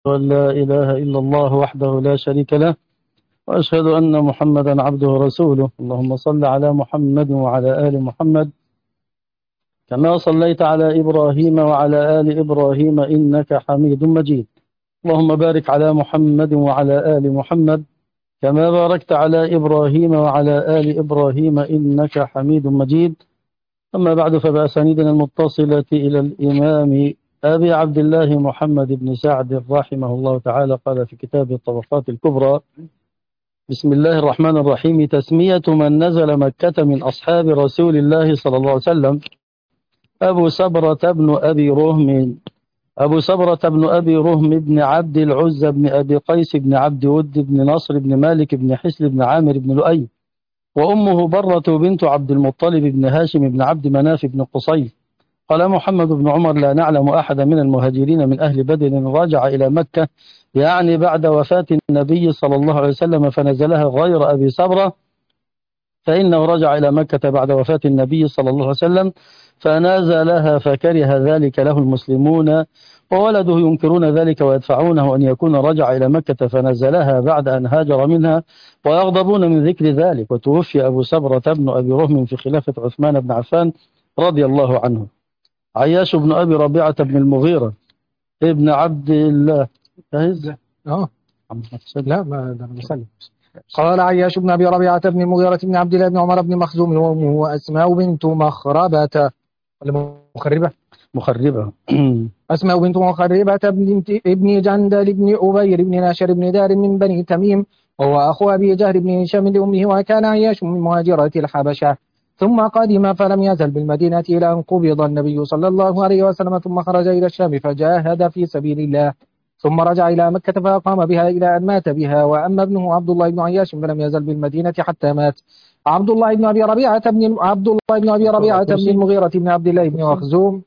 أن لا إله إلا الله وحده لا شريك له، وأشهد أن محمدا عبده ورسوله. اللهم صل على محمد وعلى آل محمد كما صليت على إبراهيم وعلى آل إبراهيم إنك حميد مجيد. اللهم بارك على محمد وعلى آل محمد كما باركت على إبراهيم وعلى آل إبراهيم إنك حميد مجيد. أما بعد، فبأسانيدنا المتصلة إلى الإمام أبي عبد الله محمد بن سعد رحمه الله تعالى قال في كتاب الطبقات الكبرى: بسم الله الرحمن الرحيم. تسمية من نزل مكة من أصحاب رسول الله صلى الله عليه وسلم: أبو سبرة بن أبي رهم. أبو سبرة بن أبي رهم بن عبد العزى بن أبي قيس بن عبد ود بن نصر بن مالك بن حسل بن عامر بن لؤي، وأمه برة بنت عبد المطلب بن هاشم بن عبد مناف بن قصي. قال محمد بن عمر: لا نعلم أحدا من المهاجرين من أهل بدر رجع إلى مكة، يعني بعد وفاة النبي صلى الله عليه وسلم فنزلها، غير أبي سبرة، فإنه رجع إلى مكة بعد وفاة النبي صلى الله عليه وسلم فنزلها، فكره ذلك له المسلمون، وولده ينكرون ذلك ويدفعونه أن يكون رجع إلى مكة فنزلها بعد أن هاجر منها، ويغضبون من ذكر ذلك. وتوفي أبو سبرة بن أبي رهم في خلافة عثمان بن عفان رضي الله عنه. عياش بن أبي ربيعة بن المغيرة ابن عبد الله. جاهز؟ لا، ما ده مسلم. قال عياش بن أبي ربيعة بن المغيرة بن عبد الله بن عمر بن مخزوم، وأمه أسماء بنت مخربة ولا مخربة أسماء بنت مخربة ابن جندل بن أبير بن ناشر بن دار من بني تميم، وهو أخو أبي جهل بن هشام لأمه. وكان عياش من مهاجرة الحبشة، ثم قدم فلم يزل بالمدينة إلى أن قبض النبي صلى الله عليه وسلم، ثم خرج إلى الشام فجاهد في سبيل الله، ثم رجع إلى مكة فأقام بها إلى أن مات بها. وأما ابنه عبد الله بن عياش فلم يزل بالمدينة حتى مات. عبد الله بن أبي ربيعة بن المغيرة بن عبد الله بن مخزوم،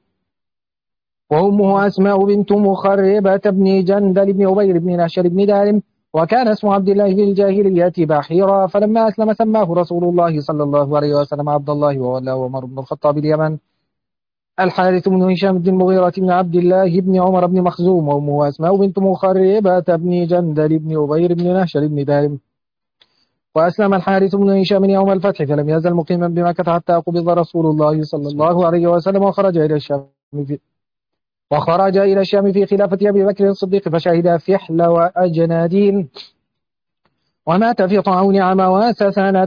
وأمه أسماء بنت مخربة بن جندل بن أبير بن ناشر بن دارم، وكان اسم عبد الله في الجاهلية بحيرا. فلما أسلم سماه رسول الله صلى الله عليه وسلم عبد الله، وولاه عمر بن الخطاب اليمن. الحارث بن هشام بن المغيرة بن عبد الله بن عمر بن مخزوم، وأمه أسماء بنت مخربة بن جندل بن أبير بن ناشر بن دارم. وأسلم الحارث بن هشام يوم الفتح، فلم يزل مقيما بمكة حتى قبض رسول الله صلى الله عليه وسلم، وخرج إلى الشام في خلافة أبي بكر الصديق، فشهد فحل وأجنادين. ومات في طاعون عمواس سنة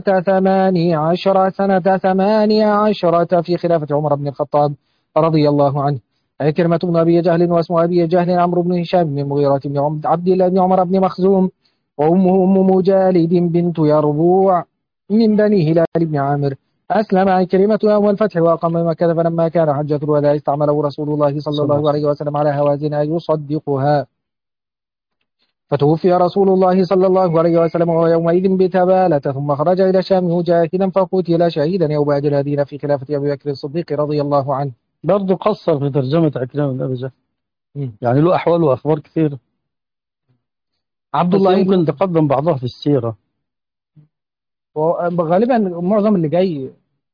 18 في خلافة عمر بن الخطاب رضي الله عنه. عكرمة بن أبي جهل، واسم أبي جهل عمرو بن هشام بن المغيرة بن عبد الله بن عمر بن مخزوم، وأمه أم مجالد بنت يربوع من بني هلال بن عامر. أسلم عكرمة يوم الفتح وأقام مكة، فلما كان حجة الوداع استعمله رسول الله صلى الله عليه وسلم على هوازن يصدقها، فتوفي رسول الله صلى الله عليه وسلم وهو يومئذ بتبالة، ثم خرج إلى الشام مجاهدا فقتل شهيدا يوم بدر الذين في خلافة أبي بكر الصديق رضي الله عنه. برضه قصر في ترجمة عكرمة بن أبي جهل، يعني له أحوال وأخبار كثير. عبد الله يمكن تقدم بعضها في السيرة، وغالبا معظم اللي جاي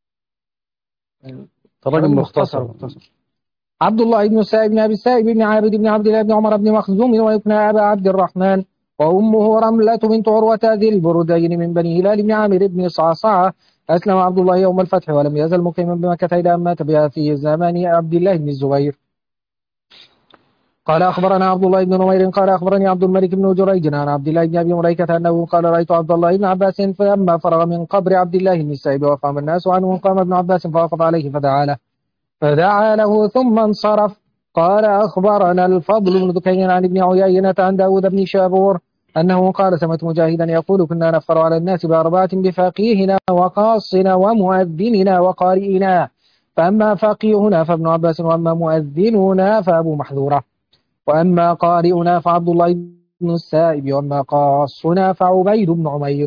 تراجم مختصر. عبد الله بن السائب بن أبي السائب بن عابد بن عبد الله بن عمر بن مخزوم، ويكنى أبا عبد الرحمن. وأمه رملة بنت عروة ذي البردين من بني هلال بن عامر بن صعصعة. أسلم عبد الله يوم الفتح، ولم يزل مقيما بمكة إلى أن مات بها في زمان عبد الله بن الزبير. قال أخبرنا عبد الله بن نمير قال أخبرني عبد الملك بن جريج عن عبد الله بن أبي مليكة أنه قال: رأيت عبد الله بن عباس فلما فرغ من قبر عبد الله بن السائب وقام الناس عنه، قام ابن عباس فوقف عليه فدعا له ثم انصرف. قال أخبرنا الفضل بن ذكين عن ابن عيينة عن داود بن شابور أنه قال: سمعت مجاهدا يقول: كنا نفخر على الناس بأربعة: بفقيهنا وقاصنا ومؤذننا وقارئنا، فأما فقيهنا فابن عباس، وأما مؤذننا فأبو محذورة، وأما قارئنا فعبد الله بن السائب، وأما قاصنا فعبيد بن عمير.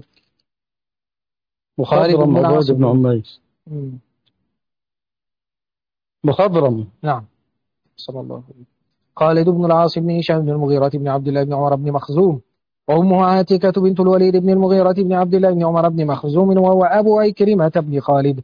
مخضرم عبيد بن عمير. مخضرم. نعم. صلى الله عليه وسلم. خالد بن العاص بن هشام بن المغيرة بن عبد الله بن عمر بن مخزوم، وأمه عاتكة بنت الوليد بن المغيرة بن عبد الله بن عمر بن مخزوم، وهو أبو عكرمة بن خالد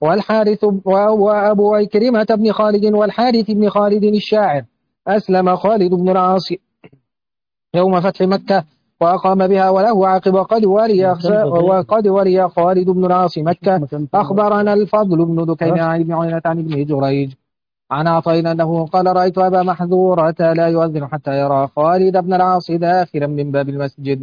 وأبو عكرمة بن خالد والحارث بن خالد الشاعر. أسلم خالد بن العاص يوم فتح مكة وأقام بها وله عقب وقد ولي خالد بن العاص مكة. أخبرنا الفضل بن دكين عن ابن عيينة عن ابن جريج عن عطاء أنه قال رأيت أبا محذورة لا يؤذن حتى يرى خالد بن العاص داخلا من باب المسجد.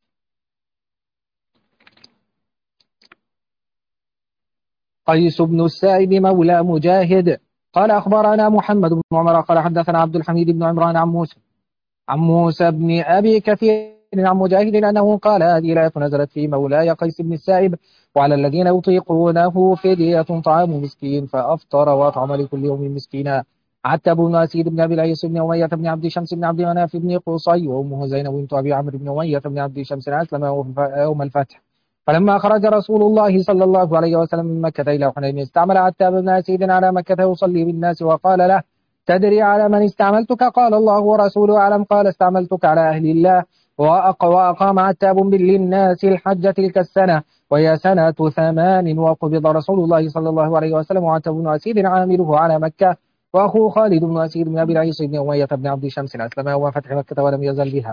قيس بن السائب مولى مجاهد قال أخبرنا محمد بن عمر قال حدثنا عبد الحميد بن عمران عن موسى بن أبي كثير عن مجاهد أنه قال هذه الآية نزلت في مولاي قيس بن السائب وعلى الذين يطيقونه فدية طعام مسكين فأفطر وأطعم لكل يوم مسكينا. حتى أبو ناسيد بن أبي العيس بن أمية بن عبد شمس بن عبد مناف بن قصي وأمه زينب بنت أبي عمرو بن أمية بن عبد شمس أسلم يوم الفتح. فلما خرج رسول الله صلى الله عليه وسلم من مكة إلى حنين استعمل حتى بن ناسيد على مكة يصلي بالناس وقال له تدري على من استعملتك؟ قال الله ورسوله أعلم. قال استعملتك على أهل الله. وأقام عتاب للناس الحج تلك السنة وهي سنة 8 وقبض رسول الله صلى الله عليه وسلم وعتاب بن أسيد عامله على مكة وأخوه خالد بن أسيد بن أبي العيس بن أمية بن عبد شمس أسلم يوم فتح مكة ولم يزل بها.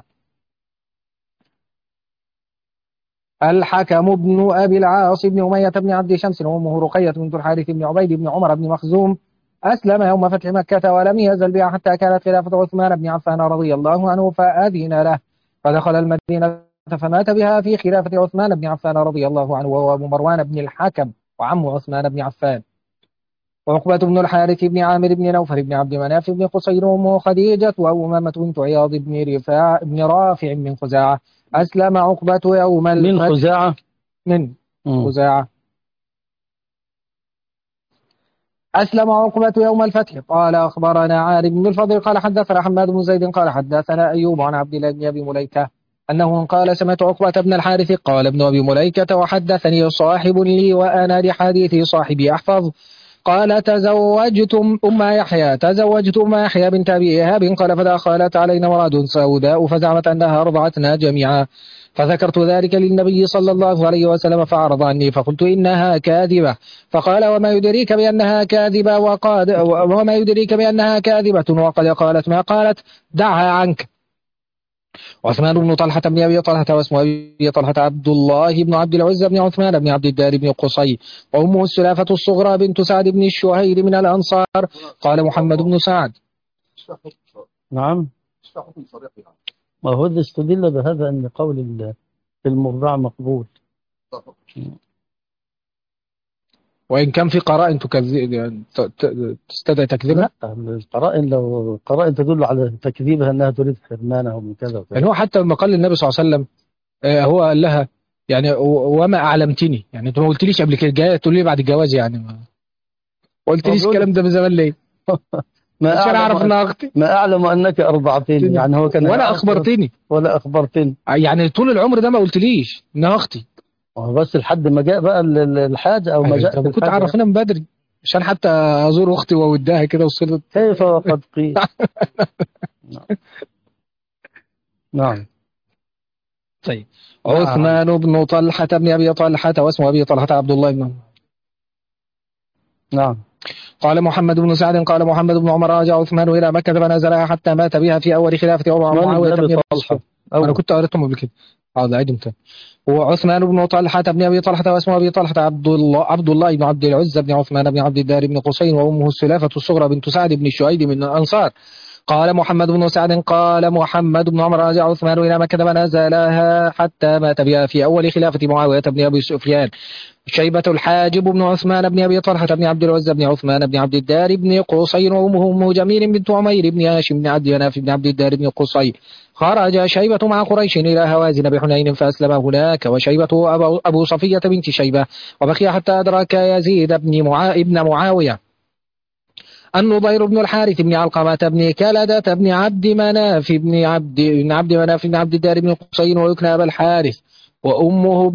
الحكم بن أبي العاص بن أمية بن عبد شمس وأمه رقية بنت الحارث بن عبيد بن عمر بن مخزوم أسلم يوم فتح مكة ولم يزل بها حتى كانت خلافة عثمان بن عفان رضي الله عنه فأذن له فدخل المدينة فمات بها في خلافة عثمان بن عفان رضي الله عنه وهو أبو مروان بن الحكم وعم عثمان بن عفان. وعقبة بن الحارث بن عامر بن نوفل بن عبد مناف بن قصير وأمه خديجة وأمامة بنت عياض بن رافع من خزاعة. أسلم عقبة يوم الفتح من خزاعة خزاعة. أسلم عقبة يوم الفتح. قال أخبرنا عارف بن الفضل قال حدثنا حماد بن زيد قال حدثنا أيوب عن عبد الله بن أبي مليكة أنه قال سمعت عقبة بن الحارث قال ابن أبي مليكة وحدثني صاحب لي وأنا لحديث صاحبي أحفظ قال تزوجت أم يحيى بنت أبي إيهاب قال فدخلت علينا مراد سوداء فزعمت أنها أرضعتنا جميعا فذكرت ذلك للنبي صلى الله عليه وسلم فعرض عني فقلت إنها كاذبة فقال وما يدريك بأنها كاذبة وقد قالت ما قالت دعها عنك. عثمان بن طلحة بن أبي طلحة واسمه أبي طلحة عبد الله بن عبد العزى بن عثمان بن عبد الدار بن قصي وأمه السلافة الصغرى بنت سعد بن الشهير من الأنصار. قال محمد بن سعد نعم وهو استدل بهذا أن قول المرضع مقبول وإن كان في قرائن تستدعي تكذيبها. لا القرائن لو قرائن تدل على تكذيبها أنها تريد حرمانه من كذا وكذا. يعني هو حتى لما قال للنبي صلى الله عليه وسلم هو قال لها يعني وما أعلمتني يعني أنت ما قلتليش قبل كده جاي تقول لي بعد الجواز يعني ما قلتليش الكلام ده من زمان ليه؟ ما أعرف أنها أختي ما أعلم أنك أرضعتني يعني هو كان ولا أخبرتني يعني طول العمر ده ما قلتليش إنها أختي بس لحد ما جاء بقى الحاجة أو ما جاء كنت عرفنا من بدري عشان حتى أزور أختي ووداها كده وصلت كيف وقد قيل. نعم. طيب عثمان بن طلحة بن أبي طلحة واسمه أبي طلحة عبد الله بن نعم. قال محمد بن سعد قال محمد بن عمر راجع عثمان إلى مكة فنزلها حتى مات بها في أول خلافة عمر معاوية بن طلحة. أنا كنت قريتهم قبل كده هذا عيدهم تاني. وعثمان بن طلحة بن أبي طلحة واسمه أبي طلحة عبد الله بن عبد العزى بن عثمان بن عبد الدار بن قصين وأمه السلافة الصغرى بنت سعد بن الشهيد من الأنصار. قال محمد بن سعد قال محمد بن عمر رجع عثمان إلى مكة فنزلها حتى مات بها في أول خلافة معاوية بن أبي سفيان. شيبة الحاجب بن عثمان بن أبي طلحة بن عبد العزى بن عثمان بن عبد الدار بن قصي وأمه أم جميل بنت عمير بن هاشم بن عبد مناف بن عبد الدار بن قصي. خرج شيبة مع قريش إلى هوازن بحنين فأسلم هناك وشيبة أبو صفية بنت شيبة وبقي حتى أدرك يزيد بن معاوية النضير بن الحارث بن علقمة بن كلدة بن عبد مناف بن عبد الدار بن قصي ويكنى أبا الحارث وأمه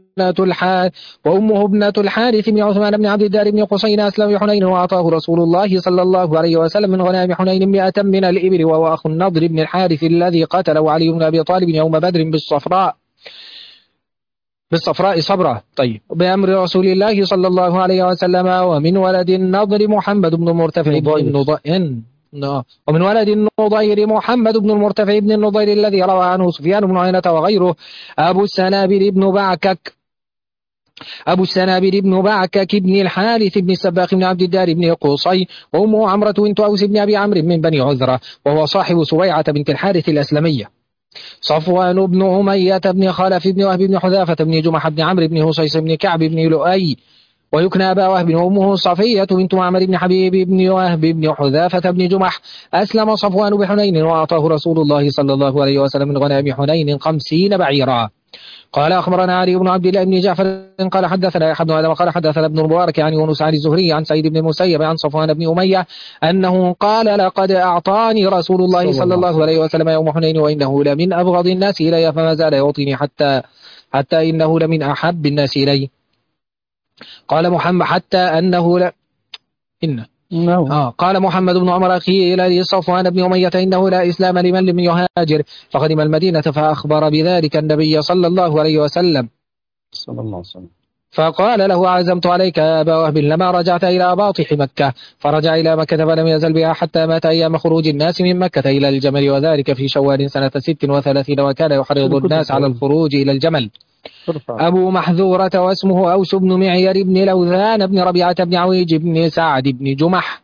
ابنة الحارث بن عثمان بن عبد الدار بن قصي أسلم بحنين وأعطاه رسول الله صلى الله عليه وسلم من غنائم حنين 100 من الإبل وهو أخو النضر بن الحارث الذي قتله علي بن أبي طالب يوم بدر بالصفراء صبرة. طيب بأمر رسول الله صلى الله عليه وسلم ومن ولد النضر محمد بن مرتفع بن ومن ولد النضير محمد بن المرتفع بن النضير الذي روى عنه سفيان بن عيينة وغيره. أبو السنابل بن بعكك بن الحارث بن السباق بن عبد الدار بن قصي، وأمه عمرة بنت أوس بن أبي عمرو من بني عذرة، وهو صاحب سبيعة بنت الحارث الأسلمية. صفوان بن أمية بن خلف بن وهب بن حذافة بن جمح بن عمرو بن هصيص بن كعب بن لؤي، ويكنى أبا وهب، وأمه صفية بنت معمر بن حبيب بن وهب بن حذافة بن جمح. أسلم صفوان بحنين، وأعطاه رسول الله صلى الله عليه وسلم من غنائم حنين 50 بعيرا. قال أخبرنا علي بن عبد الله بن جعفر قال حدثنا يحيى بن آدم قال حدثنا ابن المبارك عن يونس عن الزهري عن سعيد بن المسيب عن صفوان بن أمية أنه قال لقد أعطاني رسول الله صلى الله عليه وسلم يوم حنين، وإنه لمن أبغض الناس إلي، فما زال يعطيني حتى إنه لمن أحب الناس إلي. قال محمد حتى أنه قال محمد بن عمر قيل لصفوان بن أمية إنه لا إسلام لمن لم يهاجر، فقدم المدينة فأخبر بذلك النبي صلى الله عليه وسلم فقال له عزمت عليك يا أبا وهب لما رجعت إلى باطح مكة، فرجع إلى مكة فلم يزل بها حتى مات أيام خروج الناس من مكة إلى الجمل، وذلك في شوال سنة 36، وكان يحرض الناس على الخروج إلى الجمل. أبو محذورة واسمه أوس بن معير بن لوذان بن ربيعة بن عويج بن سعد بن جمح،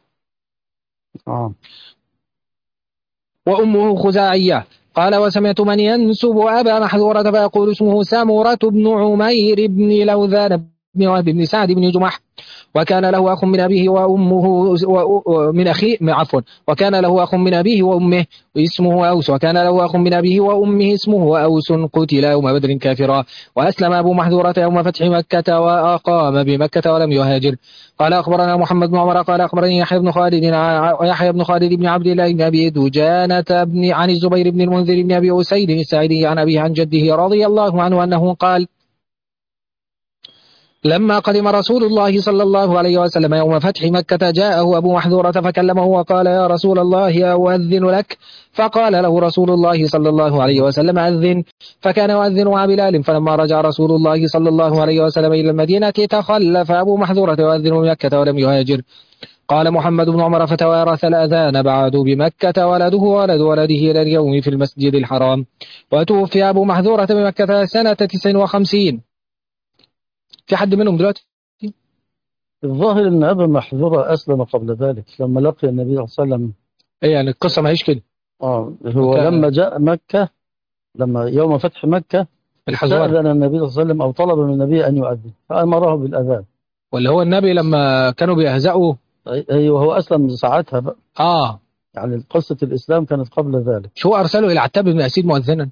وأمه خزاعية. قال وسمعت من ينسب أبا محذورة فيقول اسمه سامورة بن عمير بن لوذان بن وهب بن سعد بن جمح، وكان له أخ من أبيه وأمه من أخيه وكان له أخ من أبيه وأمه اسمه أوس، وكان له أخ من أبيه وأمه اسمه أوس، قتل يوم بدر كافرا. وأسلم أبو محذورة يوم فتح مكة وأقام بمكة ولم يهاجر. قال أخبرنا محمد بن عمر قال أخبرني يحيى بن خالد بن عبد الله بن أبي دجانة عن الزبير بن المنذر بن أبي أسيد الساعدي عن أبيه عن جده رضي الله عنه أنه قال لما قدم رسول الله صلى الله عليه وسلم يوم فتح مكة جاءه أبو محذورة فكلمه وقال يا رسول الله أؤذن لك؟ فقال له رسول الله صلى الله عليه وسلم أذن، فكان يؤذن مع بلال. فلما رجع رسول الله صلى الله عليه وسلم إلى المدينة تخلف أبو محذورة يؤذن بمكة ولم يهاجر. قال محمد بن عمر فتوارث الأذان بعد بمكة ولده ولد ولده إلى اليوم في المسجد الحرام. وتوفي أبو محذورة بمكة سنة 59. في حد منهم دلوقتي؟ الظاهر ان ابا محذورة اسلم قبل ذلك لما لقي النبي صلى الله عليه وسلم. ايه يعني القصة ما هيش كده. هو لما جاء مكة، لما يوم فتح مكة استأذن النبي صلى الله عليه وسلم او طلب من النبي ان يؤذن فأمره بالأذان. ولا هو النبي لما كانوا بيهزأوا؟ ايوه هو اسلم ساعتها بقى. يعني قصة الاسلام كانت قبل ذلك. شو ارسله الى عتاب بن اسيد مؤذنا؟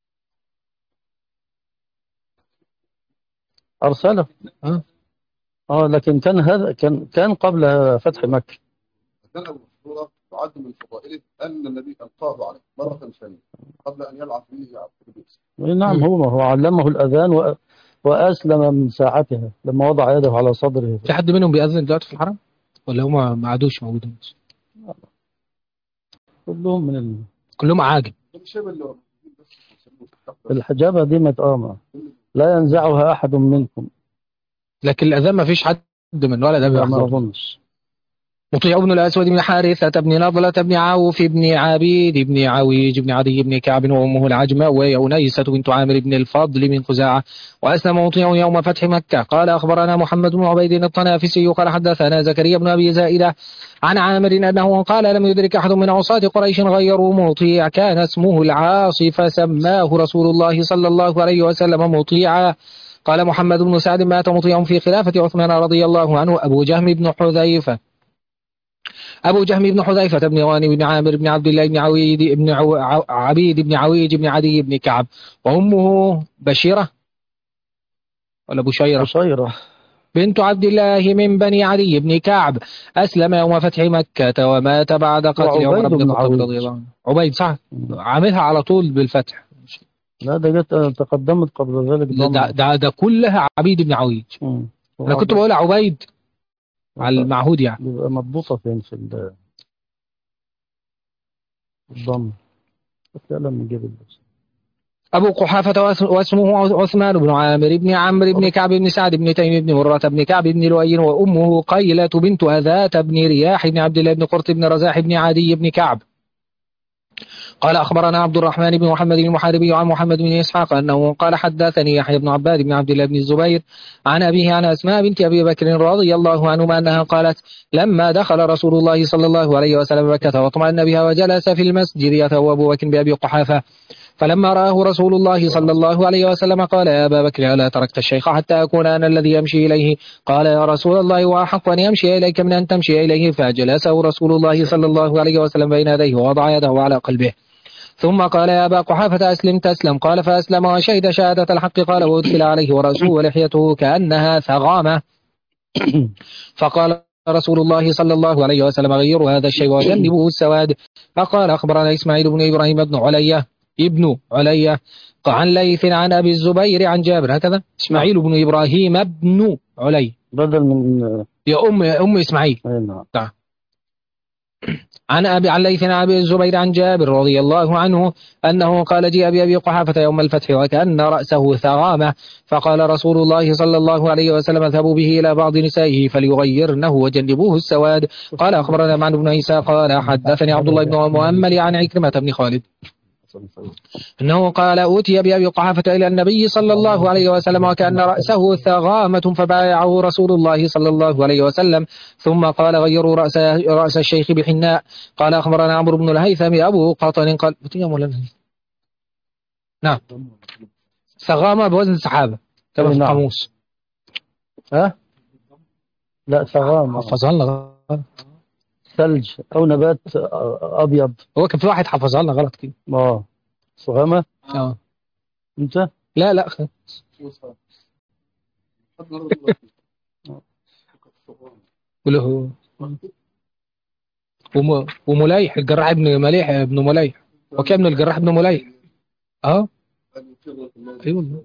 أرسله. لكن كان هذا كان قبل فتح مكة. كان أبو محذورة تعد من فضائله أن النبي ألقاه عليه مرة ثانية قبل أن يلعب به عبد القدوس. نعم هو علمه الأذان وأسلم من ساعتها لما وضع يده على صدره. في حد منهم بيأذن دلوقتي في الحرم ولا هم ما عادوش موجودين؟ كلهم عاجب. الحجابة دي لا ينزعها أحد منكم. لكن الأذان ما فيش حد من ولا ده ما أظنش. مطيع بن الأسود بن حارثة بن نضلة بن عوف بن عبيد بن عويج بن عدي بن كعب، وأمه العجمة، وأنيسة بنت عامر بن الفضل من خزاعة. وأسلم مطيع يوم فتح مكة. قال أخبرنا محمد بن عبيد الطنافسي قال حدثنا زكريا بن أبي زائدة عن عامر أنه قال لم يدرك أحد من عصاة قريش غير مطيع كان اسمه العاص فسماه رسول الله صلى الله عليه وسلم مطيعا. قال محمد بن سعد مات مطيع في خلافة عثمان رضي الله عنه. أبو جهم بن حذيفة بن غانم بن عامر بن عبد الله بن عبيد بن عويج بن عدي بن كعب، وأمه بشيرة ولا بشيرة بنت عبد الله من بني عدي بن كعب. أسلم يوم فتح مكة ومات بعد قتل عمر بن الخطاب رضي الله عنه. عبيد صح عاملها على طول بالفتح. لا ده جت تقدمت قبل ذلك. ده كلها عبيد بن عويج. أنا كنت بقول عبيد على المعهود يعني. بيبقى مضبوطة فين في الضم. لما نجيب البس أبو قحافة واسمه عثمان بن عامر بن عمرو بن كعب بن سعد بن تيم بن مرة بن كعب بن لؤي، وأمه قيلة بنت أذات بن رياح بن عبد الله بن قرط بن رزاح بن عدي بن كعب. قال أخبرنا عبد الرحمن بن محمد المحاربي عن محمد بن إسحاق أنه قال حدثني يحيى بن عباد بن عبد الله بن الزبير عن أبيه عن أسماء بنت أبي بكر رضي الله عنهما أنها قالت لما دخل رسول الله صلى الله عليه وسلم مكة واطمأن بها وجلس في المسجد يتوى أبو بكر بأبي قحافة، فلما رآه رسول الله صلى الله عليه وسلم قال يا أبا بكر ألا تركت الشيخ حتى أكون أنا الذي يمشي إليه؟ قال يا رسول الله وأحق أن يمشي إليك من أن تمشي إليه. فجلسه رسول الله صلى الله عليه وسلم بين يديه ووضع يده على قلبه، ثم قال يا أبا قحافة أسلم تسلم؟ قال فأسلم وشهد شهادة الحق. قال وأدخل عليه ورأسه ولحيته كأنها ثغامة، فقال رسول الله صلى الله عليه وسلم غيروا هذا الشيء وجنبوه السواد. فقال أخبرنا إسماعيل بن إبراهيم بن علية عن ليث عن أبي الزبير عن جابر، هكذا إسماعيل بن إبراهيم بن علي بدل من يا أم إسماعيل. نعم. عن ليث عن أبي الزبير عن جابر رضي الله عنه أنه قال جاء بأبي قحافة يوم الفتح وكأن رأسه ثغامة، فقال رسول الله صلى الله عليه وسلم اذهبوا به إلى بعض نسائه فليغيرنه وجنبوه السواد. قال أخبرنا معن بن عيسى قال حدثني عبد الله بن مؤمل عن عكرمة بن خالد أنه قال أوتي بأبي قحافة إلى النبي صلى الله عليه وسلم وكأن رأسه ثغامة، فبايعه رسول الله صلى الله عليه وسلم، ثم قال غيروا رأس الشيخ بحناء. قال أخبرنا عمرو بن الهيثم أبو قطن قال نعم ثغامة بوزن سحابة كما في القاموس. لا ثغامة حفظها لنا ثلج أو نبات أبيض. هو كان في واحد حفظها لنا غلط كده. ثغامة. أنت؟ لا وله ومليح الجراح ابن مليح وكان الجراح ابن مليح. ايوه.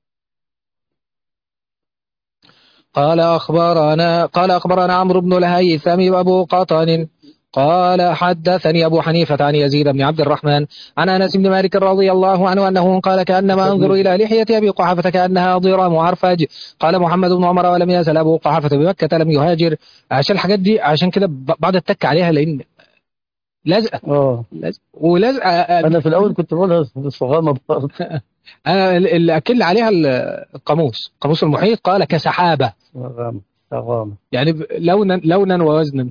قال أخبرنا عمرو بن الهيثم أبو قطن قال حدثني أبو حنيفة عن يزيد بن عبد الرحمن عن أنس بن مالك رضي الله عنه أنه قال كأنما أنظر إلى لحية أبي قحافة كأنها ضرام عرفاج. قال محمد بن عمر ولم يزل أبو قحافة بمكة لم يهاجر. عشان الحاجات دي عشان كده بعد التك عليها لأن لزقة ولزقة. أنا في الأول كنت بقولها الصغامة برضه. اللي أكل عليها قاموس المحيط قال كسحابة ثغامة يعني لونا ووزنا.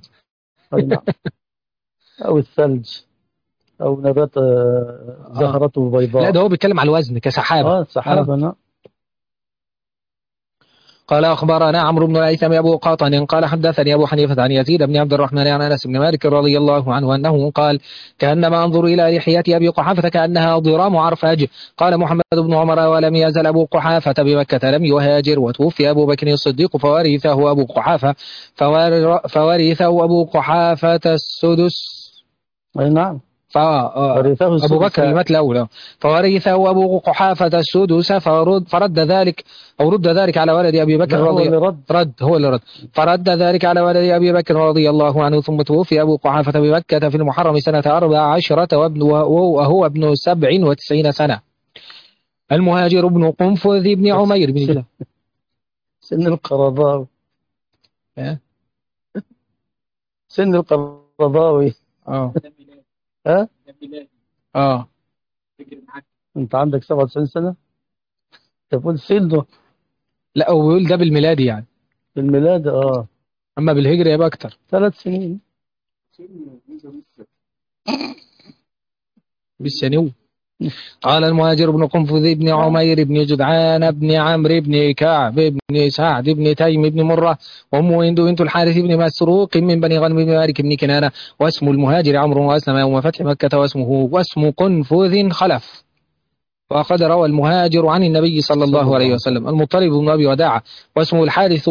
أو الثلج أو نبات زهرته بيضاء. لا ده هو بيتكلم على الوزن كسحابة. سحابة. قال أخبرنا عمرو بن الهيثم أبو قطن قال حدثني أبو حنيفة عن يزيد بن عبد الرحمن عن أنس بن مالك رضي الله عنه أنه قال كأنما أنظر إلى لحية أبي قحافة كأنها ضرام عرفاج. قال محمد بن عمر ولم يزل أبو قحافة بمكة لم يهاجر، وتوفي أبو بكر الصديق فورثه أبو قحافة السدس. نعم. أبو بكر اللي مات الأول فورثه أبو قحافة السدس فرد ذلك أو رد ذلك على ولد أبي بكر هو اللي رد فرد ذلك على ولد أبي بكر رضي الله عنه. ثم توفي أبو قحافة بمكة في المحرم سنة 14 وهو ابن 97 سنة. المهاجر ابن قنفذ بن عمير بن جلال سن القرضاوي. سن القرضاوي. انت عندك 97 سنة تقول سنه؟ لا هو بيقول ده بالميلادي يعني بالميلاد. اما بالهجري يبقى اكتر 3 سنين بالسنو. قال المهاجر بن قنفذ بن عمير بن جدعان بن عمرو بن كعب بن سعد بن تيم بن مرة، وأمه هند بنت الحارث بن مسروق من بني غنم بن مالك بن كنانة، واسم المهاجر عمرو وأسلم يوم فتح مكة واسم قنفذ خلف. وقد روى المهاجر عن النبي صلى الله عليه وسلم المطلب بن أبي وداعة واسمه الحارث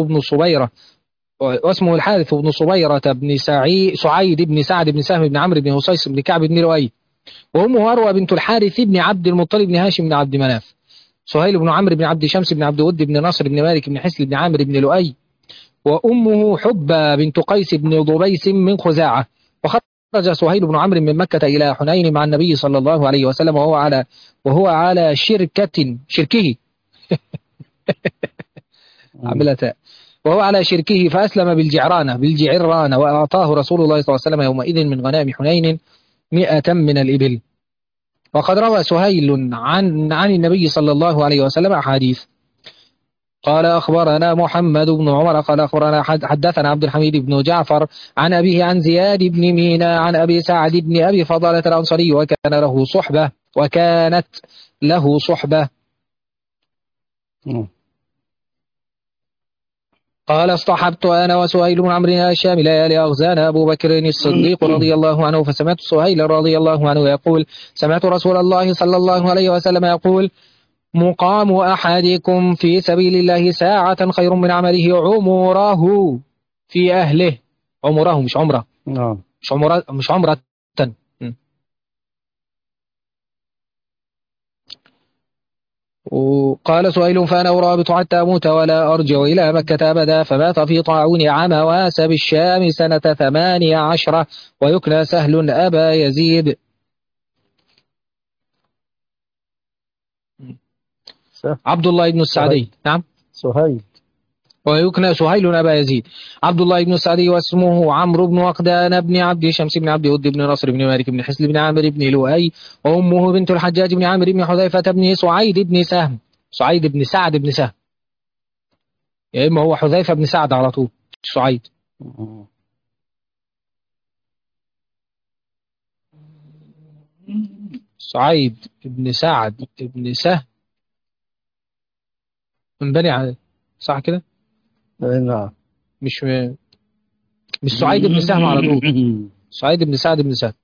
بن صبيرة بن سعيد بن سعد بن سهم بن عمرو بن هصيص بن كعب بن لؤي، وأمه أروى بنت الحارث بن عبد المطلب بن هاشم بن عبد مناف، سهيل بن عمرو بن عبد شمس بن عبد ود بن نصر بن مالك بن حسل بن عامر بن لؤي، وأمه حبة بنت قيس بن ضبيس من خزاعة. خرج سهيل بن عمرو من مكة إلى حنين مع النبي صلى الله عليه وسلم وهو على شركه عملتها، وهو على شركه، فأسلم بالجعرانة، وأعطاه رسول الله صلى الله عليه وسلم يومئذ من غنائم حنين 100 من الإبل. وقد روى سهيل عن النبي صلى الله عليه وسلم أحاديث. قال أخبرنا محمد بن عمر قال أخبرنا حدثنا عبد الحميد بن جعفر عن أبيه عن زياد بن مينا عن أبي سعد بن أبي فضالة الأنصاري وكانت له صحبة. قال اصطحبت أنا وسهيل بن عمرو الشام ليالي أغزانا أبو بكر الصديق رضي الله عنه، فسمعت سهيل رضي الله عنه يقول سمعت رسول الله صلى الله عليه وسلم يقول مقام أحدكم في سبيل الله ساعة خير من عمله عمره في أهله. عمره مش عمره، مش عمرة. وقال سهيل فأنا أرابط حتى أموت ولا أرجع إلى مكة أبدا، فمات في طاعون عمواس بالشام سنة 18 ويكنى سهل أبا يزيد. عبد الله بن السعدي. نعم سهيل، ويكنى سهيل أبا يزيد. عبد الله بن السعدي واسمه عمرو بن وقدان بن عبد شمس بن عبد ود بن نصر بن مالك بن حسل بن عامر بن لؤي، وأمه بنت الحجاج بن عامر بن حذيفة بن سعيد بن سعد بن سهم، يا إما هو حذيفة بن سعد على طول سعيد. سعيد بن سعد بن سهم من بني عدي، صح كده؟ نعم. مش سعيد بن سهم على طول، سعيد بن سعد بن سهم.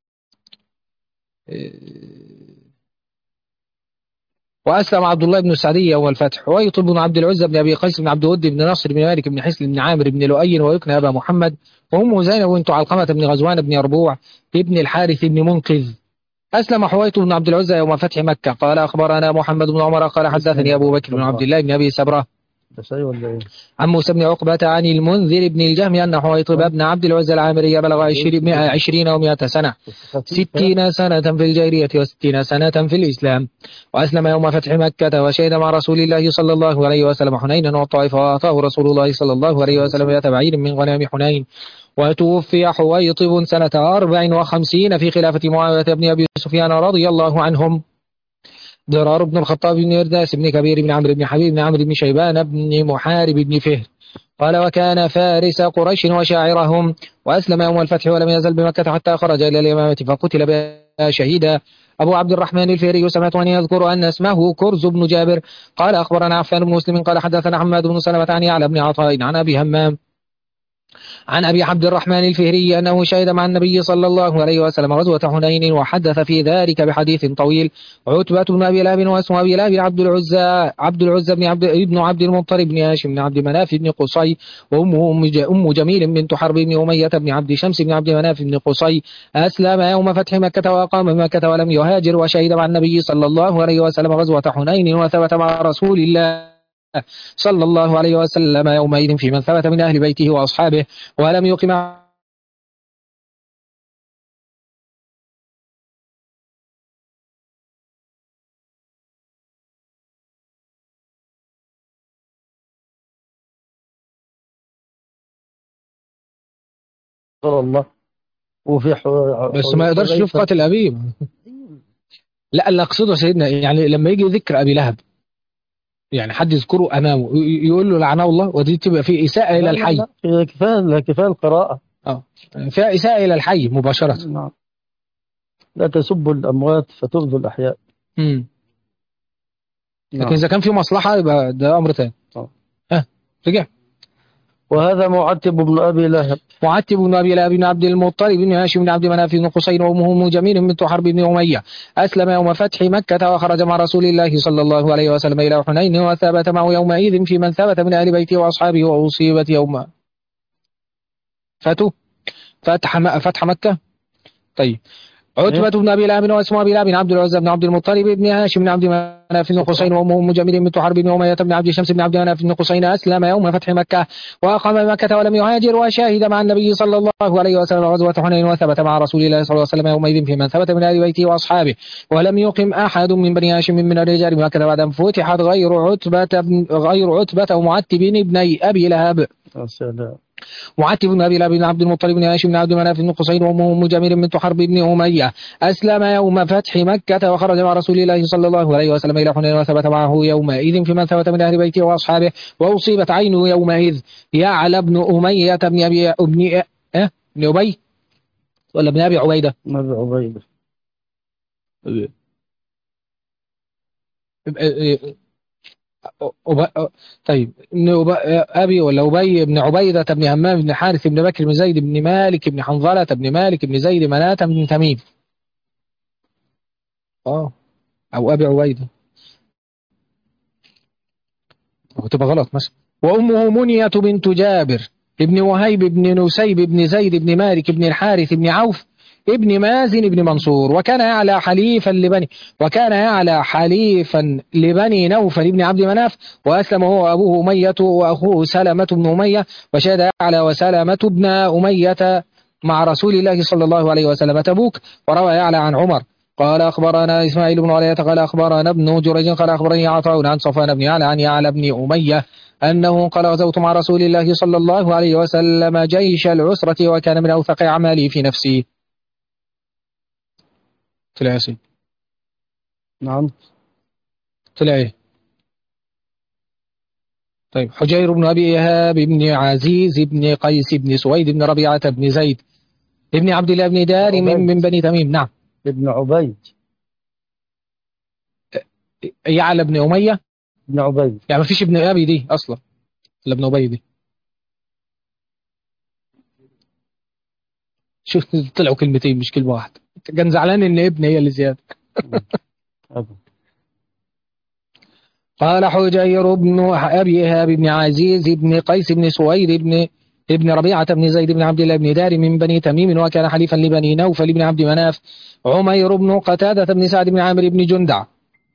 وأسلم عبد الله بن السعدي أول الفتح. ويطلب بن عبد العزى بن أبي قيس بن عبد ود بن نصر بن مالك بن حسل بن عامر بن لؤي، ويكنى أبا محمد، وأمه زينب بنت علقمة بن غزوان بن يربوع ابن الحارث بن منقذ. أسلم حويط بن عبد العزى يوم فتح مكة. قال أخبرنا محمد بن عمر قال حدثني أبو بكر بن عبد الله بن أبي سبرة عن موسى بن عقبة عن المنذر بن الجهم أن حويطب بن عبد العزى العامري بلغ 20 و100 سنة، 60 سنة في الجاهلية و60 سنة في الإسلام. وأسلم يوم فتح مكة وشهد مع رسول الله صلى الله عليه وسلم حنينا والطائف، وأعطاه رسول الله صلى الله عليه وسلم 100 بعير من غنم حنين. وتوفي حويطب سنة 54 في خلافة معاوية بن أبي سفيان رضي الله عنهم. ضرار بن الخطاب بن إرداس بن كبير بن عمرو بن حبيب بن عمرو بن شيبان بن محارب بن فهر قال وكان فارس قريش وشاعرهم. وأسلم يوم الفتح ولم يزل بمكة حتى خرج إلى اليمامة فقتل بها شهيدا. أبو عبد الرحمن الفهري سمعت أن يذكر أن اسمه كرز بن جابر قال أخبرنا عفان بن مسلم قال حدثنا حماد بن سلمة عن يعلى بن عطاء عن أبي همام عن أبي عبد الرحمن الفهري أنه شهد مع النبي صلى الله عليه وسلم غزوة حنين، وحدث في ذلك بحديث طويل. عتبة بن أبي لهب واسمه أبي لهب عبد العزى بن عبد المطلب بن هاشم بن عبد مناف بن قصي، وأمه أم جميل بنت حرب بن أمية بن عبد شمس بن عبد مناف بن قصي. أسلم يوم فتح مكة وأقام بمكة ولم يهاجر، وشهد مع النبي صلى الله عليه وسلم غزوة حنين، وثبت مع رسول الله صلى الله عليه وسلم يومئذ في من ثبت من أهل بيته وأصحابه، ولم يقم الله. وفي بس ما يقدرش يشوف قاتل أبيه. لا اللي أقصده سيدنا يعني لما يجي ذكر أبي لهب يعني حد يذكره أمامه يقول له لعنه الله، ودي تبقى فيه إساءة إلى الحي. لا كفاية القراءة. فيها إساءة إلى الحي مباشرة. نعم. لا تسبوا الأموات فتؤذوا الأحياء. لكن إذا كان في مصلحة يبقى ده أمر ثاني. رجع. وهذا معتب بن أبي لهب. معتب بن أبي لهب بن عبد المطلب بن هاشم بن عبد مناف بن قصي، وأمه أم جميل بنت حرب بن أمية. أسلم يوم فتح مكة وخرج مع رسول الله صلى الله عليه وسلم إلى حنين، وثبت معه يومئذ في من ثبت من أهل بيته وأصحابه. وأصيبت يوم فتح مكة. طيب عتبة بن أبي لهب واسمه أبي لهب عبد العزى بن عبد المطلب بن هاشم بن عبد مناف بن قصين وأمه أم جميل بنت حرب بن أمية بن عبد شمس بن عبد مناف بن قصين أسلم يوم فتح مكة وأقام مكة ولم يهاجر وشاهد مع النبي صلى الله عليه وسلم غزوة حنين وثبت مع رسول الله صلى الله عليه وسلم يومئذ في من ثبت من آل بيته وأصحابه ولم يقم أحد من بني هاشم من الرجال مكة بعد أن فتحت غير عتبة ومعتب بن أبي لهب. معتب بن أبي لهب بن عبد المطلب بن هاشم بن عبد مناف بن قصين وأمه أم جميل بنت حرب بن أمية أسلم يوم فتح مكة وخرج مع رسول الله صلى الله عليه وسلم إلى حنين وثبت معه يومئذ في من ثبت من أهل بيته وأصحابه وأصيبت عينه يومئذ. يعلى بن أمية بن أبي ولا ابن أبي عبيدة؟ أبي عبيدة. طيب أبي ولا أبي بن عبيدة بن همام بن حارث بن بكر بن زيد بن مالك بن حنظلة بن مالك بن زيد مناة بن تميم. أو أبي عبيدة تبقى غلط مثلا. وأمه منية بنت جابر ابن وهيب بن نسيب بن زيد بن مالك بن الحارث بن عوف ابن مازن بن منصور وكان يعلى حليفا لبني نوفل بن عبد مناف وأسلم هو وأبوه أمية وأخوه سلمة بن أمية وشهد يعلى وسلمة بن أمية مع رسول الله صلى الله عليه وسلم تبوك. وروى يعلى عن عمر قال أخبرنا إسماعيل بن علية قال أخبرنا ابن جريج قال أخبرني عطاء عن صفوان بن يعلى عن يعلى بن أمية أنه قال غزوت مع رسول الله صلى الله عليه وسلم جيش العسرة وكان من أوثق أعمالي في نفسي. طلع ياسين. نعم طلع إيه؟ طيب حجير بن أبي إيهاب بن عزيز بن قيس بن سويد بن ربيعة بن زيد ابن عبد الله بن دار من بني تميم. نعم ابن عبيد. يعلى بن أمية ابن عبيد يعني ما فيش ابن أبي دي أصلا ولا ابن أبي دي. شوف طلعوا كلمتين مش كلمة واحدة. كان زعلان إن ابن هي اللي زيادة. قال حجير بن أبي إيهاب بن عزيز بن قيس بن سويد ابن ربيعة بن زيد بن عبد الله بن دار من بني تميم وكان حليفا لبني نوفل بن عبد مناف. عمير بن قتادة بن سعد بن عامر بن جندع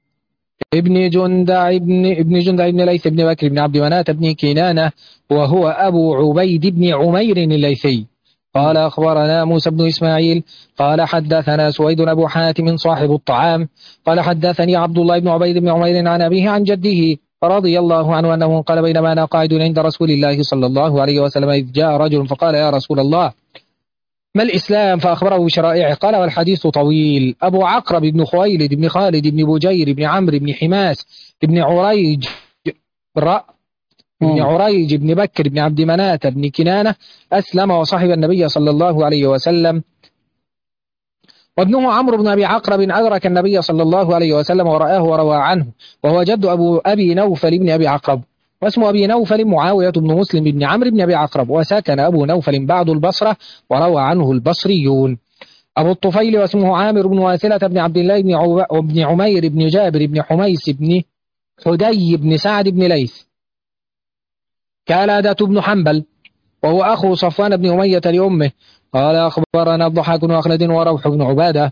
ابن جندع بن ليث بن بكر بن عبد مناة بن كنانة وهو أبو عبيد بن عمير الليثي. قال أخبرنا موسى بن إسماعيل قال حدثنا سويد أبو حاتم صاحب الطعام قال حدثني عبد الله بن عبيد بن عمير عن أبيه عن جده رضي الله عنه أنه قال بينما أنا قاعد عند رسول الله صلى الله عليه وسلم إذ جاء رجل فقال يا رسول الله ما الإسلام فأخبره بشرائعه قال والحديث طويل. أبو عقرب بن خويلد بن خالد بن بجير بن عمرو بن حماس بن عريج بن بكر بن عبد مناة بن كنانة أسلم وصاحب النبي صلى الله عليه وسلم. وابنه عمرو بن أبي عقرب أدرك النبي صلى الله عليه وسلم ورآه وروى عنه وهو جد أبي نوفل بن أبي عقرب واسم أبي نوفل معاوية بن مسلم بن عمرو بن أبي عقرب وسكن أبو نوفل بعد البصرة وروى عنه البصريون. أبو الطفيل واسمه عامر بن واثلة بن عبد الله بن عمير بن جابر بن حميس بن حدي بن سعد بن ليث كالادة بن حنبل وهو أخو صفوان بن أمية لأمه. قال أخبرنا الضحاك بن مخلد وروح بن عبادة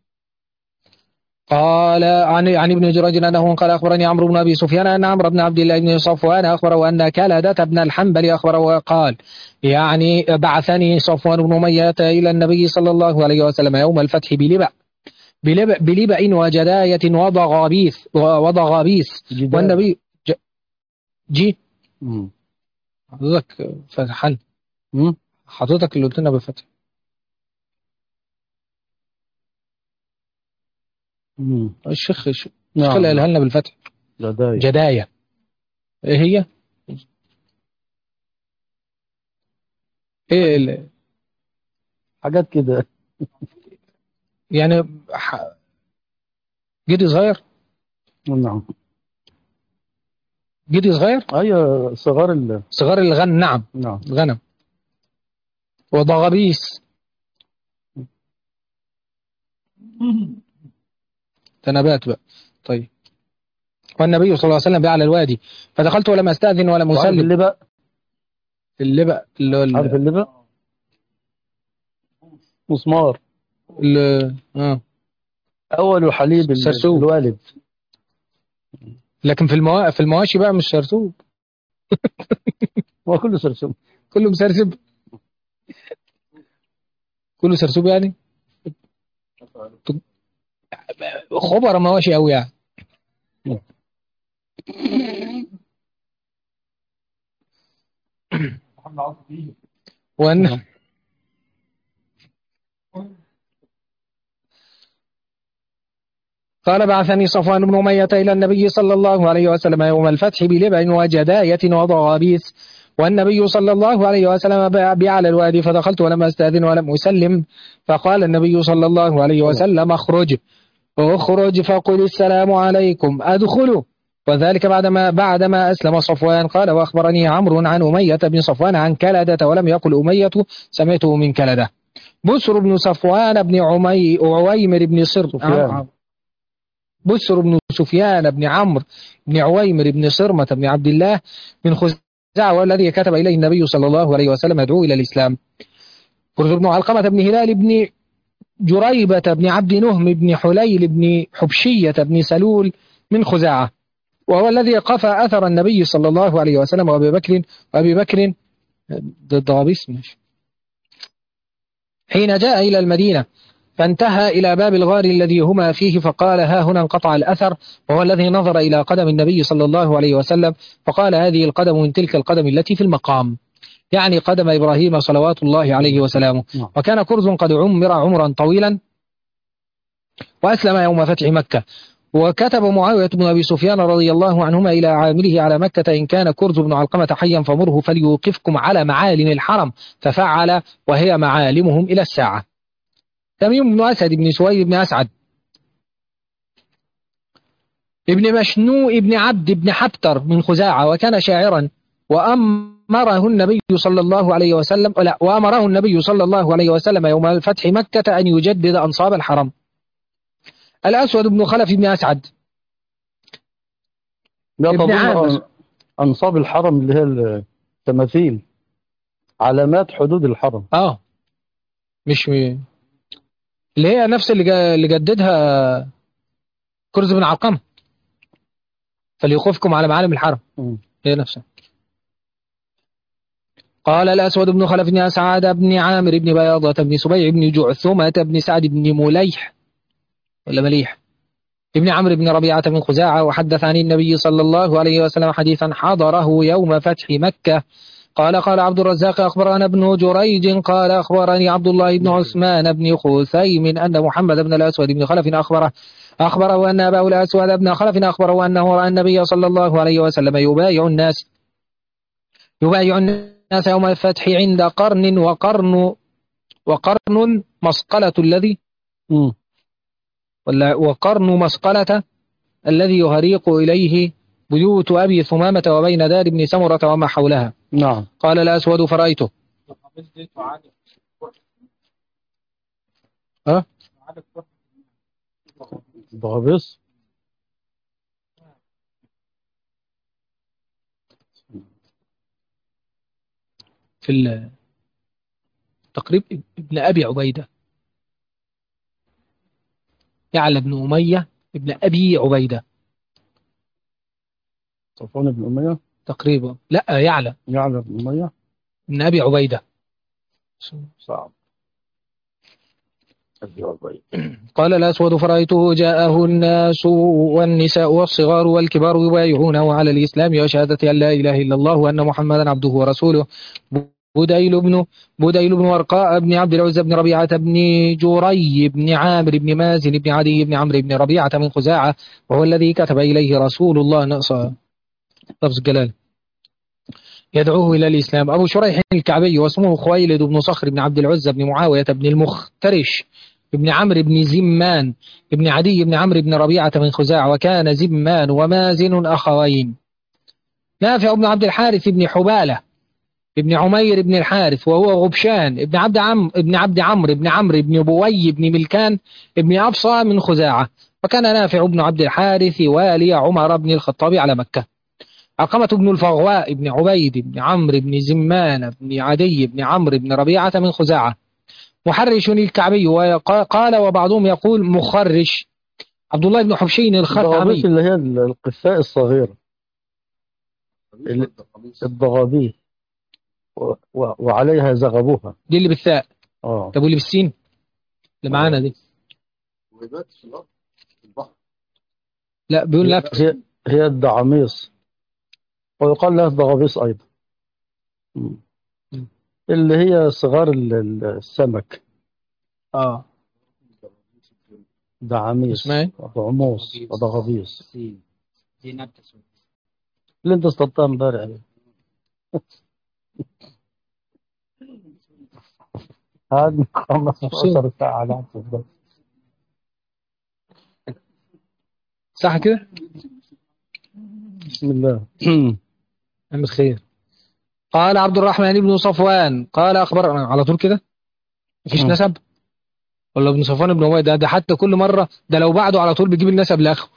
قال عن ابن جريج أنه قال أخبرني عمرو بن أبي سفيان أن عمرو بن عبد الله بن صفوان أخبره أن كالادة بن الحنبل أخبره وقال يعني بعثني صفوان بن أمية إلى النبي صلى الله عليه وسلم يوم الفتح بلبأ وجداية وضغابيس والنبي حضرتك فتحن حضرتك اللي قلت لنا بالفتح. الشيخ اللي قالها لنا بالفتح جداية. ايه هي ايه حاجات كده يعني جدي صغير. نعم جدي صغير. ايوه صغار الغنم. نعم الغنم. وضغابيس تنبات بقى. طيب والنبي صلى الله عليه وسلم بأعلى الوادي فدخلت ولم أستأذن ولم أسلم. اللبأ عارف اللبأ مسمار أول حليب الوالد. لكن في المواشي بقى مش سرسوب. هو كله سرسوب. كله مسرسب. كله سرسوب يعني. خبر مواشي قوي يعني. وأن قال بعثني صفوان بن أمية إلى النبي صلى الله عليه وسلم يوم الفتح بلبن وجداية وضغابيس، والنبي صلى الله عليه وسلم بعلى الوادي، فدخلت ولم أستأذن ولم أسلم، فقال النبي صلى الله عليه وسلم اخرج فقل السلام عليكم أدخلوا. وذلك بعدما أسلم صفوان. قال وأخبرني عمرو عن أمية بن صفوان عن كلدة ولم يقل أمية سمعته من كلدة. بسر بن صفوان بن عويمر بن بسر بن سفيان بن عمرو بن عويمر بن صرمة بن عبد الله بن خزاعة، والذي كتب إليه النبي صلى الله عليه وسلم يدعو إلى الإسلام. كرز بن علقمة بن هلال بن جريبة بن عبد نهم بن حليل بن حبشية بن سلول من خزاعة، وهو الذي قفى أثر النبي صلى الله عليه وسلم وأبي بكر الضابس حين جاء إلى المدينة، فانتهى إلى باب الغار الذي هما فيه، فقال ها هنا انقطع الأثر، وهو الذي نظر إلى قدم النبي صلى الله عليه وسلم فقال هذه القدم من تلك القدم التي في المقام، يعني قدم إبراهيم صلوات الله عليه وسلامه. وكان كرز قد عمر عمرا طويلا وأسلم يوم فتح مكة. وكتب معاوية بن أبي سفيان رضي الله عنهما إلى عامله على مكة إن كان كرز بن علقمة حيا فمره فليوقفكم على معالم الحرم، ففعل وهي معالمهم إلى الساعة. تميم بن أسد بن سويد بن أسعد ابن مشنوء ابن عبد بن حبتر من خزاعة، وكان شاعرا، وأمره النبي صلى الله عليه وسلم يوم الفتح مكة أن يجدد أنصاب الحرم. الأسود بن خلف بن أسعد ابن عامر. أنصاب الحرم اللي هي التماثيل، علامات حدود الحرم. مش اللي هي نفس اللي جددها كرز بن علقمة، فليوقفكم على معالم الحرم، هي نفسها. قال الأسود بن خلف بن أسعد بن عامر بن بياضة بن سبيع بن جعثمة بن سعد بن مليح ابن عمرو بن ربيعة بن خزاعة، وحدث عن النبي صلى الله عليه وسلم حديثا حضره يوم فتح مكة. قال عبد الرزاق أخبرنا ابن جريج قال أخبرني عبد الله بن عثمان بن خثيم أن محمد بن الأسود بن خلف أخبره أن أباه الأسود بن خلف أخبره أنه رأى النبي صلى الله عليه وسلم يبايع الناس يوم الفتح عند قرن، وقرن مسقلة وقرن مسقلة الذي يهريق إليه بيوت أبي ثمامة وبين دار ابن سمرة وما حولها. نعم. قال الأسود فرأيته ضغبس في التقريب ابن أبي عبيدة، يعلى بن أمية ابن أبي عبيدة. صفوان بن أمية تقريبا، لا يعلى بن أمية ابن أبي عبيدة. صعب. قال الأسود فرأيته جاءه الناس والنساء والصغار والكبار يبايعونه على الإسلام وشهادة أن لا إله إلا الله وأن محمدا عبده ورسوله. بديل بن ورقاء بن عبد العزى بن ربيعة بن جوري بن عامر بن مازن بن عدي بن عمرو بن ربيعة من خزاعة، وهو الذي كتب إليه رسول الله لفظ الجلال يدعوه إلى الإسلام. أبو شريح الكعبي واسمه خويلد بن صخر بن عبد العزى بن معاوية بن المخترش بن عمرو بن زمان بن عدي بن عمرو بن ربيعة من خزاعة، وكان زمان ومازن أخوين. نافع بن عبد الحارث بن حبالة ابن عمير بن الحارث وهو غبشان ابن عبد عمرو بن عمرو بن بوي بن ملكان ابن أبصى من خزاعة، وكان نافع بن عبد الحارث والي عمر بن الخطاب على مكة. علقمة بن الفغواء بن عبيد بن عمرو بن زمان بن عدي بن عمرو بن ربيعة من خزاعة، محرش الكعبي، وقال وبعضهم يقول مخرش. عبد الله بن حبشين الخثعمي. اللي هي القثاء الصغيرة، الضغابيل وعليها زغبوها، دي اللي بالثاء. طب واللي بالسين اللي معانا دي؟ لا بيقول لك هي الدعاميص، ويقال لها الضغابيص أيضا، اللي هي صغار السمك. دعاميص وضعموس وضغابيص، اللي انت اصطدتها امبارح. هذه 15 ساعة على عكس. صح كده. بسم الله. عم خير. قال عبد الرحمن بن صفوان قال أخبرنا على طول كده، مفيش نسب ولا ابن صفوان بن عبيد؟ ده حتى كل مرة ده لو بعده على طول بيجيب النسب لأخه.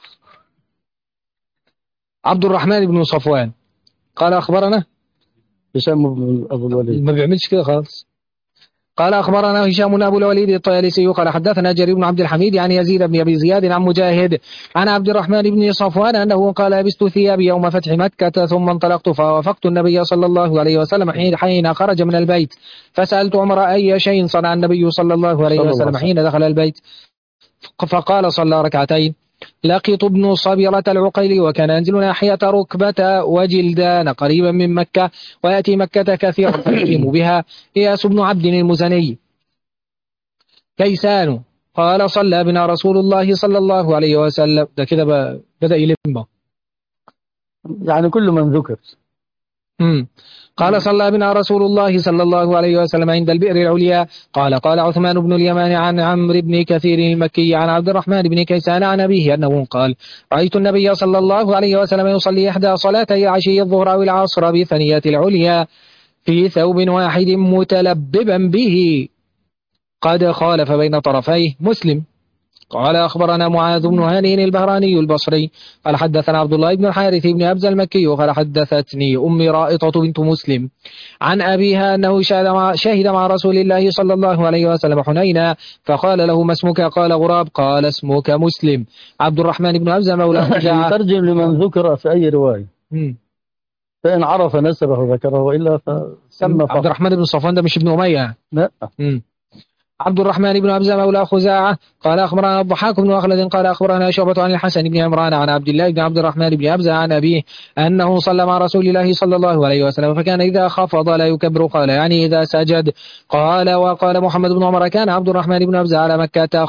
عبد الرحمن بن صفوان قال أخبرنا هشام بن أبو الوليد، ما بيعملش كده خالص. قال أخبرنا هشام بن أبو الوليد الطيالسي قال حدثنا جرير بن عبد الحميد عن يزيد بن أبي زياد عن مجاهد عن عبد الرحمن بن صفوان أنه قال لبست ثيابي يوم فتح مكة ثم انطلقت فوافقت النبي صلى الله عليه وسلم حين خرج من البيت، فسألت عمر أي شيء صنع النبي صلى الله عليه وسلم حين دخل البيت، فقال صلى ركعتين. لقيت ابن صبيرة العقيلي وكان ينزل ناحية ركبة وجلدان قريبا من مكة، ويأتي مكة كثيرا فيقيم بها. إياس بن عبد المزني كيسان قال صلى بنا رسول الله صلى الله عليه وسلم. ده كده بدأ يلم يعني كل من ذكر. قال صلى بنا رسول الله صلى الله عليه وسلم عند البئر العليا. قال عثمان بن اليمان عن عمرو بن كثير المكي عن عبد الرحمن بن كيسان عن أبيه أنه قال رأيت النبي صلى الله عليه وسلم يصلي إحدى صلاتي عشي الظهر أو العصر بثنية العليا في ثوب واحد متلببا به قد خالف بين طرفيه. مسلم. قال أخبرنا معاذ بن هانئ البهراني البصري قال حدثنا عبد الله بن الحارث بن أبزة المكي قال حدثتني أمي رائطة بنت مسلم عن أبيها أنه شهد مع رسول الله صلى الله عليه وسلم حنينا، فقال له ما اسمك؟ قال غراب. قال اسمك مسلم. عبد الرحمن بن أبزة مولى خزاعة. يترجم لمن ذكر في أي رواية، فإن عرف نسبه ذكره وإلا فسمى. عبد الرحمن بن صفوان ده مش ابن أمية؟ لا. عبد الرحمن بن أبزة مولى خزاعة قال أخبرنا الضحاك بن مخلد قال أخبرنا شعبة عن الحسن بن عمران عن عبد الله بن عبد الرحمن بن أبزة عن أبيه أنه صلى مع رسول الله صلى الله عليه وسلم فكان إذا خفض لا يكبر، قال يعني إذا سجد. وقال محمد بن عمر كان عبد الرحمن بن أبزة على مكة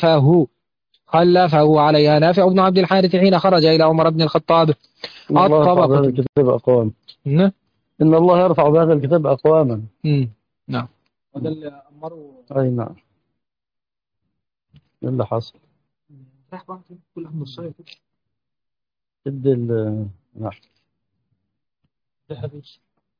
خلفه عليها نافع بن عبد الحارث حين خرج إلى عمر بن الخطاب. إن الله يرفع بهذا الكتاب أقواما. إن الله يرفع بهذا الكتاب أقواما. نعم. هذا اللي أمره. أي نعم. إيه اللي حصل؟ راح بعض كل من الصيف. ادي نعم. ده حديث.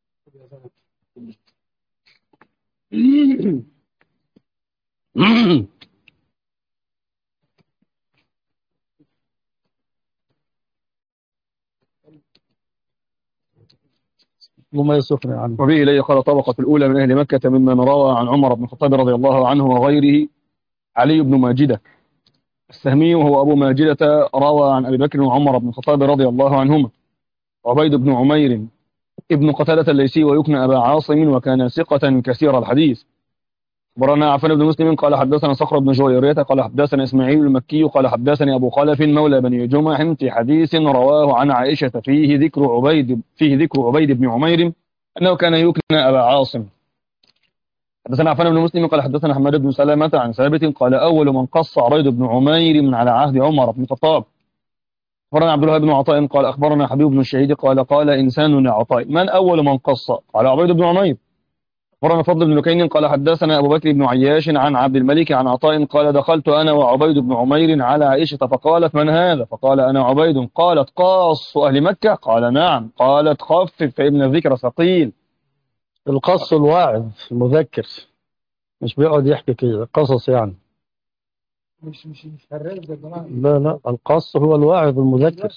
وما يسخن عنه. وبه إليه قال طبقة الأولى من أهل مكة ممن روى عن عمر بن الخطاب رضي الله عنه وغيره علي بن ماجدة السهمي وهو أبو ماجدة روى عن أبي بكر وعمر بن الخطاب رضي الله عنهما. عبيد بن عمير ابن قتادة الليثي ويكنى أبا عاصم وكان ثقة كثير الحديث. أخبرنا عفان بن مسلم قال حدثنا صخر بن جويرية قال حدثنا إسماعيل المكي قال حدثني أبو خلف مولى بني جمح في حديث رواه عن عائشة فيه ذكر عبيد بن عمير أنه كان يكنى أبا عاصم. حدثنا عفان بن مسلم قال حدثنا حماد بن سلامة عن ثابت قال أول من قص عبيد بن عمير من على عهد عمر بن الخطاب. أخبرنا عبد الله بن عطاء قال أخبرنا حبيب بن الشهيد قال إنسان لعطاء من أول من قص؟ قال عبيد بن عمير. أخبرنا فضل بن لكين قال حدثنا أبو بكر بن عياش عن عبد الملك عن عطاء قال دخلت أنا وعبيد بن عمير على عائشة فقالت من هذا؟ فقال أنا عبيد. قالت قاص أهل مكة؟ قال نعم. قالت خفف فإن الذكر ثقيل. القص الواعظ المذكر، مش بيقعد يحكي كده قصص يعني. مش هرز يا جماعة. لا القص هو الواعظ المذكر.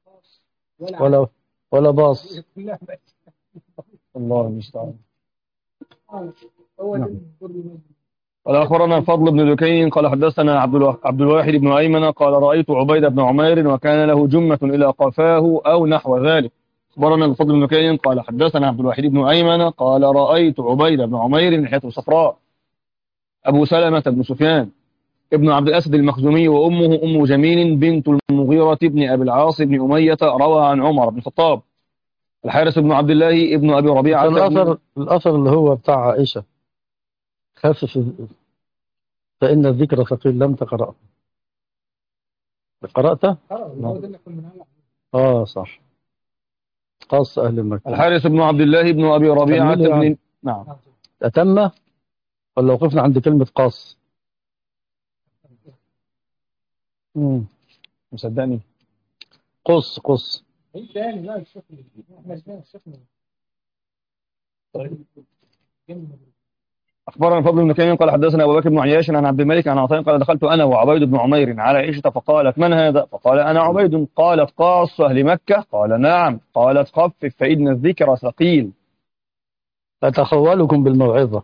ولا باص. الله المستعان. هو نعم. قال أخبرنا الفضل بن دكين قال حدثنا عبد الواحد بن أيمن قال رأيت عبيد بن عمير وكان له جمة إلى قفاه أو نحو ذلك. أخبرنا الفضل بن دكين قال حدثنا عبد الواحد بن أيمن قال رأيت عبيد بن عمير ناحية صفراء. أبو سلمة بن سفيان ابن عبد الأسد المخزومي وأمه أم جميل بنت المغيرة بن أبي العاص بن أمية روى عن عمر بن الخطاب. الحارث بن عبد الله ابن أبي ربيعة الأثر اللي هو بتاع عائشة خفف فإن الذكر ثقيل لم تقرأه. قرأته؟ صح. قاص أهل مكة. الحارث بن عبد الله ابن أبي ربيعة يعني. نعم. أتم ولا وقفنا عند كلمة قاص؟ مصدقني. قص. أخبرنا الفضل بن كيم قال حدثنا أبو بكر بن عياش عن عبد الملك عن عطاء قال دخلت أنا وعبيد بن عمير على عائشة فقالت من هذا؟ فقال أنا عبيد. قالت قاص أهل مكة؟ قال نعم. قالت خفف فإن الذكر ثقيل. أتخولكم بالموعظة.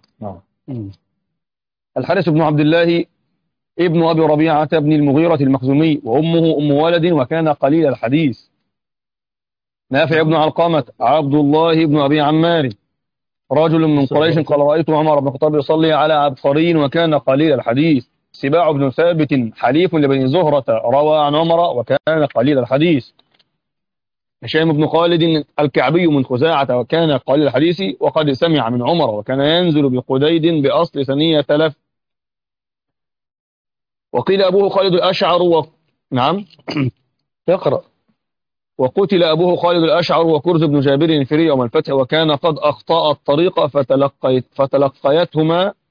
الحارث بن عبد الله ابن أبي ربيعة بن المغيرة المخزومي وأمه أم ولد وكان قليل الحديث. نافع بن علقمة عبد الله بن أبي عمار رجل من قريش قال رأيت عمر بن الخطاب يصلي على عبقري وكان قليل الحديث. سباع بن ثابت حليف لبني زهرة روى عن عمر وكان قليل الحديث. هشام بن خالد الكعبي من خزاعة وكان قليل الحديث وقد سمع من عمر وكان ينزل بقديد بأصل ثنية تلف. وقيل أبوه خالد الأشعر نعم يقرأ. وقتل أبوه خالد الأشعر وكرز بن جابر الفري يوم الفتح وكان قد أخطأ الطريق فلقيتهما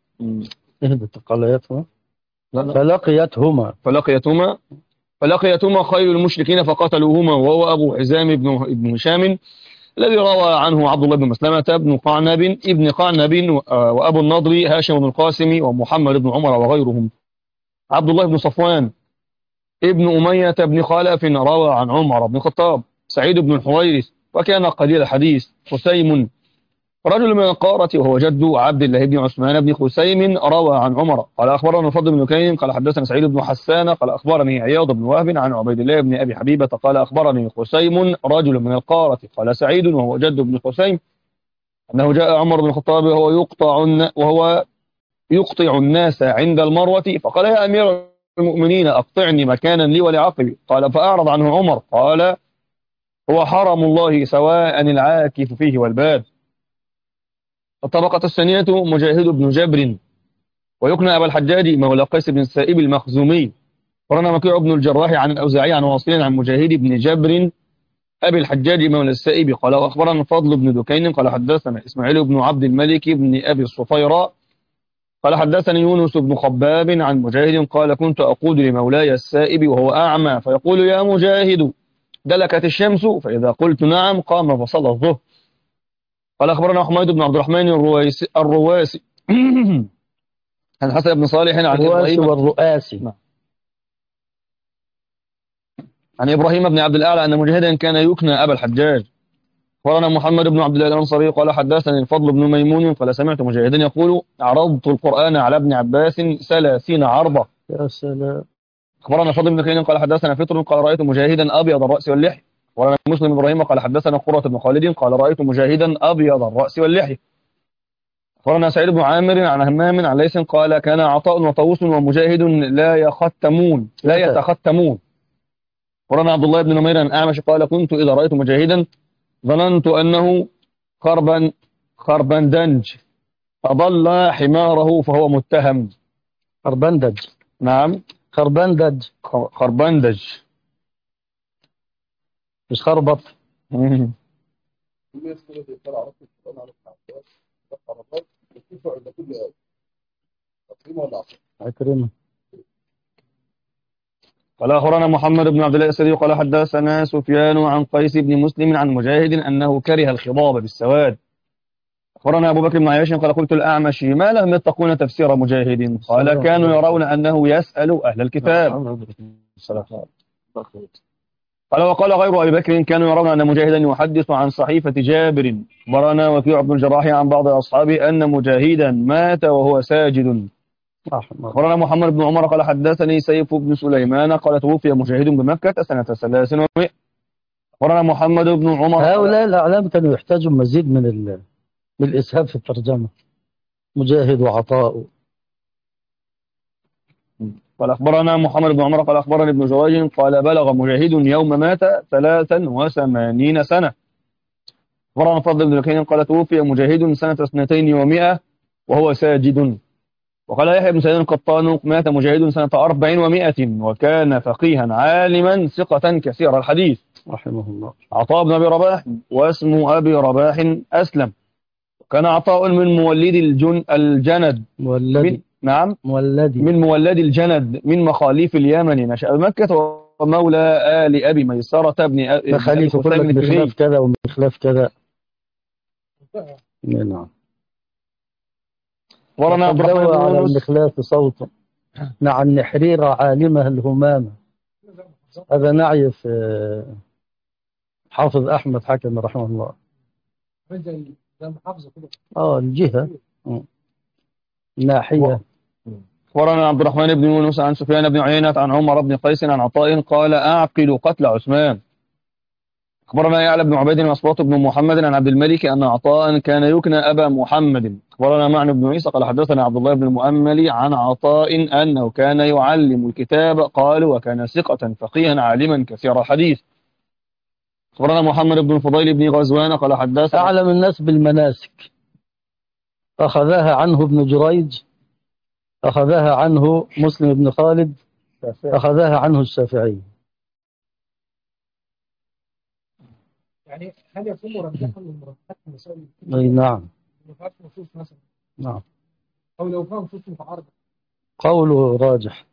خيل المشركين فقتلوهما وهو أبو حزام بن هشام الذي روى عنه عبد الله بن مسلمة ابن قعنب وأبو النضر هاشم بن القاسم ومحمد بن عمر وغيرهم. عبد الله بن صفوان ابن أمية بن خلف روى عن عمر بن الخطاب. سعيد بن الحويرث وكان قليل الحديث. خسيم رجل من القارة وهو جد عبد الله بن عثمان بن خسيم روى عن عمر. قال أخبرنا الفضل بن كين قال حدثنا سعيد بن حسان قال أخبرني عياض بن وهب عن عبيد الله بن أبي حبيبة قال أخبرني خسيم رجل من القارة قال سعيد وهو جد بن خسيم أنه جاء عمر بن الخطاب وهو يقطع الناس عند المروة فقال يا أمير المؤمنين أقطعني مكانا لي ولعقبي. قال فأعرض عنه عمر قال هو حرم الله سواء العاكف فيه والباد. الطبقة الثانية مجاهد بن جبر ويقنى أبا الحجاج مولى قيس بن السائب المخزومي. قرنا مكيع بن الجراح عن الأوزاعي عن واصل عن مجاهد بن جبر أبي الحجاج مولى السائب قال وأخبرنا الفضل بن دكين قال حدثنا إسماعيل بن عبد الملك بن أبي الصفيراء قال حدثني يونس بن خباب عن مجاهد قال كنت أقود لمولاي السائب وهو أعمى فيقول يا مجاهد دلكت الشمس فإذا قلت نعم قام فصلى الظهر. قال أخبرنا حميد بن عبد الرحمن الرواسي عن حسن بن صالح عن إبراهيم والرؤاسي عن إبراهيم بن عبد الأعلى أن مجاهدا كان يكنى أبا الحجاج. أخبرنا محمد بن عبد الله الأنصاري قال حدثني الفضل بن ميمون قال سمعت مجاهدا يقول عرضت القرآن على ابن عباس 30 عرضة. يا سلام. أخبرنا الفضل بن كيلان قال حدثنا فطر قال رأيت مجاهدا أبيض الرأس واللحية. أخبرنا مسلم إبراهيم قال حدثنا قرة بن خالد قال رأيت مجاهدا أبيض الرأس واللحية. أخبرنا سعيد بن عامر عن همام عن ليث قال كان عطاء وطاووس ومجاهد لا يتختمون. أخبرنا عبد الله بن نمير عن أعمش قال كنت إذا رأيت مجاهدا ظننت أنه خربندنج فضل حماره فهو متهم. خربندج. نعم خربندج مش خربط. أكرمه. قال أخبرنا محمد بن عبد الله الأسدي قال حدثنا سفيان عن قيس بن مسلم عن مجاهد أنه كره الخضاب بالسواد. أخبرنا أبو بكر بن عياش قال قلت الأعمش ما لهم يتقون تفسير مجاهد قال كانوا يرون أنه يسأل أهل الكتاب. قال وقال غير أبي بكر كانوا يرون أن مجاهدا يحدث عن صحيفة جابر. أخبرنا وكيع بن الجراح عن بعض أصحابه أن مجاهدا مات وهو ساجد أخبرنا محمد بن عمر قال حدثني سيف بن سليمان قال توفي مجاهد بمكة سنة 300. أخبرنا محمد بن عمر هؤلاء الأعلام كانوا يحتاجوا مزيد من الإسهاب في الترجمة. مجاهد وعطاء. قال أخبرنا محمد بن عمر قال أخبرني ابن جريج قال بلغ مجاهد يوم مات 83 سنة. أخبرنا فضل بن لكين قال توفي مجاهد سنة 200 وهو ساجد. وقال يحيى بن سعيد القطان مات مجاهد سنة 400 وكان فقيها عالما ثقة كثير الحديث رحمه الله. عطاء بن أبي رباح واسم أبي رباح أسلم. كان عطاء من مولد الجند نعم من مولد الجند من مخاليف اليمن نشأ بمكة ومولى آل أبي ميسرة بن مخاليف كل من خلاف كذا ومن خلاف كذا. نعم. ورنا عبد الرحمن على المخلاف صوته مع النحرير عالمه الهمامة. هذا نعي في حافظ أحمد حكم رحمه الله. الجهة ناحية. ورنا عبد الرحمن بن يونس عن سفيان بن عيينة عن عمر بن قيس عن عطاء قال أعقل قتل عثمان. أخبرنا يعلى بن عبيد وأصباط بن محمد عن عبد الملك أن عطاء كان يكنى أبا محمد. أخبرنا معن بن عيسى قال حدثنا عبد الله بن المؤمل عن عطاء أنه كان يعلم الكتاب قال وكان ثقة فقيها عالما كثير الحديث. أخبرنا محمد بن الفضيل بن غزوان قال حدثنا أعلم الناس بالمناسك أخذها عنه ابن جريج أخذها عنه مسلم بن خالد أخذها عنه الشافعي. يعني هل يكون مرجحا للمرجحات في مسائل؟ أي نعم. نصوص مثلا. نعم. أو لو كان نصوص متعارضة. قوله راجح.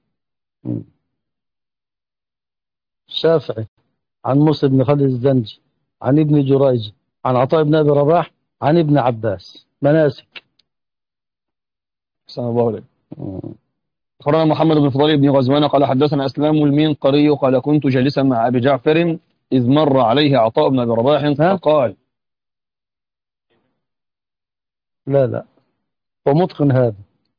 الشافعي عن موسى بن خالد الزنجي عن ابن جريج عن عطاء بن أبي رباح عن ابن عباس. مناسك. أحسن الله عليك. أخبرنا محمد بن الفضيل بن غزوان قال حدثنا أسلام المنقري قال كنت جالسا مع أبي جعفر إذ مر عليه عطاء بن أبي رباح فقال لا ومتقن هذا.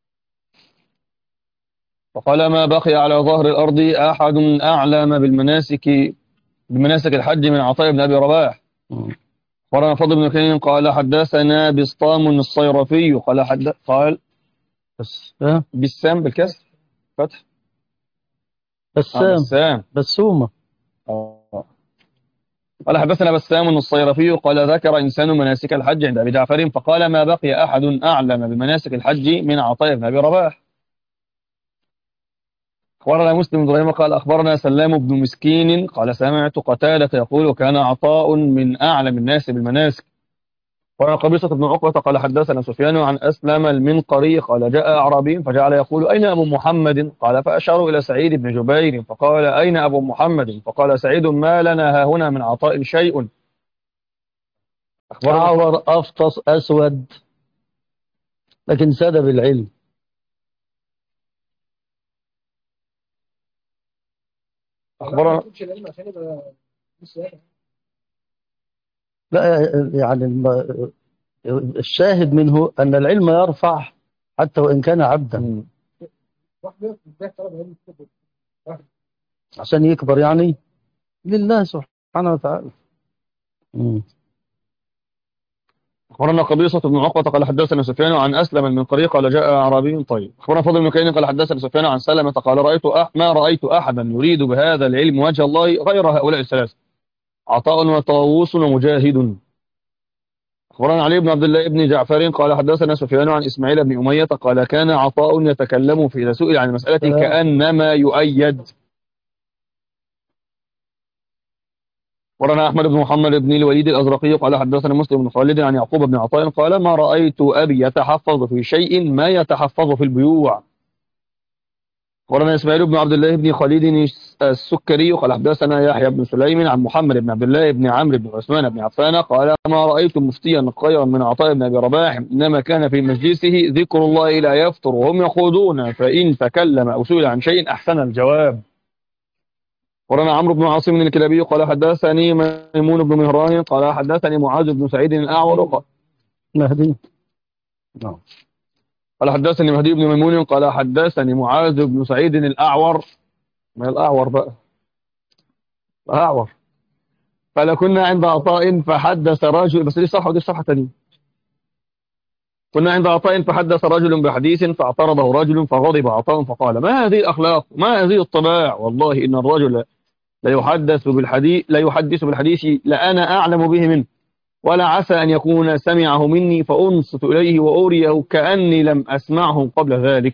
فقال ما بقي على ظهر الأرض أحد أعلم بمناسك الحج من عطاء بن أبي رباح. أخبرنا فضل بن كين قال حدثنا بسطام الصيرفي قال بسام بالكسر فتح بسومة. قال حدثنا بسام الصيرفي قال ذكر إنسان مناسك الحج عند أبي جعفر فقال ما بقي أحد أعلم بمناسك الحج من عطاء بن أبي رباح. أخبرنا مسلم بن إبراهيم قال أخبرنا سلام بن مسكين قال سمعت قتادة يقول كان عطاء من أعلم الناس بالمناسك. وعن قبيصة بن عقبة قال حدثنا سفيان عن أسلم المنقري قال جاء أعرابي فجعل يقول أين أبو محمد قال فأشاروا إلى سعيد بن جبير فقال أين أبو محمد فقال سعيد ما لنا هاهنا من عطاء شيء. أعور أفطس أسود لكن ساد بالعلم. أخبرنا لا يعني الشاهد منه أن العلم يرفع حتى وإن كان عبدا عشان يكبر يعني لله سبحانه وتعالى. أخبرنا قبيصة بن عقبة قال حدثنا سفيان عن أسلم المنقري قال جاء أعرابي طيب. أخبرنا فضل بن كين قال حدثنا سفيان عن سلمة قال ما رأيت أحدا يريد بهذا العلم وجه الله غير هؤلاء الثلاثة عطاء وطاووس ومجاهد. أخبرنا علي بن عبد الله بن جعفر قال حدثنا سفيان عن إسماعيل بن أمية قال كان عطاء يتكلم في إذا سئل عن مسألة كأنما يؤيد. أخبرنا أحمد بن محمد بن الوليد الأزرقي قال حدثنا مسلم بن خالد عن يعقوب بن عطاء قال ما رأيت أبي يتحفظ في شيء ما يتحفظ في البيوع. أخبرنا إسماعيل بن عبد الله بن خالد السكري قال حدثنا يحيى بن سليم عن محمد بن عبد الله بن عمرو بن عثمان بن عفان قال ما رأيت مفتيا خيرا من عطاء بن أبي رباح إنما كان في مجلسه ذكر الله لا يفطر وهم يخوضون فإن تكلم أو سئل عن شيء أحسن الجواب. أخبرنا عمرو بن عاصم الكلابي قال حدثني ميمون بن مهران قال حدثني معاذ بن سعيد الأعور مهدي. نعم. قال حدثني مهدي بن ميمون قال حدثني معاذ بن سعيد الأعور. ما الأعور بقى؟ الأعور. قال كنا عند عطاء فحدث رجل، بس دي صفحة ودي صفحة ثانية. كنا عند عطاء فحدث رجل بحديث فاعترضه رجل فغضب عطاء فقال ما هذه الأخلاق ما هذه الطباع، والله إن الرجل لا يحدث بالحديث لأنا أعلم به منه، ولا عسى أن يكون سمعه مني فأنصت إليه وأريه كأني لم أسمعه قبل ذلك.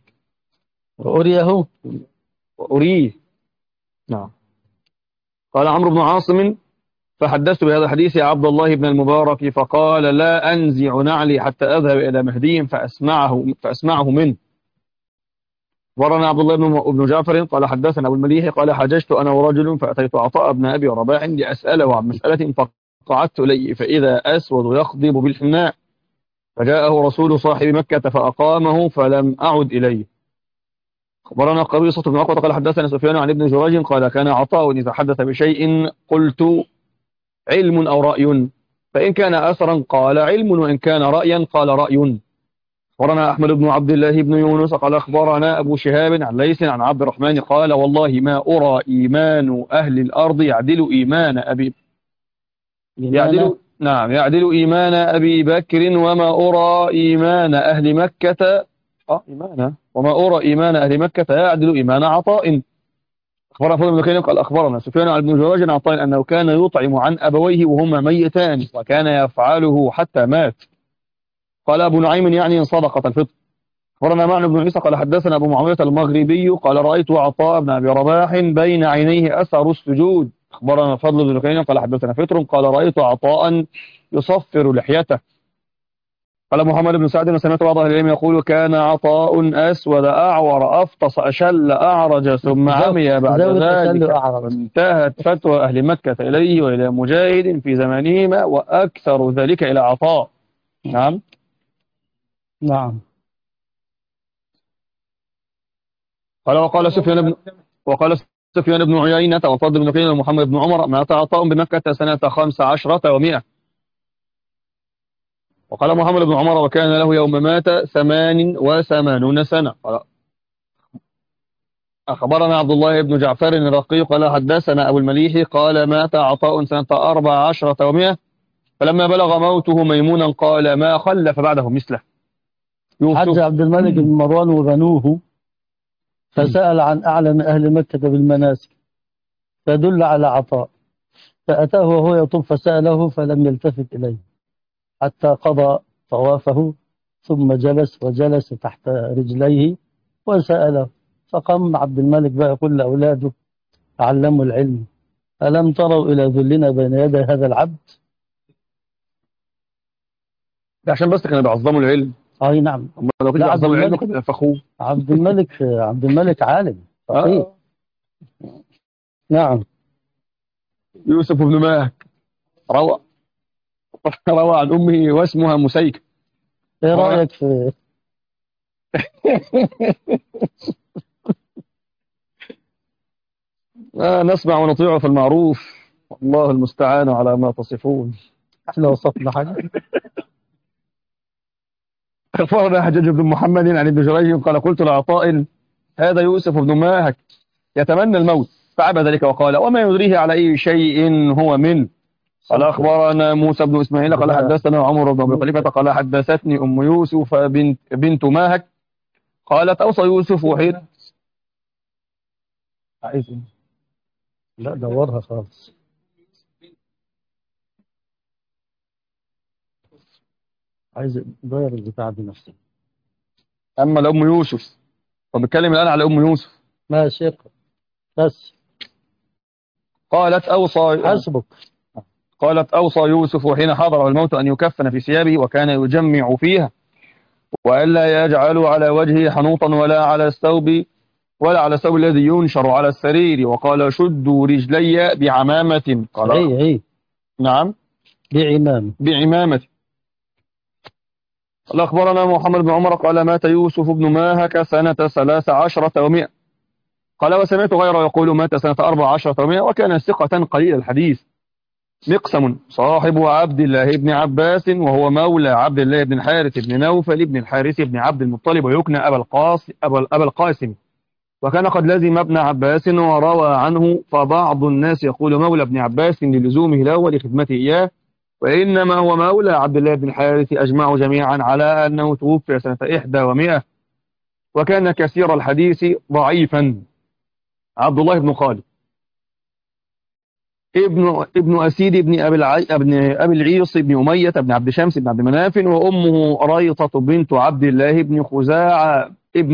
وأريه. نعم. قال عمرو بن عاصم فحدثت بهذا الحديث يا عبد الله بن المبارك فقال لا أنزع نعلي حتى أذهب إلى مهدي فأسمعه منه. ورنا عبد الله بن جعفر قال حدثنا أبو المليح قال حججت أنا ورجل فأتيت عطاء بن أبي رباح لأسأله عن مسألة فقعدت إليه فإذا أسود يخضب بالحناء فجاءه رسول صاحب مكة فأقامه فلم أعد إليه. أخبرنا قبيصة بن عقبة قال حدثنا سفيان عن ابن جريج قال كان عطاء إذا حدث بشيء قلت علم أو رأي، فإن كان أثرا قال علم وإن كان رأيا قال رأي. أخبرنا أحمد بن عبد الله بن يونس قال أخبرنا أبو شهاب عن ليث عن عبد الرحمن قال والله ما أرى إيمان أهل الأرض يعدل إيمان أبي بكر وما أرى إيمان أهل مكة يعدل إيمان عطاء. أخبرنا فضل بن كينان قال أخبرنا سفيان عن ابن جريج عن عطاء أنه كان يطعم عن أبويه وهما ميتان وكان يفعله حتى مات. قال أبو نعيم يعني صدقة الفطر. أخبرنا معن بن عيسى قال حدثنا أبو معاوية المغربي قال رأيت عطاء بن أبي رباح بين عينيه أثر السجود. أخبرنا فضل بن كينان قال حدثنا فطر قال رأيت عطاء يصفر لحيته. قال محمد بن سعد وسمعت بعض أهل العلم يقول كان عطاء أسود أعور أفطس أشل أعرج ثم عمي بعد ذلك انتهت فتوى أهل مكة إليه وإلى مجاهد في زمانهما وأكثر ذلك إلى عطاء. نعم. قال وقال سفيان بن عيينة وفضل بن قيل ومحمد بن عمر مات عطاء بمكة سنة 15 و100. وقال محمد بن عمر وكان له يوم مات 88 سنة. أخبرنا عبد الله بن جعفر الرقي قال حدثنا أبو المليح قال مات عطاء سنة 14 و100 فلما بلغ موته ميمونا قال ما خلف بعده مثله. حج عبد الملك بن مروان وبنوه فسأل عن أعلم أهل مكة بالمناسك فدل على عطاء فأتاه وهو يطوف فسأله فلم يلتفت إليه حتى قضى طوافه ثم جلس تحت رجليه وسأله فقام عبد الملك بقى يقول لأولاده تعلموا العلم ألم تروا إلى ذلنا بين يدي هذا العبد؟ ده عشان بس كانوا بيعظموا العلم. أي نعم. لو كانوا بيعظموا العلم كانوا ينفخوه. عبد الملك عالم فقيه. نعم. يوسف بن ماهك روى عن أمه واسمها مسيك. إيه رأيك في نسمع ونطيع في المعروف والله المستعان على ما تصفون. احنا وصفنا حاجة. أخبرنا حجاج بن محمد عن ابن جريج قال قلت لعطاء هذا يوسف بن ماهك يتمنى الموت فعبى ذلك وقال وما يدريه على أي شيء هو منه. قال أخبرنا موسى بن إسماعيل قال حدثنا عمر بن أبي خليفة قال حدثتني أم يوسف بنت ماهك قالت أوصى يوسف حين لا دورها خالص. عايز داير البتاع دي نفسه. أما لأم يوسف فبتكلم الآن على أم يوسف. ماشي بس. قالت أوصى حسبك. قالت أوصى يوسف حين حضره الموت أن يكفن في ثيابه وكان يجمع فيها وألا يجعل على وجهه حنوطا ولا على الثوب الذي ينشر على السرير وقال شدوا رجلي بعمامة. قال أي نعم بعمامة. قال أخبرنا محمد بن عمر قال مات يوسف بن ماهك سنة 13 و100 قال وسمعت غيره يقول مات سنة 14 و100 وكان ثقة قليل الحديث. مقسم صاحب عبد الله بن عباس، وهو مولى عبد الله بن الحارث بن نوفل بن الحارث بن عبد المطلب، ويكنى أبا القاسم، وكان قد لزم ابن عباس وروى عنه، فبعض الناس يقول مولى ابن عباس للزومه له ولخدمته إياه، وإنما هو مولى عبد الله بن الحارث. أجمعوا جميعا على أنه توفي سنة 100، وكان كثير الحديث ضعيفا. عبد الله بن خالد ابن أسيد بن أبي العيص بن أمية بن عبد شمس بن عبد مناف، وأمه ريطة بنت عبد الله بن خزاعة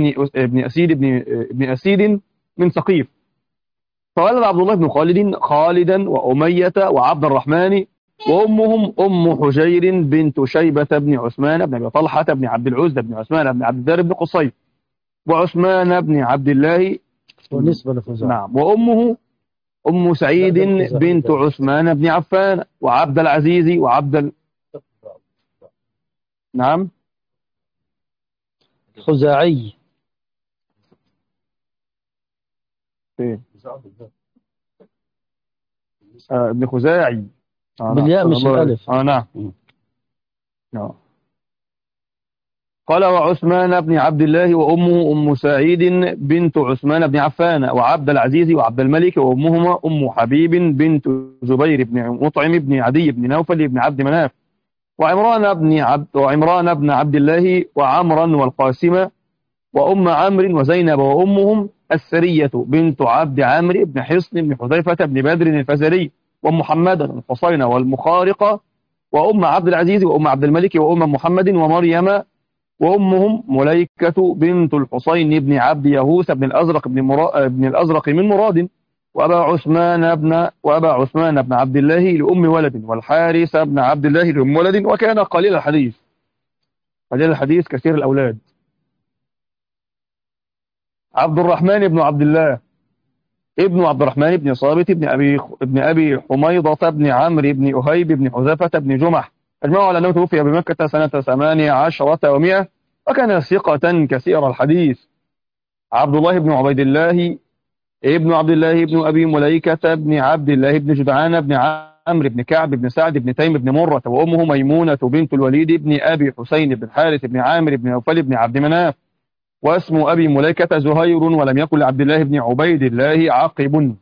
ابن أسيد من ثقيف. فولد عبد الله بن خالد خالدا وأمية وعبد الرحمن، وأمهم أم حجير بنت شيبة بن عثمان بن أبي طلحة بن عبد العزة بن عثمان بن عبد الدار بن قصي، وعثمان بن عبد الله ونسبة لخزاعة. نعم. وأمه أم سعيد بنت عثمان بن عفان وعبد العزيز نعم خزاعي. ابن خزاعي بالياء مش الألف. نعم. قال وعثمان بن عبد الله وأمه أم سعيد بنت عثمان بن عفان وعبد العزيز وعبد الملك، وأمهما أم حبيب بنت زبير بن مطعم بن عدي بن نوفل بن عبد مناف، وعمران بن عبد الله وعمرا والقاسم، وأم عمرو وزينب، وأمهم السرية بنت عبد عامر بن حصن بن حذيفة بن بدر الفزاري، ومحمد الحصين والمخارقة، وأم عبد العزيز وأم عبد الملك وأم محمد ومريم، وأمهم مليكة بنت الحصين بن عبد يهوث بن الأزرق من مراد، وأبا عثمان بن عبد الله لأم ولد، والحارث بن عبد الله لأم ولد، وكان قليل الحديث كثير الأولاد. عبد الرحمن بن عبد الله ابن عبد الرحمن بن صابت ابن أبي حميضة بن عمرو بن أهيب بن حذافة بن جمح، أجمعوا على أنه توفي بمكة سنة 18 و100، وكان ثقة كثير الحديث. عبد الله بن عبيد الله ابن عبد الله بن أبي مليكة بن عبد الله بن جدعان بن عمرو بن كعب بن سعد بن تيم بن مرة، وأمه ميمونة بنت الوليد بن أبي حسين بن حارث بن عامر بن نوفل بن عبد مناف، واسم أبي مليكة زهير، ولم يكن لعبد الله بن عبيد الله عقب.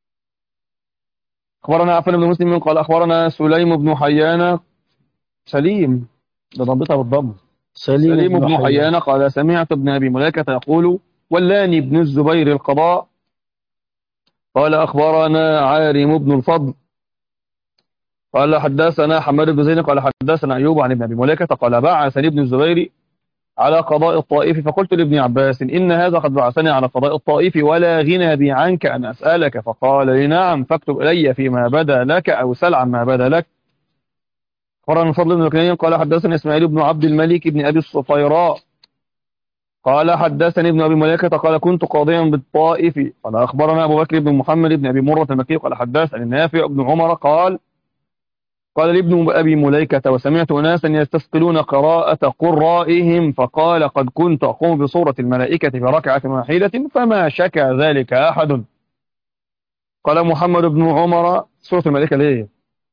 أخبرنا عفان بن مسلم قال أخبرنا سليم بن حيان سليم ده ضبطها بالضم سليم بن حيان قال سمعت ابن أبي مليكة يقول ولاني ابن الزبير القضاء. قال أخبرنا عارم بن الفضل قال حدثنا حماد بن زيد قال حدثنا أيوب عن ابن أبي مليكة قال بعثني ابن الزبير على قضاء الطائف، فقلت لابن عباس إن هذا قد بعثني على قضاء الطائف ولا غنى بي عنك أن أسألك، فقال لي نعم، فاكتب إلي فيما بدا لك أو سل عما بدا لك. أخبرنا الفضل بن كنين قال حدثني إسماعيل بن عبد الملك بن أبي الصفيراء قال حدثني ابن أبي مليكة قال كنت قاضيا بالطائف. قال أخبرنا أبو بكر بن محمد بن أبي مرة المكي قال حدثني النافع بن عمر قال لابن أبي مليكة وسمعت أناسا يستثقلون قراءة قرائهم، فقال قد كنت أقوم بصورة الملائكة في ركعة واحدة فما شكى ذلك أحد. قال محمد بن عمر سورة الملائكة ليه؟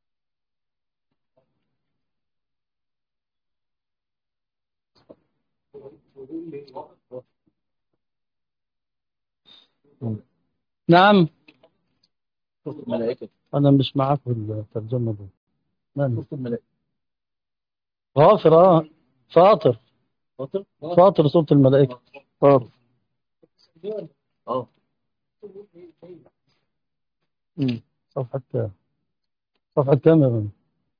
نعم أنا مش معاك في الترجمة دي. غافر فاطر سورة الملائكة. صفحة كام يا بني؟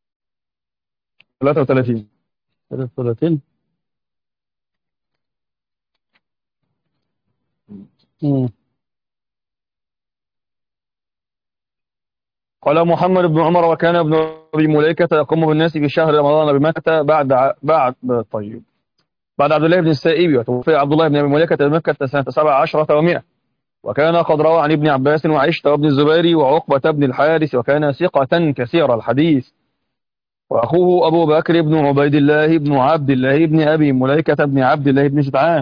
33. قال محمد بن عمر وكان ابن أبي مليكة يقوم بالناس في شهر رمضان بمكة بعد عبد الله بن السائب، وتوفي عبد الله بن أبي مليكة بمكة سنة 17 و100، وكان قد روى عن ابن عباس وعائشة وابن الزبير وعقبة بن الحارث، وكان ثقة كثير الحديث. وأخوه أبو بكر بن عبيد الله بن عبد الله بن أبي مليكة بن عبد الله بن جدعان،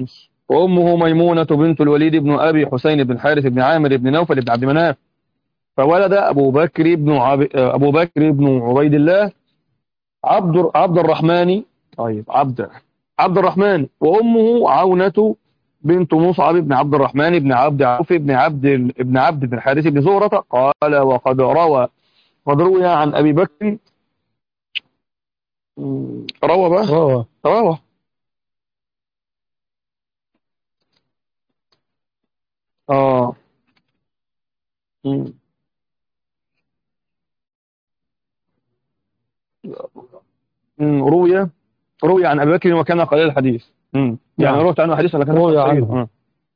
وأمه ميمونة بنت الوليد بن أبي حسين بن حارث بن عامر بن نوفل بن عبد مناف، فولد أبو بكر بن عبيد الله عبد الرحمن. طيب عبد الرحمن، وأمه عونة بنت مصعب بن عبد الرحمن بن عبد عوف بن عبد بن الحارث بن زهرة. قال وقد روي عن أبي بكر. روى بقى روى مم. روي عن أبي بكر وكان قليل الحديث. يعني رويت عنه حديث لكن روي عنه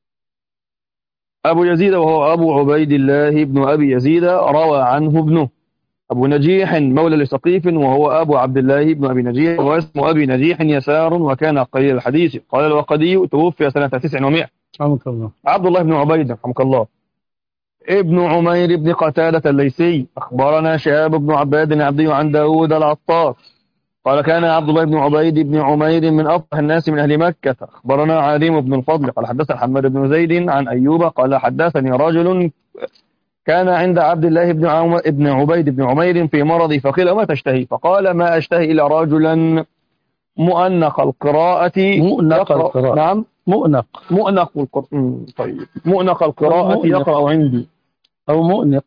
أبو يزيد وهو أبو عبيد الله بن أبي يزيد روى عنه ابنه أبو نجيح مولى لسقيف وهو أبو عبد الله بن أبي نجيح واسم أبي نجيح يسار وكان قليل الحديث. قال الوقدي توفي سنة 900. رحمك الله. عبد الله بن عبيد رحمك الله ابن عمير بن قتادة الليثي أخبرنا شهاب بن عباد العبدي عن داود العطار قال كان عبد الله بن عبيد بن عمير من أفقه الناس من أهل مكة. أخبرنا عالم بن الفضل قال حدثنا حماد بن زيد عن أيوب قال حدثني رجل كان عند عبد الله بن عبيد بن عمير في مرض فقيل ما تشتهي فقال ما أشتهي إلا رجلا مؤنق القراءة. نعم مؤنق القراءة. طيب مؤنق القراءة يقرأ عندي أو مؤنق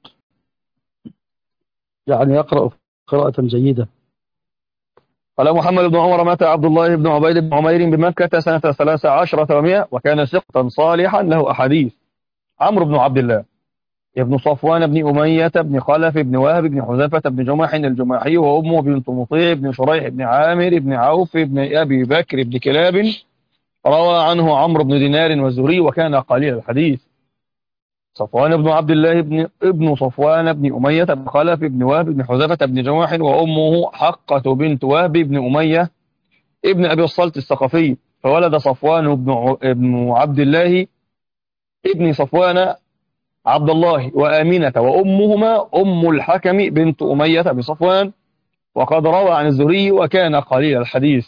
يعني يقرأ قراءة جيدة. قال محمد بن عمر مات عبد الله بن عبيد بن عمير بمكة سنة 13 و100 وكان ثقة صالحا له أحاديث. عمرو بن عبد الله ابن صفوان بن أمية بن خلف بن وهب بن حذافة بن جمح الجماحي وأمه بنت مطيع بن شريح بن عامر بن عوف بن أبي بكر بن كلاب روى عنه عمرو بن دينار والزهري وكان قليل الحديث. صفوان بن عبد الله ابن صفوان بن أمية بن خلف بن وهب بن حذافة بن جمح وأمه حقة بنت وهب بن أمية ابن أبي الصلت الثقفي فولد صفوان بن عبد الله ابن صفوان عبد الله وآمنة وأمهما أم الحكم بنت أمية بصفوان وقد روى عن الزهري وكان قليل الحديث.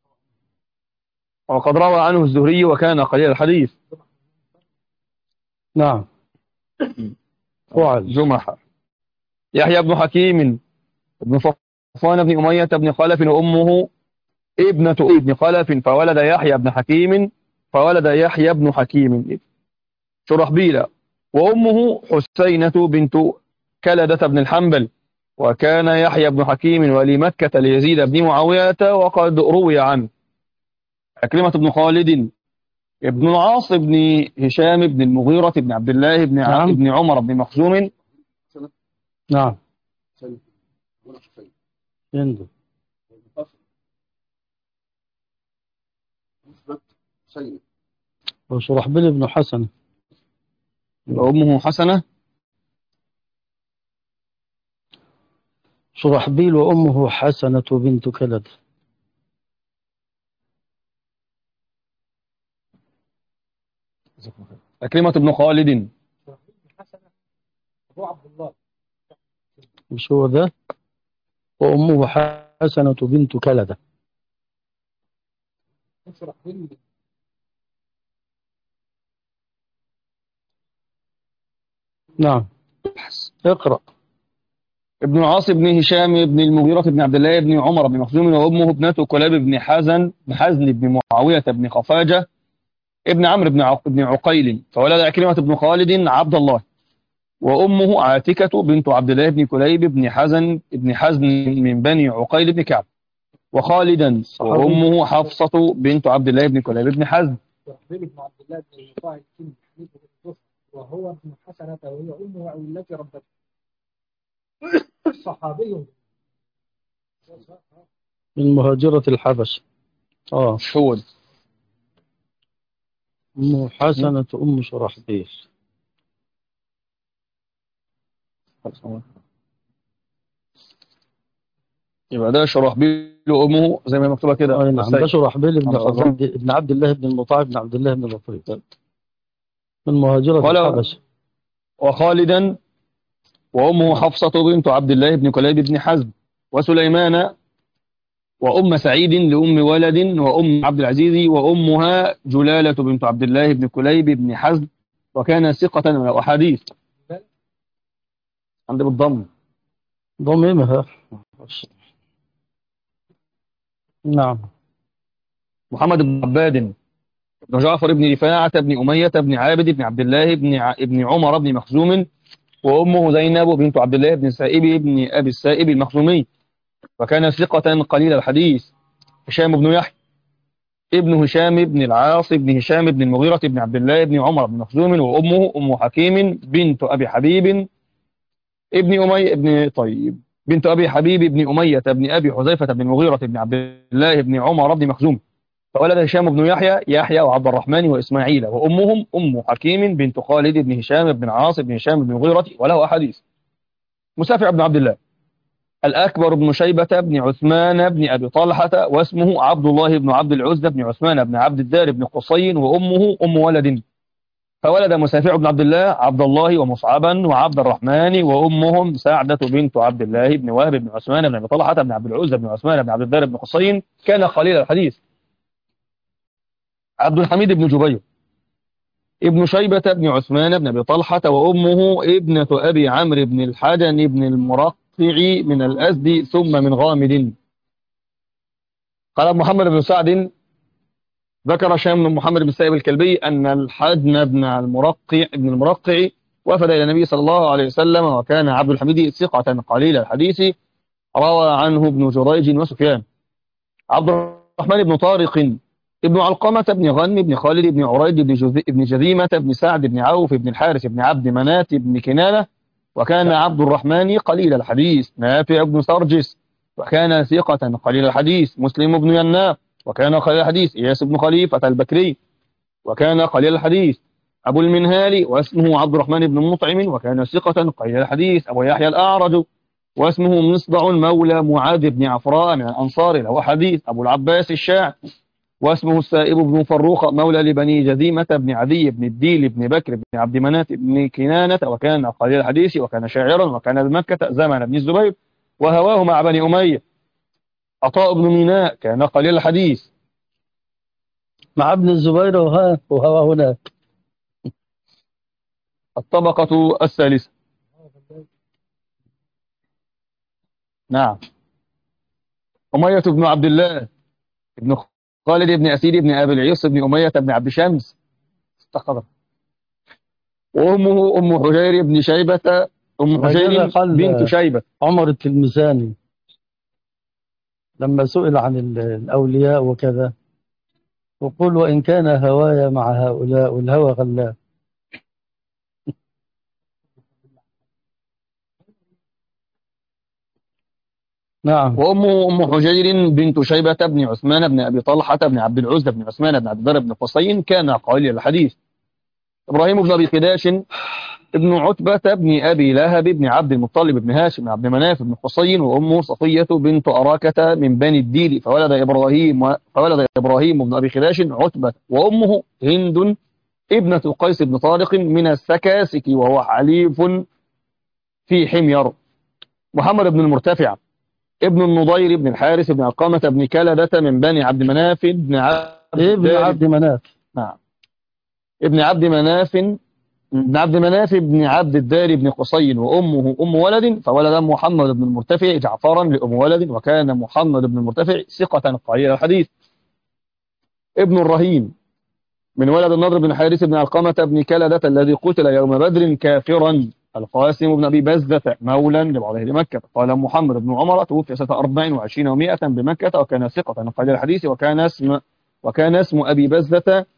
نعم جمحة. يحيى بن حكيم بن صفوان بن أمية بن خلف وأمه ابنة ابن خلف فولد يحيى بن حكيم شرحبيل وأمه حسينة بنت كلدة بن الحنبل وكان يحيى بن حكيم ولي مكة ليزيد بن معاوية وقد روي عنه. عكرمة بن خالد ابن العاص بن هشام بن المغيرة بن عبد الله بن عمر بن مخزوم. نعم وشرحبيل بن حسن وأمه حسنة. شرحبيل وأمه حسنة بنت كلد. عكرمة بن خالد مش هو ذا وأمه حسنة بنت كلدة. نعم اقرأ. ابن العاص بن هشام بن المغيرة بن عبد الله بن عمر بن مخزوم وأمه ابنة كلاب بن حزن بن معاوية بن خفاجة ابن عمرو بن عقيل فولد عكرمة بن خالد عبد الله وأمه عاتكة بنت عبد الله بن كليب بن حزن من بني عقيل بن كعب وخالدا وأمه حفصة بنت عبد الله بن كليب بن حزن. وهو ابن حسنة وهي أمه أو التي ربته صحابي من مهاجرة الحبش. شهود أم حسنة أم شرحبيل. يبقى ده شرحبيل وأمه زي ما مكتوبة كده. نعم ده شرحبيل بن عبد الله بن المطاع بن عبد الله بن لطيف من مهاجرة الحبش. وخالدا وأمه حفصة بنت عبد الله بن كليب بن حزم وسليمان وأم سعيد لأم ولد وأم عبد العزيز وأمها جلالة بنت عبد الله بن كليب بن حزم وكان ثقة من الأحاديث. عندي بالضم. ضممها. نعم. محمد بن عباد بن جعفر بن رفاعة بن أمية بن عابد بن عبد الله بن عمر بن مخزوم، وأمه زينب بنت عبد الله بن سائب بن أبي السائب المخزومي، وكان ثقة قليل الحديث. هشام بن يحيى ابن هشام بن العاص بن هشام بن المغيرة بن عبد الله بن عمر بن مخزوم، وأمه أم حكيم بنت أبي حبيب ابن أمية ابن طيب بنت أبي حبيب بن أمية بن أبي حذيفة بن المغيرة بن عبد الله بن عمر بن مخزوم. فولد هشام بن يحيى وعبد الرحمن وإسماعيل، وأمهم أم حكيم بنت خالد بن هشام بن عاص بن هشام بن المغيرة، وله أحاديث. مسافع بن عبد الله الأكبر بن شيبة بن عثمان بن أبي طلحة، واسمه عبد الله بن عبد العزة بن عثمان بن عبد الدار بن قصي، وأمه أم ولد. فولد مسافع بن عبد الله عبد الله ومصعبا وعبد الرحمن، وأمهم سعدة بنت عبد الله بن وهب بن عثمان بن أبي طلحة بن عبد العزة بن عثمان بن عبد الدار بن قصي، كان قليل الحديث. عبد الحميد بن جبير ابن شيبة بن عثمان بن أبي طلحة، وأمه ابنة أبي عمرو بن الحجن بن المرقع من الأزدي ثم من غامد. قال محمد بن سعد ذكر هشام بن محمد بن سائب الكلبي أن الحجن بن المرقع وفد إلى النبي صلى الله عليه وسلم، وكان عبد الحميد ثقة قليل الحديث، روى عنه ابن جريج وسفيان. عبد الرحمن بن طارق ابن علقمة بن غنم بن خالد بن عريض بن جذيمة بن سعد بن عوف بن الحارث بن عبد منات بن كنانة، وكان عبد الرحمن قليل الحديث. نافع بن سرجس وكان ثقة قليل الحديث. مسلم بن يناف وكان قليل الحديث. إياس بن خليفة البكري وكان قليل الحديث. أبو المنهال واسمه عبد الرحمن بن مطعم وكان ثقة قليل الحديث. أبو يحيى الأعرج واسمه مصدع مولى معاذ بن عفراء من الأنصار له حديث. أبو العباس الشاعر واسمه السائب بن فروخ مولى لبني جذيمة بن عدي بن الديل بن بكر بن عبد منات بن كنانة، وكان قليل الحديث وكان شاعرا، وكان بمكة زمن ابن الزبير وهواه مع بني أمية. عطاء بن ميناء كان قليل الحديث مع ابن الزبير وهو هناك. الطبقة الثالثة. نعم. أمية بن عبد الله ابن خالد بن أسيد بن أبي العيص بن أمية بن عبد شمس استقر. وأمه أم حجير بن شيبة أم حجير بنت شيبة. عمر التلمساني لما سئل عن الأولياء وكذا وقل وإن كان هوايا مع هؤلاء والهوى غلاب. نعم. وأمه أم حجير بنت شيبة بن عثمان بن أبي طلحة بن عبد العزة بن عثمان بن عبد الله بن قصي، كان قليل الحديث. إبراهيم بن أبي قداش ابن عتبة بن أبي لهب بن عبد المطلب بن هاشم بن عبد مناف بن قصي، وأمه صفية بنت أراكة من بني الديل. فولد إبراهيم بن أبي قداش عتبة، وأمه هند ابنة قيس بن طارق من السكاسك وهو حليف في حمير. محمد بن المرتفع ابن النضير بن الحارث بن علقمة بن كلدة من بني عبد مناف بن عبد مناف. نعم. ابن عبد مناف بن عبد الدار بن قصي، وأمه أم ولد. فولد محمد بن المرتفع جعفرا لأم ولد، وكان محمد بن المرتفع ثقة قليل الحديث. ابن الرهين من ولد النضر بن حارث بن علقمة بن كلدة الذي قتل يوم بدر كافرا. القاسم بن أبي بزة مولى لبعض أهل مكة. قال محمد بن عمر توفي سنة 24 و100 بمكة، وكان ثقة قليل الحديث. وكان اسم أبي بزة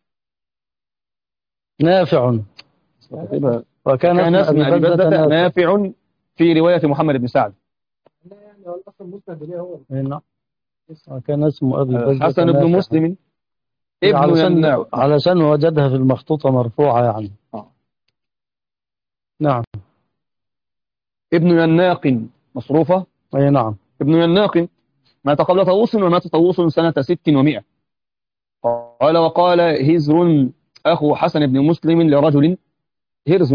نافع. وكان اسم أبي بزة نافع في رواية محمد بن سعد. وكان اسم أبي بزة حسن بن مسلم ابن يناع، علشان وجدها في المخطوطة مرفوعة يعني. نعم. ابن يناق مصروفة. أي نعم. ابن يناق مات قبل طاووس ومات طاووس سنة 6 و100. قال وقال هزر أخو حسن بن مسلم لرجل هرز: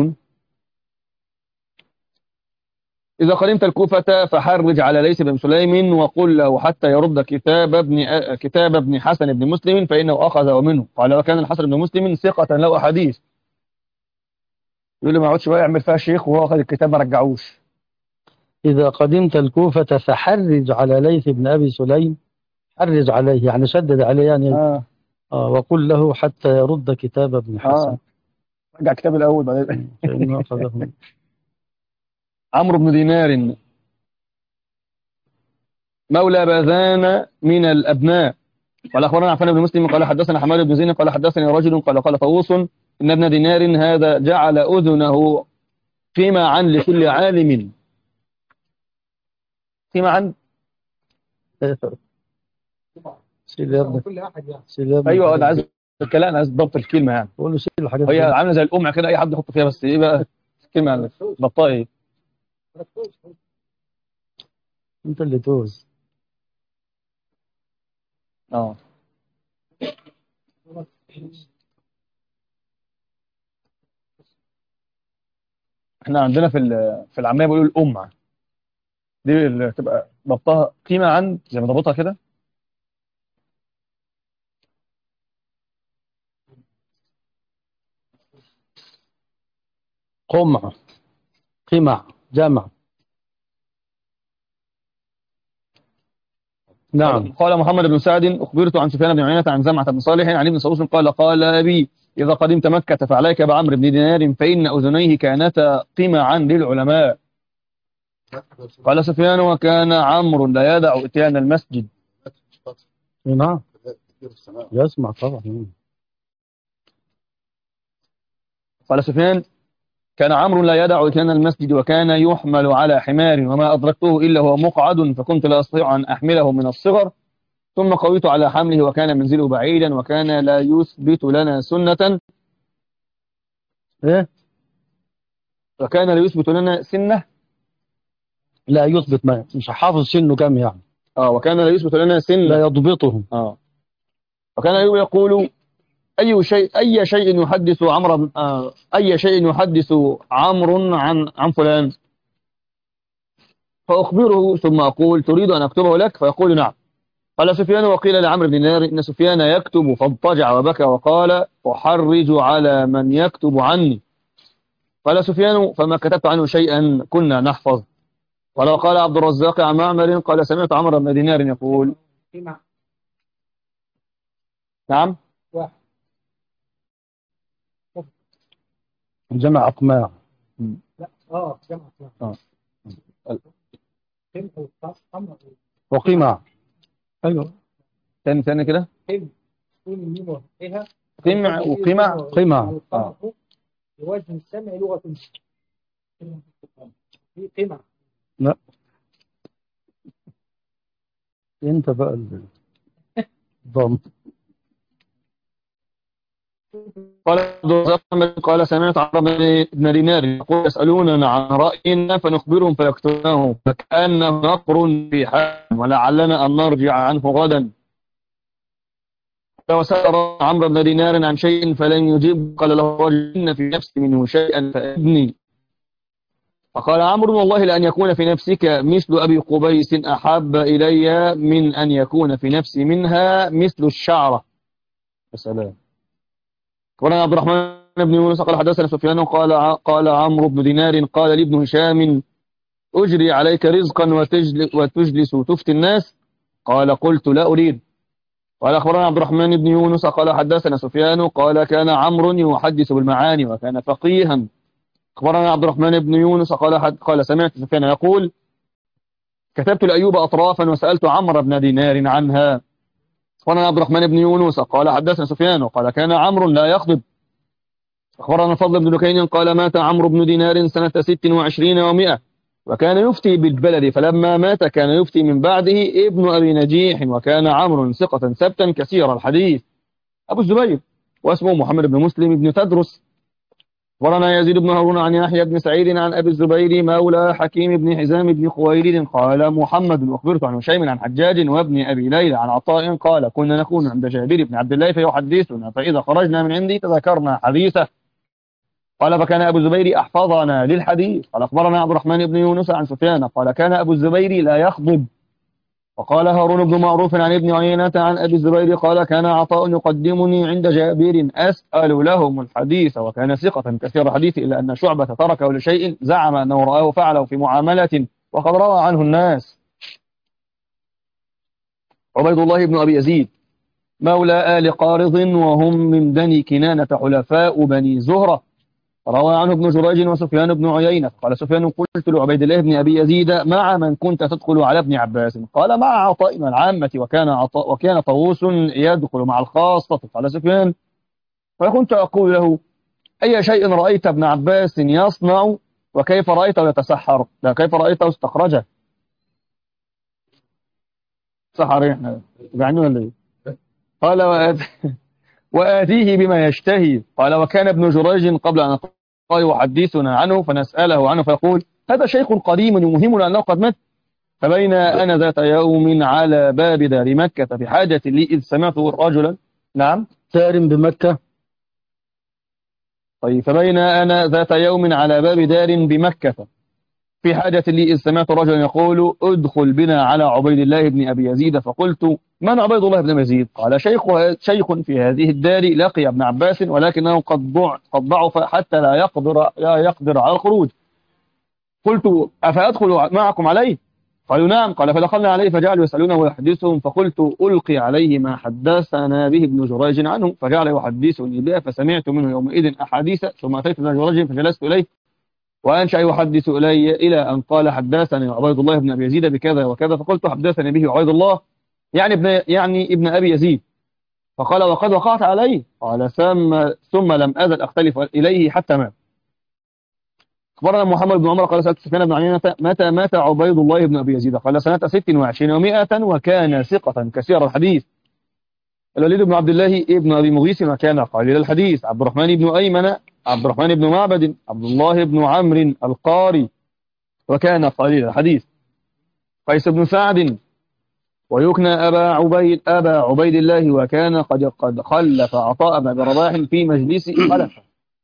إذا قدمت الكوفة فحرج على ليث بن سليم وقل له حتى يرد كتاب ابن حسن بن مسلم فإنه أخذ منه. قال وكان الحسن بن مسلم ثقة له أحاديث. يقول لي ما يقعدش بقى يعمل فيها شيخ وهو واخد الكتاب ما رجعوش. إذا قدمت الكوفة فحرج على ليث بن أبي سليم، حرج عليه يعني شدد عليه يعني وقل له حتى يرد كتاب ابن حسن. رجع كتاب الأول بعدين. فإنه أخذه. عمرو بن دينار مولى باذان من الأبناء قال أخبرنا عفان بن مسلم قال حدثنا حماد بن زين قال حدثني رجل قال طاووس إن ابن دينار هذا جعل أذنه فيما عن لكل عالم. فيما عن كل أحد يعني. أيوه أنا عايز الكلام، أنا عايز ضبط الكلمة يعني. قول له شيل الحاجات هي دي. عاملة زي الأم كده أي حد يحط فيها، بس إيه بقى الكلمة يعني ضبطها إيه؟ أنت اللي توز. احنا عندنا في العامية بيقولوا الأم دي اللي تبقى ضبطها قيمة عن زي ما ضبطها كده. قمع، قمع، جمع. نعم. قال محمد بن سعد أخبرت عن سفيان بن عيينة عن زمعة بن صالح عن ابن مسعود قال أبي إذا قدمت مكة فعليك بعمرو بن دينار فإن أذنيه كانتا قمعا للعلماء. قال سفيان وكان عمرو لا يدع إتيان المسجد. نعم يسمع طبعا. قال سفيان كان عمرو لا يدع إتيان المسجد وكان يحمل على حمار وما أدركته إلا هو مقعد فكنت لا أستطيع أن أحمله من الصغر ثم قويت على حمله وكان منزله بعيدا وكان لا يثبت لنا سنة. إيه؟ وكان لا يثبت لنا سنة. لا يثبت، ما مش حافظ سنه كم يعني. وكان لا يثبت لنا سنة لا يضبطه. وكان يقول أي شيء يحدث عمرو أي شيء يحدث عمرو عن فلان فأخبره ثم أقول تريد أن أكتبه لك فيقول نعم. قال سفيان وقيل لعمرو بن دينار إن سفيان يكتب فاضطجع وبكى وقال أحرج على من يكتب عني. قال سفيان فما كتبت عنه شيئا كنا نحفظ. ولو قال عبد الرزاق عن معمر قال سمعت عمرو بن دينار يقول نعم جمع أقماع. لا جمع أقماع. وقمع. أيوه ثاني كده قمع وقمع. قمع لوجه السمع لغة في قمع. لا انت بقى الضم. قال سمعت عمرو بن دينار يقول يسألوننا عن رأينا فنخبرهم فيكتبونه فكأنه نقر في حال ولعلنا أن نرجع عنه غدا. وسأل عمرو بن دينار عن شيء فلن يجيب قال له رجل إن في نفسي منه شيئا فأبني. فقال عمرو والله لأن يكون في نفسك مثل أبي قبيس أحب إلي من أن يكون في نفسي منها مثل الشعرة. السلام. قال عبد الرحمن بن يونس قال حدثنا سفيان قال عمرو بن دينار قال لي ابن هشام أجري عليك رزقا وتجلس وتفتي الناس قال قلت لا أريد. قال أخبرنا عبد الرحمن بن يونس قال حدثنا سفيان قال كان عمرو يحدث بالمعاني وكان فقيها. أخبرنا عبد الرحمن بن يونس قال سمعت سفيان يقول كتبت لأيوب أطرافا وسألت عمرو بن دينار عنها. أخبرنا عبد الرحمن بن يونس قال حدثنا سفيان وقال كان عمرو لا يخطب. أخبرنا الفضل بن لكين قال مات عمرو بن دينار سنة 26 و100 وكان يفتي بالبلد فلما مات كان يفتي من بعده ابن أبي نجيح وكان عمرو ثقة ثبتا كثير الحديث أبو الزبير واسمه محمد بن مسلم بن تدرس. أخبرنا يزيد بن هارون عن يحيى بن سعيد عن أبي الزبير مولى حكيم بن حزام بن خويلد قال محمد أخبرت عن هشيم عن حجاج وابن أبي ليلى عن عطاء قال كنا نكون عند جابر بن عبد الله فيحدثنا فإذا خرجنا من عندي تذكرنا حديثه قال فكان أبو الزبير أحفظنا للحديث. قال أخبرنا عبد الرحمن بن يونس عن سفيان قال كان أبو الزبير لا يخضب وقال هارون بن معروف عن ابن عيينة عن أبي الزبير قال كان عطاء يقدمني عند جابر أسأل لهم الحديث وكان ثقة كثير الحديث إلا أن شعبة تركه لشيء زعم أنه رآه فعله في معاملة وقد روى عنه الناس. عبيد الله بن أبي يزيد مولى آل قارض وهم من بني كنانة حلفاء بني زهرة، روى عنه ابن جريج وسفيان بن عيينة قال سفيان قلت لعبيد الله بن أبي يزيد مع من كنت تدخل على ابن عباس؟ قال مع عطاء من العامة وكان طاووس يدخل مع الخاصة. قال سفيان فكنت أقول له أي شيء رأيت ابن عباس يصنع وكيف رأيته يتسحر؟ لا كيف رأيته استخرجه سحر احنا يعني ولا ايه؟ قال وآتيه بما يشتهي. قال وكان ابن جريج قبل أن قال يحدثنا عنه فنسأله عنه فيقول هذا شيش قديم يوهم أنه قد مات. فبين أنا ذات يوم على باب دار مكة في حاجة لي إذ سمعت رجلا. نعم سار بمكة. طيب فبين أنا ذات يوم على باب دار بمكة في حاجة لي إذ سمعت رجلا يقول ادخل بنا على عبيد الله بن أبي يزيد. فقلت من عبيد الله بن أبي يزيد؟ قال شيخ في هذه الدار لقي ابن عباس ولكنه قد ضعف حتى لا يقدر على الخروج. قلت أفأدخل معكم عليه؟ قالوا نعم. قال فدخلنا عليه فجعلوا يسألونه ويحدثهم فقلت ألقي عليه ما حدثنا به ابن جريج عنه فجعل يحدثني بها فسمعت منه يومئذ أحاديث ثم أتيت ابن جريج فجلست إليه وأنشأ يحدث إلي إلى أن قال حدثني عبيد الله بن أبي يزيد بكذا وكذا. فقلت حدثني به عبيد الله يعني ابن أبي يزيد. فقال وقد وقعت عليه؟ قال ثم لم أزل أختلف إليه حتى مات. أخبرنا محمد بن عمر قال سألت سفيان بن عيينة متى مات عبيد الله بن أبي يزيد؟ قال سنة 26 و100 وكان ثقة كثير الحديث. الوليد بن عبد الله ابن أبي مغيث وكان قليل الحديث. عبد الرحمن بن أيمن عبد الرحمن بن معبد عبد الله بن عمرو القاري وكان قليل الحديث. قيس بن سعد ويكنى أبا عبيد الله وكان قد خلف عطاء بن رباح في مجلس خلفه.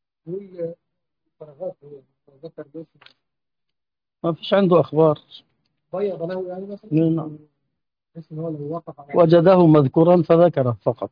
ما فيش عنده أخبار بيض له يعني مثلا نعم. بحيث ان هو لو وقف على وجده مذكورا فذكره فقط.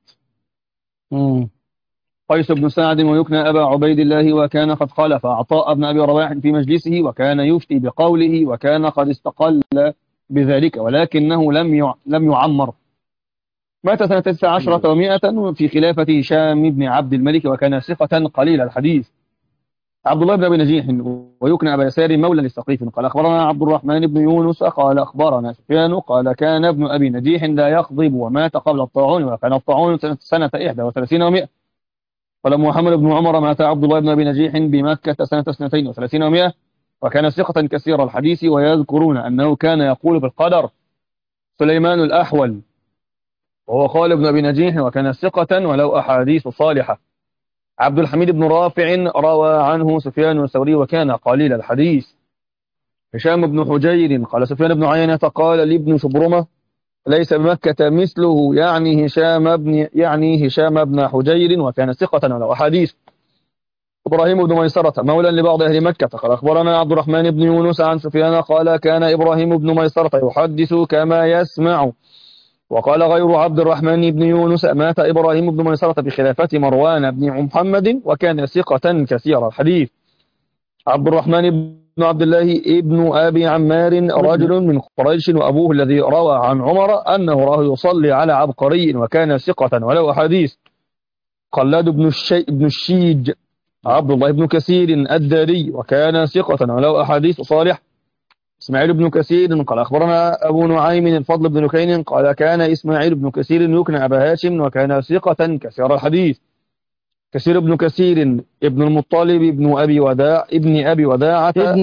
قيس بن سعد ويكنى أبا عبيد الله وكان قد خلف عطاء بن أبي رباح في مجلسه وكان يفتي بقوله وكان قد استقل بذلك ولكنه لم يعمر. مات سنة 19 و100 في خلافة هشام بن عبد الملك وكان ثقة قليل الحديث. عبد الله بن أبي نجيح ويكنى أبا يسار مولى للثقيف قال أخبرنا عبد الرحمن بن يونس قال أخبرنا سفيان قال كان ابن أبي نجيح لا يخضب ومات قبل الطاعون وكان الطاعون سنة 31 و100. قال محمد بن عمر مات عبد الله بن أبي نجيح بمكة سنة 32 و100 وكان ثقة كثير الحديث ويذكرون أنه كان يقول بالقدر. سليمان الأحول وهو خالد بن أبي نجيح وكان ثقة ولو أحاديث صالحة. عبد الحميد بن رافع روى عنه سفيان الثوري وكان قليل الحديث. هشام بن حجير قال سفيان بن عيينة قال لابن شبرمة ليس بمكة مثله يعني هشام بن حجير وكان ثقة ولو أحاديث. إبراهيم بن ميسرة مولى لبعض أهل مكة قال أخبرنا عبد الرحمن بن يونس عن سفيان قال كان إبراهيم بن ميسرة يحدث كما يسمع. وقال غير عبد الرحمن بن يونس مات إبراهيم بن ميسرة بخلافة مروان بن محمد وكان ثقة كثير الحديث. عبد الرحمن بن عبد الله ابن أبي عمار رجل من قريش وأبوه الذي روى عن عمر أنه راه يصلي على عبقري وكان ثقة ولو أحاديث. خلاد بن الشيج عبد الله بن كثير الداري وكان ثقة ولو أحاديث صالح. إسماعيل بن كثير قال أخبرنا أبو نعيم الفضل بن نكين قال كان إسماعيل بن كثير يكنى أبا هاشم وكان ثقة كثير الحديث. كثير بن كثير ابن المطلب ابن أبي وداعة ابن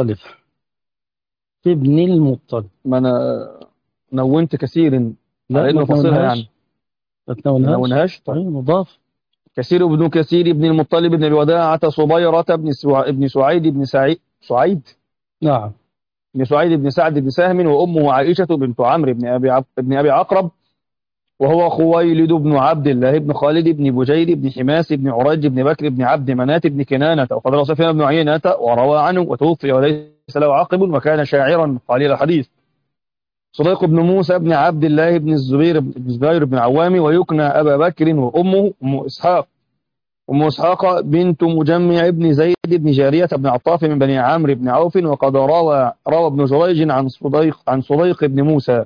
المطلب ما أنا نونت كثير لا ما تنونهاش يعني ما تنونهاش طيب مضاف. كثير بن كثير ابن المطلب ابن أبي وداعة صبيرة ابن سعيد بن سعيد نعم بن سعيد بن سعد بن سهم وأمه عائشة بنت عمرو بن أبي عقرب وهو خويلد بن عبد الله بن خالد بن بجير بن حماس بن عريج بن بكر بن عبد منات بن كنانة وقد روى سفيان بن عيينة وروى عنه وتوفي وليس له عقب وكان شاعرا قليل الحديث. صديق بن موسى بن عبد الله بن الزبير بن عوام، ويكنى أبا بكر، وأمه أم إسحاق بنت مجمع بن زيد بن جارية بن عطاف من بني عمرو بن عوف. وقد روى ابن جريج عن صديق بن موسى.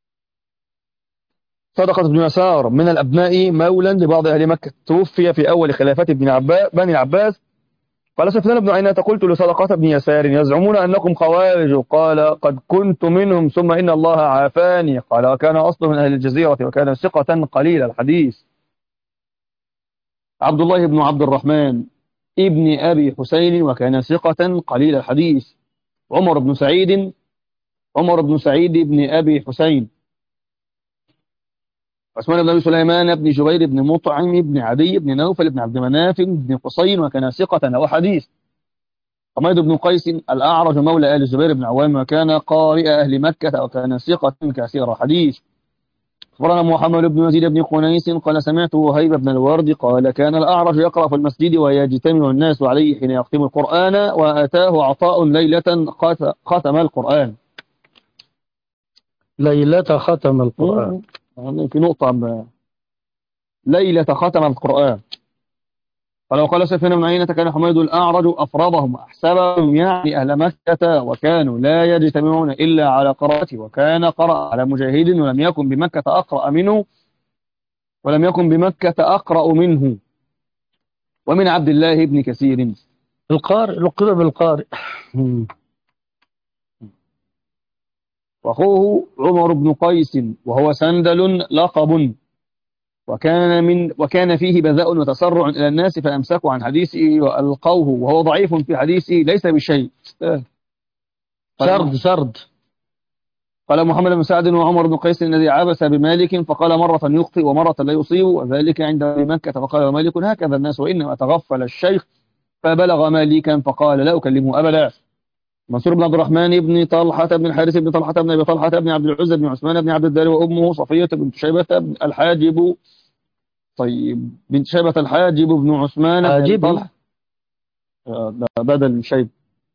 صدقة بن يسار من الأبناء مولا لبعض أهل مكة، توفي في أول خلافة بني العباس. قال سفيان بن عيينة: قلت لصدقة بن يسار: يزعمون أنكم خوارج. قال: قد كنت منهم، ثم إن الله عافاني. قال: وكان أصله من أهل الجزيرة، وكان ثقة قليل الحديث. عبد الله بن عبد الرحمن ابن أبي حسين، وكان ثقة قليل الحديث. عمر بن سعيد بن أبي حسين. عثمان بن أبي سليمان بن جبير بن مطعم بن عدي بن نوفل بن عبد مناف بن قصين، وكان ثقة له حديث. حميد بن قيس الأعرج مولى آل الزبير بن عوام، وكان قارئ أهل مكة، وكان ثقة كثير حديث. أخبرنا محمد بن يزيد بن قنيس قال: سمعت وهيب بن الورد قال: كان الأعرج يقرأ في المسجد ويجتمع الناس عليه حين يختم القرآن، وأتاه عطاء ليلة ختم القرآن. ليلة ختم القرآن. في نقطة ليلة ختم القرآن. فلو قال سفيان بن عيينة: كان حميد الأعرج أفرضهم أحسبهم، يعني أهل مكة، وكانوا لا يجتمعون إلا على قراءته، وكان قرأ على مجاهد، ولم يكن بمكة أقرأ منه. ومن عبد الله بن كثير القارئ، لقب بالقارئ. وأخوه عمر بن قيس، وهو سندل لقب، وكان فيه بذاء وتسرع إلى الناس، فأمسكوا عن حديثه وألقوه، وهو ضعيف في حديثه ليس بشيء. سرد. قال محمد بن سعد: وعمر بن قيس الذي عبس بمالك، فقال: مرة يخطئ ومرة لا يصيب، وذلك عند مكة. فقال مالك: هكذا الناس، وإنما تغفل الشيخ فبلغ مالكا فقال: لا أكلمه أبدا. منصور بن عبد الرحمن بن طلحة بن الحارث بن طلحة بن أبي طلحة بن عبد العزى بن عثمان بن عبد الدار، وأمه صفية بنت شيبة الحاجب. بنت شيبة الحاجب بن عثمان بن طلحة. ده بدل شيب.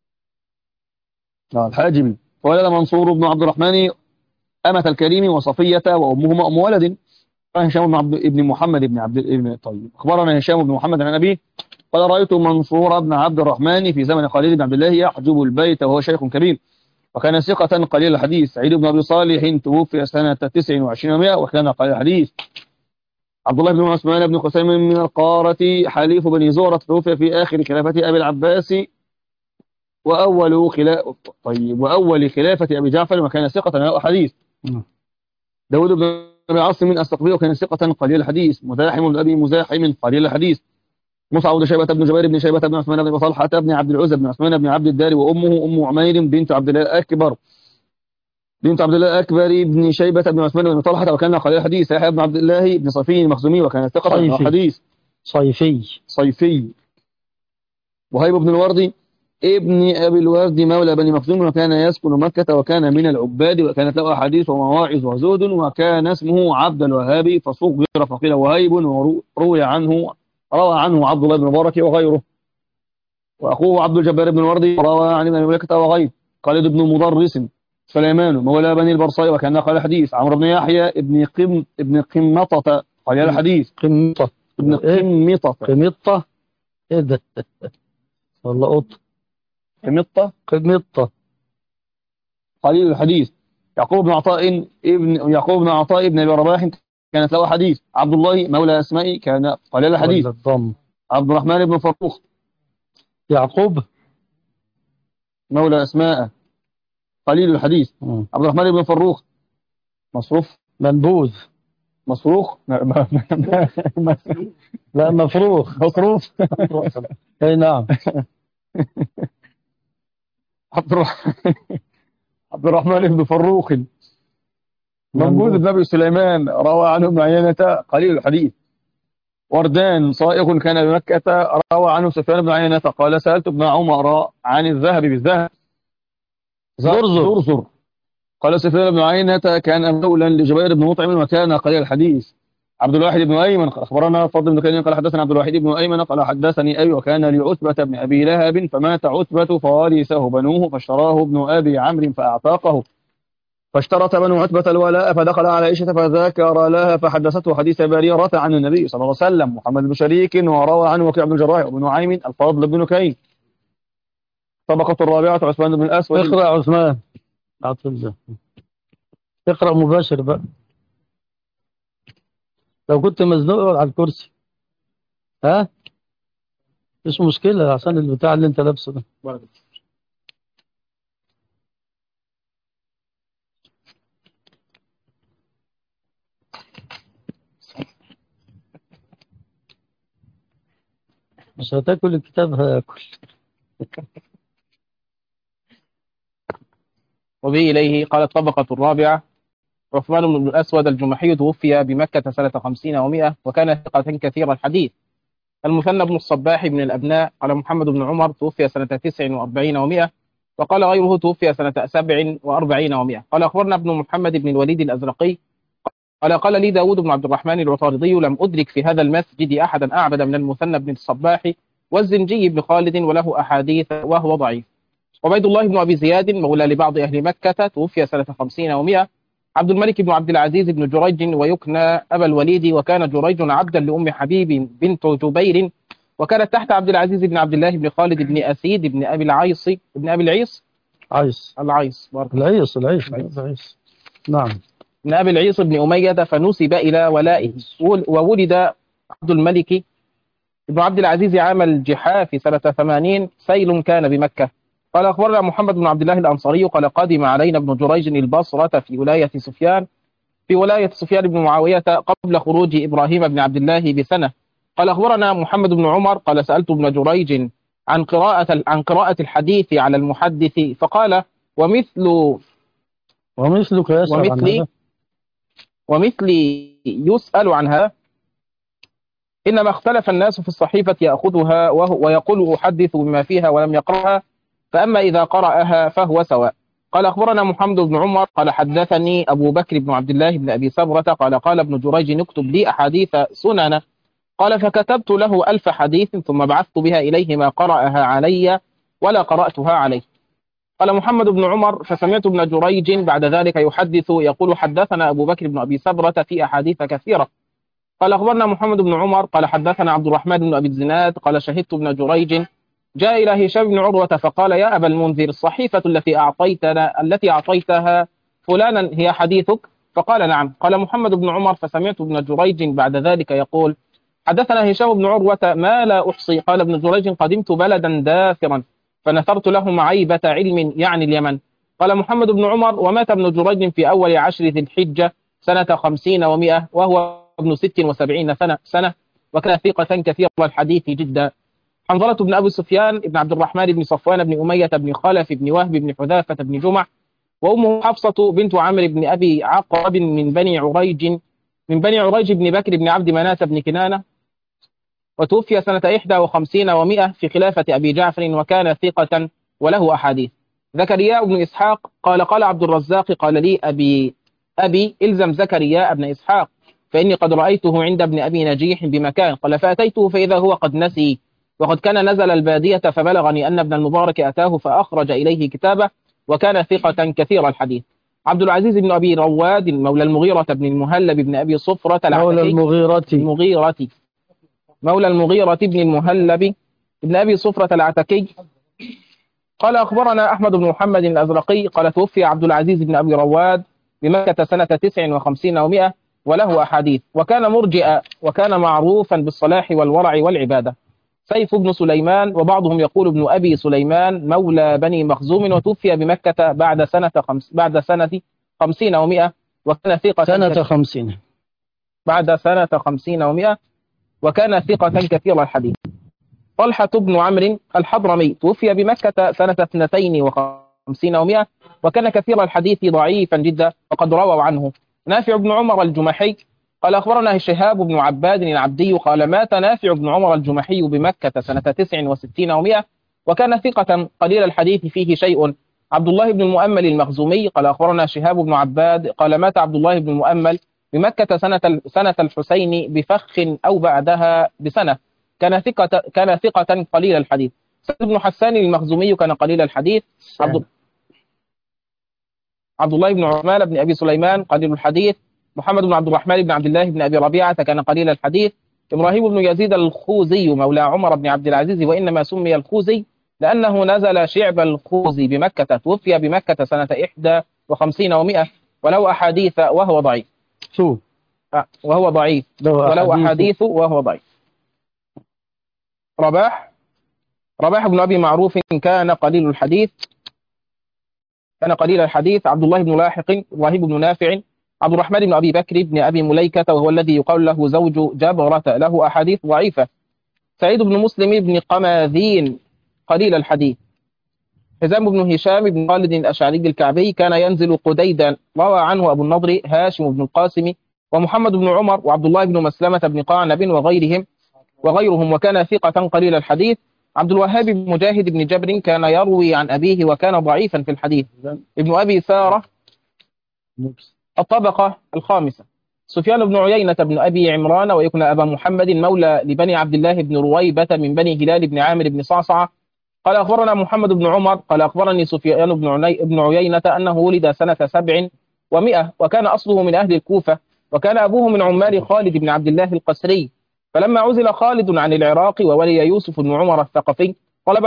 الحاجبي. وولد منصور بن عبد الرحمن أمة الكريم وصفية، وأمهما أم ولد. هشام بن محمد بن عبد الابن. طيب، أخبرنا هشام بن محمد عن أبيه قال: رأيت منصور بن عبد الرحمن في زمن خالد بن عبد الله يحجب البيت وهو شيخ كبير، وكان ثقة قليل الحديث. سعيد بن أبي صالح توفي سنة 29 و100، وكان قليل الحديث. عبد الله بن عثمان بن قسيم من القارة حليف بني زهرة، توفي في آخر خلافة أبي العباس وأول خلافة أبي جعفر، وكان ثقة له حديث. داود بن أبي عاصم من الثقفي، وكان ثقة قليل الحديث. مزاحم بن أبي مزاحم قليل الحديث. مصعب بن شيبة بن جبير بن شيبة بن عثمان بن طلحة بن عبد العزى بن عثمان بن عبد الدار، وأمه أم عمير بنت عبد الله الأكبر بن شيبة بن عثمان بن طلحة، وكان قليل الحديث. يحيى بن عبد الله بن صفي المخزومي، وكان ثقة له حديث. صيفي. وهيب بن الوردي ابن أبي الورد مولى بني مخزوم، وكان يسكن مكة، وكان من العباد، وكانت له أحاديث ومواعظ وزهد، وكان اسمه عبد الوهاب، فصغر فقيل وهيب، وروى عنه عبد الله بن مبارك وغيره. وأخوه عبد الجبار بن الوردي روى عن ابن ملكة وغيره. خالد بن مدرس سليمان مولى بني البرصاء، وكان قال الحديث. عمرو بن يحيى ابن قمطة قال الحديث. قمطة ايه ده؟ والله قط. قمطة قليل الحديث. يعقوب بن عطاء ابن أبي رباح كانت له حديث. عبد الله مولى أسماء كان قليل الحديث. عبد الرحمن بن فروخ. يعقوب مولى أسماء قليل الحديث. عبد الرحمن بن فروخ مصروف منبوذ. مصروخ لا مفروخ. اي نعم. عبد الرحمن بن فروخ منبوذ بن أبي سليمان روى عنه ابن عيينة قليل الحديث. وردان صائغ كان بمكة روى عنه سفيان بن عيينة قال: سألت ابن عمر عن الذهب بالذهب. زرزر. قال سفيان بن عيينة: كان مولا لجبير بن مطعم، وكان قليل الحديث. عبد الواحد بن أيمن أخبرنا فضل بن كيان قال: حدثنا عبد الواحد بن أيمن قال: حدثني أبي، وكان لعتبة بن أبي لهب، فمات عتبة فورثه بنوه، فاشتراه ابن أبي عمرو فأعتاقه، فاشترط بنو عتبة الولاء فدخل على عائشة فذكر لها فحدثته حديث بريرة عن النبي صلى الله عليه وسلم محمد بن شريك وروى عنه وكيع بن الجراح وابن نعيم الفضل بن كين. طبقة الرابعة عثمان بن الأسود. اقرأ عثمان عطل. اقرأ مباشر بقى، لو كنت مزنوق اقعد على الكرسي. ها مش مشكلة عشان البتاع اللي انت لابسه ده. مش هتاكل الكتاب هاكل. وبه إليه قال الطبقة الرابعة عثمان بن الأسود الجمحي توفي بمكة سنة 50 و100 وكان ثقة كثير الحديث. المثنى بن الصباح بن الأبناء قال محمد بن عمر توفي سنة 49 و100 وقال غيره توفي سنة 47 و100. قال أخبرنا ابن محمد بن الوليد الأزرقي قال لي داود بن عبد الرحمن العطاردي لم أدرك في هذا المسجد أحدا أعبد من المثنى بن الصباح والزنجي بن خالد وله أحاديث وهو ضعيف. عبيد الله بن أبي زياد مولى لبعض أهل مكة توفي سنة 50 و100. عبد الملك بن عبد العزيز بن جريج ويكنى أبا الوليد وكان جريج عبدا لأم حبيب بنت جبير وكانت تحت عبد العزيز بن عبد الله بن خالد بن أسيد بن أبي العيص العيص نعم بن أبي العيص بن أمية فنسب إلى ولائه. وولد عبد الملك بن عبد العزيز عام الجحاف سنة 80 سيل كان بمكة. قال أخبرنا محمد بن عبد الله الأنصاري قال قدم علينا ابن جريج البصرة في ولاية سفيان بن معاوية قبل خروج إبراهيم بن عبد الله بسنة. قال أخبرنا محمد بن عمر قال سألت ابن جريج عن قراءة الحديث على المحدث فقال ومثلي يسأل عنها إنما اختلف الناس في الصحيفة يأخذها ويقول أحدث بما فيها ولم يقرأها فأما إذا قرأها فهو سواء. قال أخبرنا محمد بن عمر قال حدثني أبو بكر بن عبد الله بن أبي سبرة قال ابن جريج اكتب لي أحاديث سنن. قال فكتبت له 1000 حديث ثم بعثت بها إليه ما قرأها علي ولا قرأتها عليه. قال محمد بن عمر فسمعت ابن جريج بعد ذلك يحدث يقول حدثنا أبو بكر بن أبي سبرة في أحاديث كثيرة. قال أخبرنا محمد بن عمر قال حدثنا عبد الرحمن بن أبي الزناد قال شهدت ابن جريج جاء إلى هشام بن عروة فقال يا أبا المنذر الصحيفة التي أعطيتها فلانا هي حديثك؟ فقال نعم. قال محمد بن عمر فسمعت ابن جريج بعد ذلك يقول حدثنا هشام بن عروة ما لا أحصي. قال ابن جريج قدمت بلدا دافرا فنثرت لهم عيبة علم يعني اليمن. قال محمد بن عمر ومات ابن جريج في أول 10 ذي الحجة سنة 50 و100 وهو ابن 76 سنة وكان ثقة كثير الحديث جدا. حنظلة بن أبي سفيان بن عبد الرحمن بن صفوان بن أمية بن خلف بن وهب بن حذافة بن جمع وأمه حفصة بنت عمرو بن أبي عقرب من بني عريج بن بكر بن عبد مناة بن كنانة وتوفي سنة 51 و100 في خلافة أبي جعفر وكان ثقة وله أحاديث. زكريا بن إسحاق قال عبد الرزاق قال لي أبي إلزم زكريا بن إسحاق فإني قد رأيته عند ابن أبي نجيح بمكان. قال فأتيته فإذا هو قد نسي وقد كان نزل البادية فبلغني أن ابن المبارك أتاه فأخرج إليه كتابه وكان ثقة كثير الحديث. عبد العزيز بن أبي رواد مولى المغيرة بن المهلب بن أبي صفرة مولى المغيرة بن المهلب بن أبي صفرة العتكي قال أخبرنا أحمد بن محمد الأزرقي قال توفي عبد العزيز بن أبي رواد بمكة سنة 59 و100 وله أحاديث وكان مرجئا وكان معروفا بالصلاح والورع والعبادة. سيف بن سليمان وبعضهم يقول ابن أبي سليمان مولى بني مخزوم وتوفي بمكة بعد سنة 50 و100 وكان ثقة بعد سنة 50 و100 وكان ثقة كثير الحديث. طلحة بن عمرو الحضرمي توفي بمكة سنة 52 و100 وكان كثير الحديث ضعيفا جدا وقد رووا عنه. نافع بن عمر الجمحي قال أخبرنا شهاب بن عباد العبدي قال مات نافع بن عمر الجمحي بمكة سنة 69 و100 وكان ثقة قليل الحديث فيه شيء. عبد الله بن المؤمل المخزومي قال أخبرنا شهاب بن عباد قال مات عبد الله بن المؤمل بمكة سنة الحسين بفخ أو بعدها بسنة كان ثقة قليل الحديث. سعد بن حسان المخزومي كان قليل الحديث. عبد الله بن عثمان بن أبي سليمان قليل الحديث، محمد بن عبد الرحمن بن عبد الله بن أبي ربيعة كان قليل الحديث، إبراهيم بن يزيد الخوزي مولى عمر بن عبد العزيز، وإنما سمي الخوزي لأنه نزل شعب الخوزي بمكة، توفي بمكة سنة 51 و100، وله أحاديث وهو ضعيف. شو وهو ضعيف، ولو أحاديث وهو ضعيف. رباح بن أبي معروف كان قليل الحديث، عبد الله بن لاحق، إبراهيم بن نافع، عبد الرحمن بن أبي بكر بن أبي مليكة وهو الذي يقال له زوج جبرة، له أحاديث ضعيفة. سعيد بن مسلم بن قماذين قليل الحديث. حزام بن هشام بن خالد الأشعري الكعبي كان ينزل قديدا، روى عنه أبو النضر هاشم بن القاسم ومحمد بن عمر وعبد الله بن مسلمة بن قعنب وغيرهم، وكان ثقة قليل الحديث. عبد الوهاب بن مجاهد بن جبر كان يروي عن أبيه وكان ضعيفا في الحديث. ابن أبي سارة الطبقة الخامسة. سفيان بن عيينة بن أبي عمران ويكن أبا محمد مولى لبني عبد الله بن رويبة من بني هلال بن عامر بن صعصعة قال أخبرنا محمد بن عمر قال أخبرني سفيان بن عيينة أنه ولد سنة 700 وكان أصله من أهل الكوفة، وكان أبوه من عمال خالد بن عبد الله القسري. فلما عزل خالد عن العراق وولي يوسف بن عمر الثقفي طلب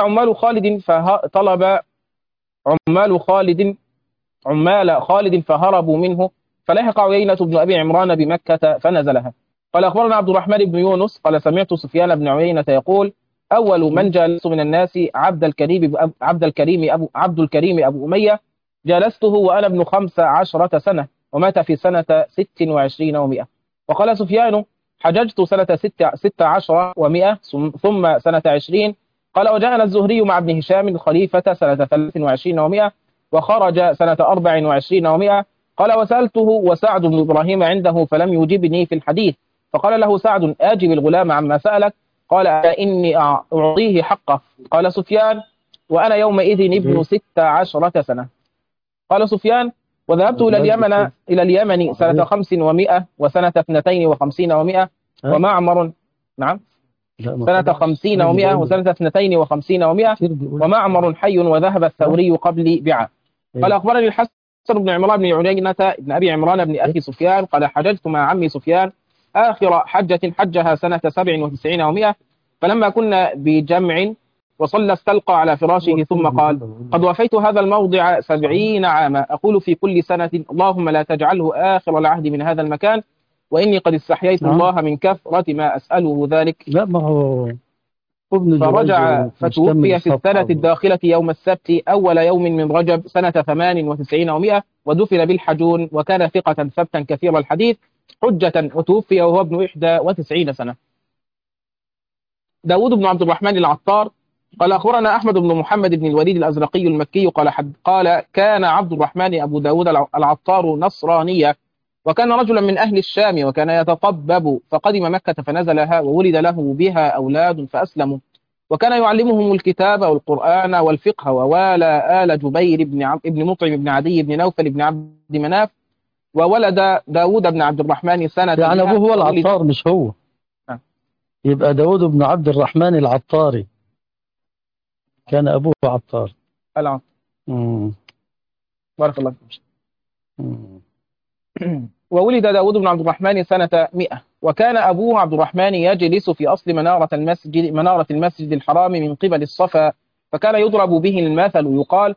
عمال خالد فهربوا منه، فلحق عيينة بن أبي عمران بمكة فنزلها. قال أخبرنا عبد الرحمن بن يونس قال سمعت سفيان بن عيينة يقول أول من جالس من الناس عبد الكريم أبو أمية، جالسته وأنا ابن 15 سنة، ومات في سنة 26 و100. وقال سفيان حججت سنة 16 و100 ثم سنة 20. قال وجاءنا الزهري مع ابن هشام الخليفة سنة 23 و100 وخرج سنة 24 و100. قال وسألته وسعد بن إبراهيم عنده فلم يجبني في الحديث، فقال له سعد آجب الغلام عما سألك، قال إني أعطيه حقه. قال سفيان وأنا يومئذ ابن 16 سنة. قال سفيان وذهبت إلى اليمن سنة 500 وسنة 52 و100 ومعمر سنة 50 و100 وسنة 52 و100 ومعمر حي وذهب الثوري قبلي بعا. قال أخبرني الحسن بن عمران بن عيينة بن أبي عمران بن أخي سفيان قال حججت مع عمي سفيان آخر حجة حجها سنة 97 و100، فلما كنا بجمع وصلى استلقى على فراشه ثم قال قد وفيت هذا الموضع 70 عاما أقول في كل سنة اللهم لا تجعله آخر العهد من هذا المكان، وإني قد استحييت الله من كثرة ما أسأله ذلك. لا ما هو فرجع فتوفي في السنة الداخلة يوم السبت أول يوم من رجب سنة 98 و100، ودفن بالحجون، وكان ثقة ثبتا كثير الحديث حجة، وتوفي وهو ابن 91 سنة. داود بن عبد الرحمن العطار قال أخبرنا أحمد بن محمد بن الوليد الأزرقي المكي قال كان عبد الرحمن أبو داود العطار نصرانيا، وكان رجلا من أهل الشام، وكان يتطبب، فقدم مكة فنزلها، وولد له بها أولاد فأسلموا، وكان يعلمهم الكتاب والقرآن والفقه، ووالى آل جبير بن مطعم بن عدي بن نوفل بن عبد مناف، وولد داود بن عبد الرحمن سنة يعني أبوه هو العطار مش هو. يبقى داود بن عبد الرحمن العطاري كان أبوه عطار. العطار. بارك الله فيك. وولد داود بن عبد الرحمن سنة 100، وكان أبوه عبد الرحمن يجلس في أصل منارة المسجد الحرام من قبل الصفا، فكان يضرب به المثل يقال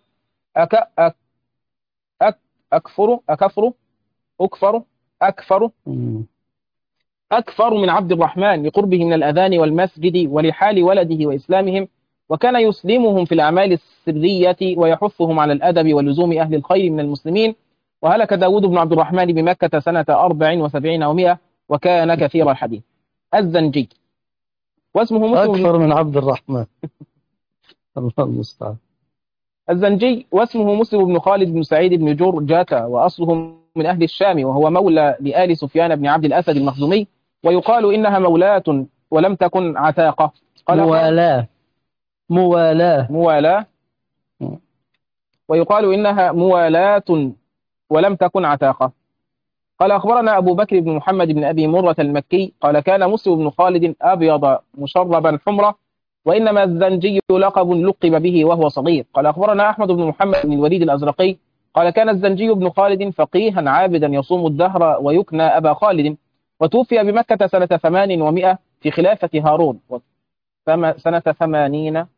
أكفر من عبد الرحمن لقربه من الأذان والمسجد ولحال ولده وإسلامهم، وكان يسلمهم في الأعمال السرية ويحثهم على الأدب ولزوم أهل الخير من المسلمين. وهلك داود بن عبد الرحمن بمكة سنة 74 و100، وكان كثير الحديث. الزنجي واسمه مسلم أكثر من عبد الرحمن الله المستعان. الزنجي واسمه مسلم بن خالد بن سعيد بن جرجة، وأصله من أهل الشام، وهو مولى لآل سفيان بن عبد الأسد المخزومي، ويقال إنها مولاة ولم تكن عتاقة. مولاة ويقال إنها مولاة ولم تكن عتاقة. قال أخبرنا أبو بكر بن محمد بن أبي مرة المكي قال كان مسلم بن خالد أبيض مشربا حمرة، وإنما الزنجي لقب لقب به وهو صغير. قال أخبرنا أحمد بن محمد بن الوليد الأزرقي قال كان الزنجي بن خالد فقيها عابدا يصوم الدهر ويكنى أبا خالد، وتوفي بمكة سنة 800 في خلافة هارون، سنة 80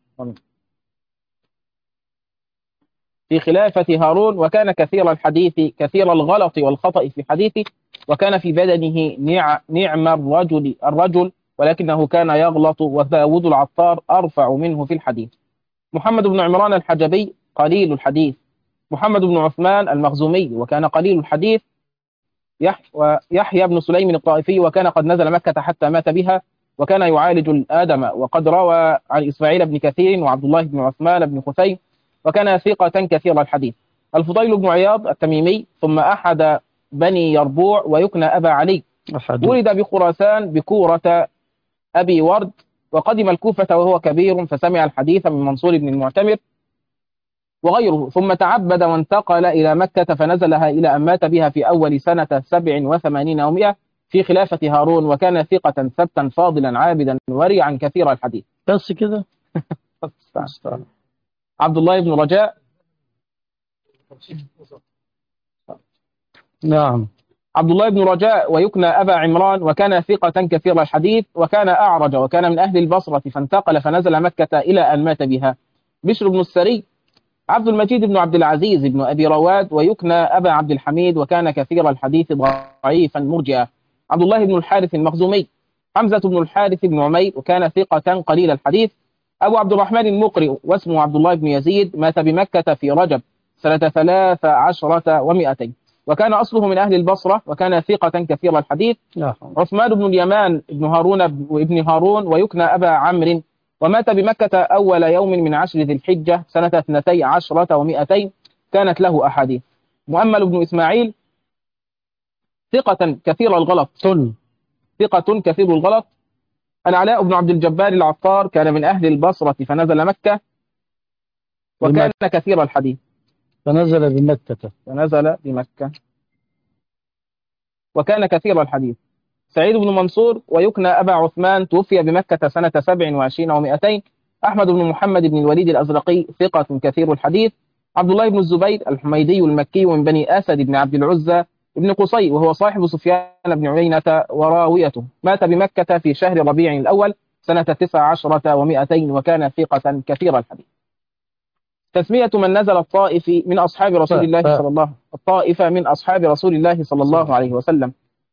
في خلافة هارون، وكان كثير الحديث كثير الغلط والخطأ في حديثه، وكان في بدنه نعم الرجل ولكنه كان يغلط، وداود العطار أرفع منه في الحديث. محمد بن عمران الحجبي قليل الحديث. محمد بن عثمان المخزومي وكان قليل الحديث. ويحيى بن سليم الطائفي وكان قد نزل مكة حتى مات بها، وكان يعالج الآدم، وقد روى عن إسماعيل بن كثير وعبد الله بن عثمان بن خثيم، وكان ثقة كثير الحديث. الفضيل بن عياض التميمي ثم أحد بني يربوع ويكنى أبا علي، ولد بخراسان بكورة أبي ورد، وقدم الكوفة وهو كبير فسمع الحديث من منصور بن المعتمر وغيره، ثم تعبد وانتقل إلى مكة فنزلها إلى أن مات بها في أول سنة 87 أو 100 في خلافة هارون، وكان ثقة ثبتا فاضلا عابدا ورعا كثير الحديث. بس كده. عبد الله بن رجاء. نعم. عبد الله بن رجاء ويكنى أبا عمران، وكان ثقة كثير الحديث، وكان أعرج، وكان من أهل البصرة فانتقل فنزل مكة إلى أن مات بها. بشر بن السري. عبد المجيد بن عبد العزيز بن أبي رواد ويكنى أبا عبد الحميد، وكان كثير الحديث ضعيفا مرجئا. عبد الله بن الحارث المخزومي. حمزة بن الحارث بن عمير وكان ثقة قليل الحديث. أبو عبد الرحمن المقرئ واسمه عبد الله بن يزيد، مات بمكة في رجب سنة 13 و200، وكان أصله من أهل البصرة، وكان ثقة كثير الحديث. عثمان بن اليمان بن هارون وابن هارون ويكنى أبا عمرو، ومات بمكة أول يوم من 10 ذي الحجة سنة 12 و200، كانت له أحاديث. مؤمل بن إسماعيل ثقة كثير الغلط. ثقة كثير الغلط. العلاء بن عبد الجبار العطار كان من أهل البصرة فنزل مكة، وكان كثير الحديث. فنزل بمكة وكان كثير الحديث. سعيد بن منصور ويكنى أبا عثمان توفي بمكة سنة 27 و200. أحمد بن محمد بن الوليد الأزرقي ثقة كثير الحديث. عبد الله بن الزبير الحميدي المكي من بني أسد بن عبد العزى بن قصي، وهو صاحب سفيان بن عيينة وراويته، مات بمكة في شهر ربيع الأول سنة 19 و200، وكان ثقة كثير الحديث. تسمية من نزل الطائف من أصحاب رسول الله صلى الله الطائفة من أصحاب رسول الله صلى الله عليه وسلم.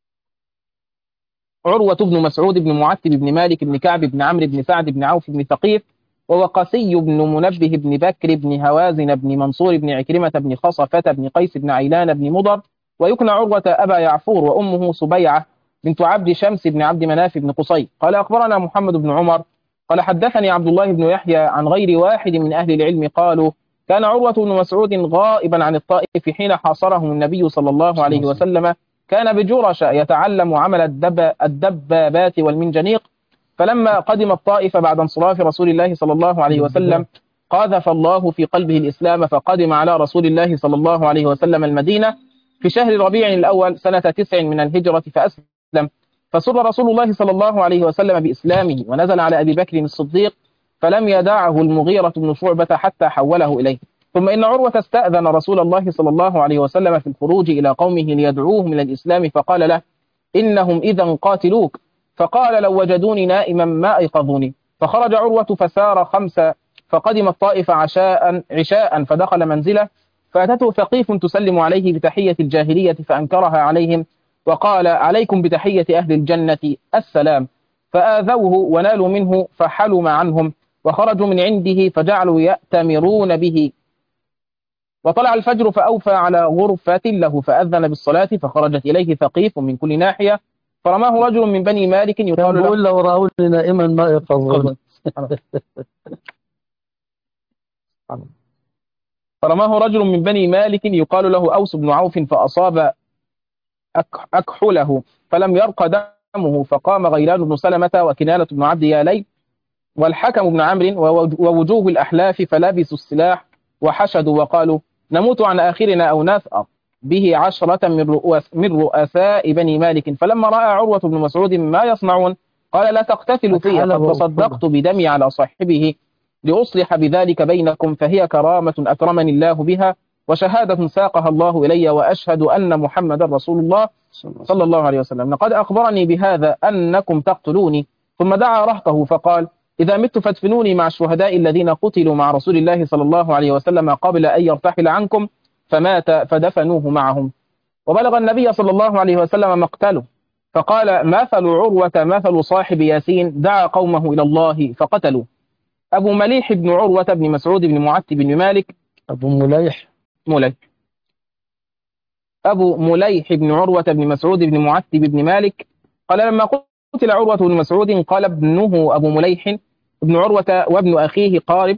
عروة بن مسعود بن معتب بن مالك بن كعب بن عمرو بن سعد بن عوف بن ثقيف، ووقاسي بن منبه بن بكر بن هوازن بن منصور بن عكرمة بن خصفة بن قيس بن عيلان بن مضر، ويكنى عروة أبا يعفور، وأمه سبيعة بنت عبد شمس بن عبد مناف بن قصي. قال أخبرنا محمد بن عمر قال حدثني عبد الله بن يحيى عن غير واحد من أهل العلم قالوا كان عروة بن مسعود غائبا عن الطائف حين حاصرهم النبي صلى الله عليه وسلم، كان بجرش يتعلم عمل الدبابات والمنجنيق، فلما قدم الطائف بعد انصراف رسول الله صلى الله عليه وسلم قاذف الله في قلبه الإسلام، فقدم على رسول الله صلى الله عليه وسلم المدينة في شهر ربيع الأول سنة 9 من الهجرة فأسلم، فسر رسول الله صلى الله عليه وسلم بإسلامه، ونزل على أبي بكر الصديق فلم يدعه المغيرة بن شعبة حتى حوله إليه. ثم إن عروة استأذن رسول الله صلى الله عليه وسلم في الخروج إلى قومه ليدعوهم إلى الإسلام، فقال له إنهم إذا قاتلوك، فقال لو وجدوني نائما ما أيقظوني. فخرج عروة فسار 5 فقدم الطائف عشاء فدخل منزله، فأتته ثقيف تسلم عليه بتحية الجاهلية فأنكرها عليهم، وقال عليكم بتحية أهل الجنة السلام، فآذوه ونالوا منه فحلم عنهم، وخرجوا من عنده فجعلوا يأتمرون به. وطلع الفجر فأوفى على غرفة له فأذن بالصلاة، فخرجت إليه ثقيف من كل ناحية، فرماه رجل من بني مالك يقال له لو رأوني نائما ما يقظون. فرماه رجل من بني مالك يقال له أوس بن عوف فأصاب أكحله فلم يرق دمه، فقام غيلان بن سلمة وكنانة بن عبد يالي والحكم بن عمرو ووجوه الأحلاف فلبسوا السلاح وحشدوا وقالوا نموت عن آخرنا أو نثأر به 10 من رؤساء بني مالك. فلما رأى عروة بن مسعود ما يصنعون قال لا تقتتلوا فيها، قد تصدقت بدمي على صاحبه لأصلح بذلك بينكم، فهي كرامة أكرمني الله بها، وشهادة ساقها الله إلي، وأشهد أن محمد رسول الله صلى الله عليه وسلم. لقد أخبرني بهذا أنكم تقتلوني. ثم دعا رهطه فقال: إذا مت فادفنوني مع الشهداء الذين قتلوا مع رسول الله صلى الله عليه وسلم قبل أن يرتحل عنكم، فمات فدفنوه معهم. وبلغ النبي صلى الله عليه وسلم مقتله، فقال: مثل عروة مثل صاحب ياسين، دعا قومه إلى الله فقتلوا. أبو مليح بن عروة بن مسعود بن معتب بن مالك. أبو مليح أبو مليح بن عروة بن مسعود بن معتب بن مالك قال: لما قتل عروة بن مسعود قال ابنه أبو مليح بن عروة وابن أخيه قارب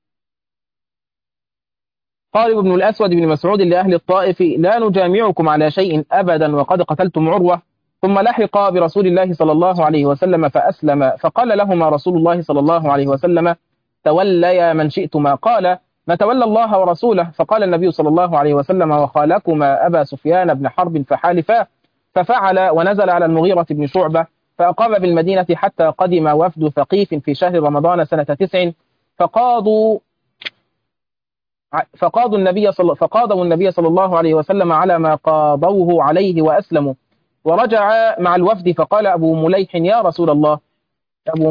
بن الأسود بن مسعود لأهل الطائف: لا نجامعكم على شيء أبدا وقد قتلتم عروة. ثم لحق برسول الله صلى الله عليه وسلم فأسلم، فقال لهما رسول الله صلى الله عليه وسلم: توليا من شئتما. قال: نتولى الله ورسوله. فقال النبي صلى الله عليه وسلم: وخالكما أبا سفيان بن حرب فحالفا. ففعل ونزل على المغيرة بن شعبة، فأقام بالمدينة حتى قدم وفد ثقيف في شهر رمضان سنة 9، فقاضوا النبي صلى الله عليه وسلم على ما قاضوه عليه وأسلموا. ورجع مع الوفد، فقال أبو مليح: يا رسول الله. أبو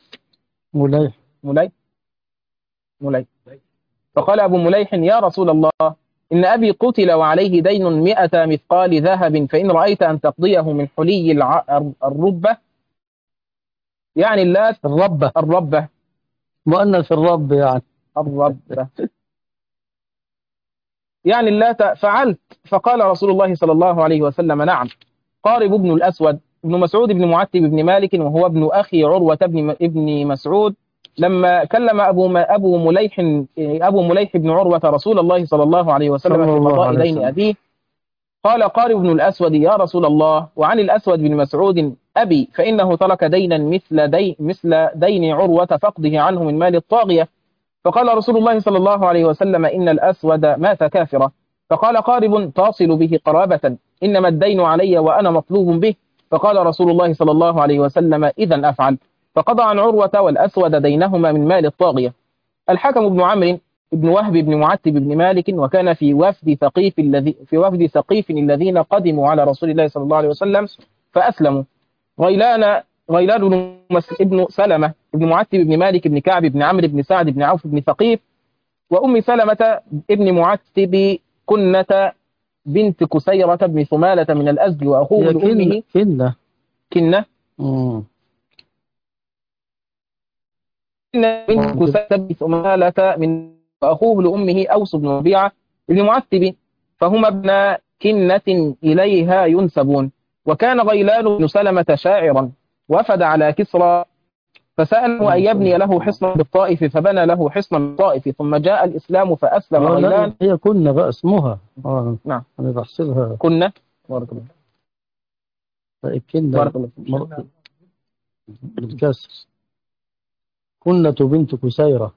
مليح. فقال أبو مليح: يا رسول الله، إن أبي قتل وعليه دين 100 مثقال ذهب، فإن رأيت أن تقضيه من حلي الربة، يعني اللات الربة مؤنث الرب، يعني الربة يعني اللات، فعلت. فقال رسول الله صلى الله عليه وسلم: نعم. قارب بن الأسود بن مسعود بن معتب بن مالك، وهو ابن أخي عروة ابن مسعود، لما كلم أبو مليح بن عروة رسول الله صلى الله عليه وسلم في قضاء دين أبيه، قال قارب بن الأسود: يا رسول الله، وعن الأسود بن مسعود أبي، فإنه ترك دينا مثل دين عروة فاقضه عنه من مال الطاغية. فقال رسول الله صلى الله عليه وسلم: إن الأسود مات كافرا. فقال قارب: تصل به قرابة، إنما الدين علي وأنا مطلوب به. فقال رسول الله صلى الله عليه وسلم: إذا أفعل. فقضى عن عروة والأسود دينهما من مال الطاغية. الحكم بن عمرو بن وهب بن معتب بن مالك، وكان في وفد ثقيف الذين قدموا على رسول الله صلى الله عليه وسلم فأسلموا. غيلان بن سلمة بن معتب بن مالك بن كعب بن عمرو بن سعد بن عوف بن ثقيف، وأم سلمة ابن معتب كنة بنت كسيرة بن ثمالة من الأزد، وأخوه لأمه كنة بنت كسيرة بن ثمالة من، وأخوه لأمه أوس بن ربيعة بن معتب، فهما ابن كنة إليها ينسبون. وكان غيلان بن سلمة شاعرا، وفد على كسرى فسأله أن يبني له حصنا بالطائف، فبنى له حصنا بالطائف، ثم جاء الإسلام فأسلم غيلان. هي كنا بقى اسمها نعم، أنا بحسبها كنا. بارك الله. طيب كنا بالكسر، كنة بنت كسيرة.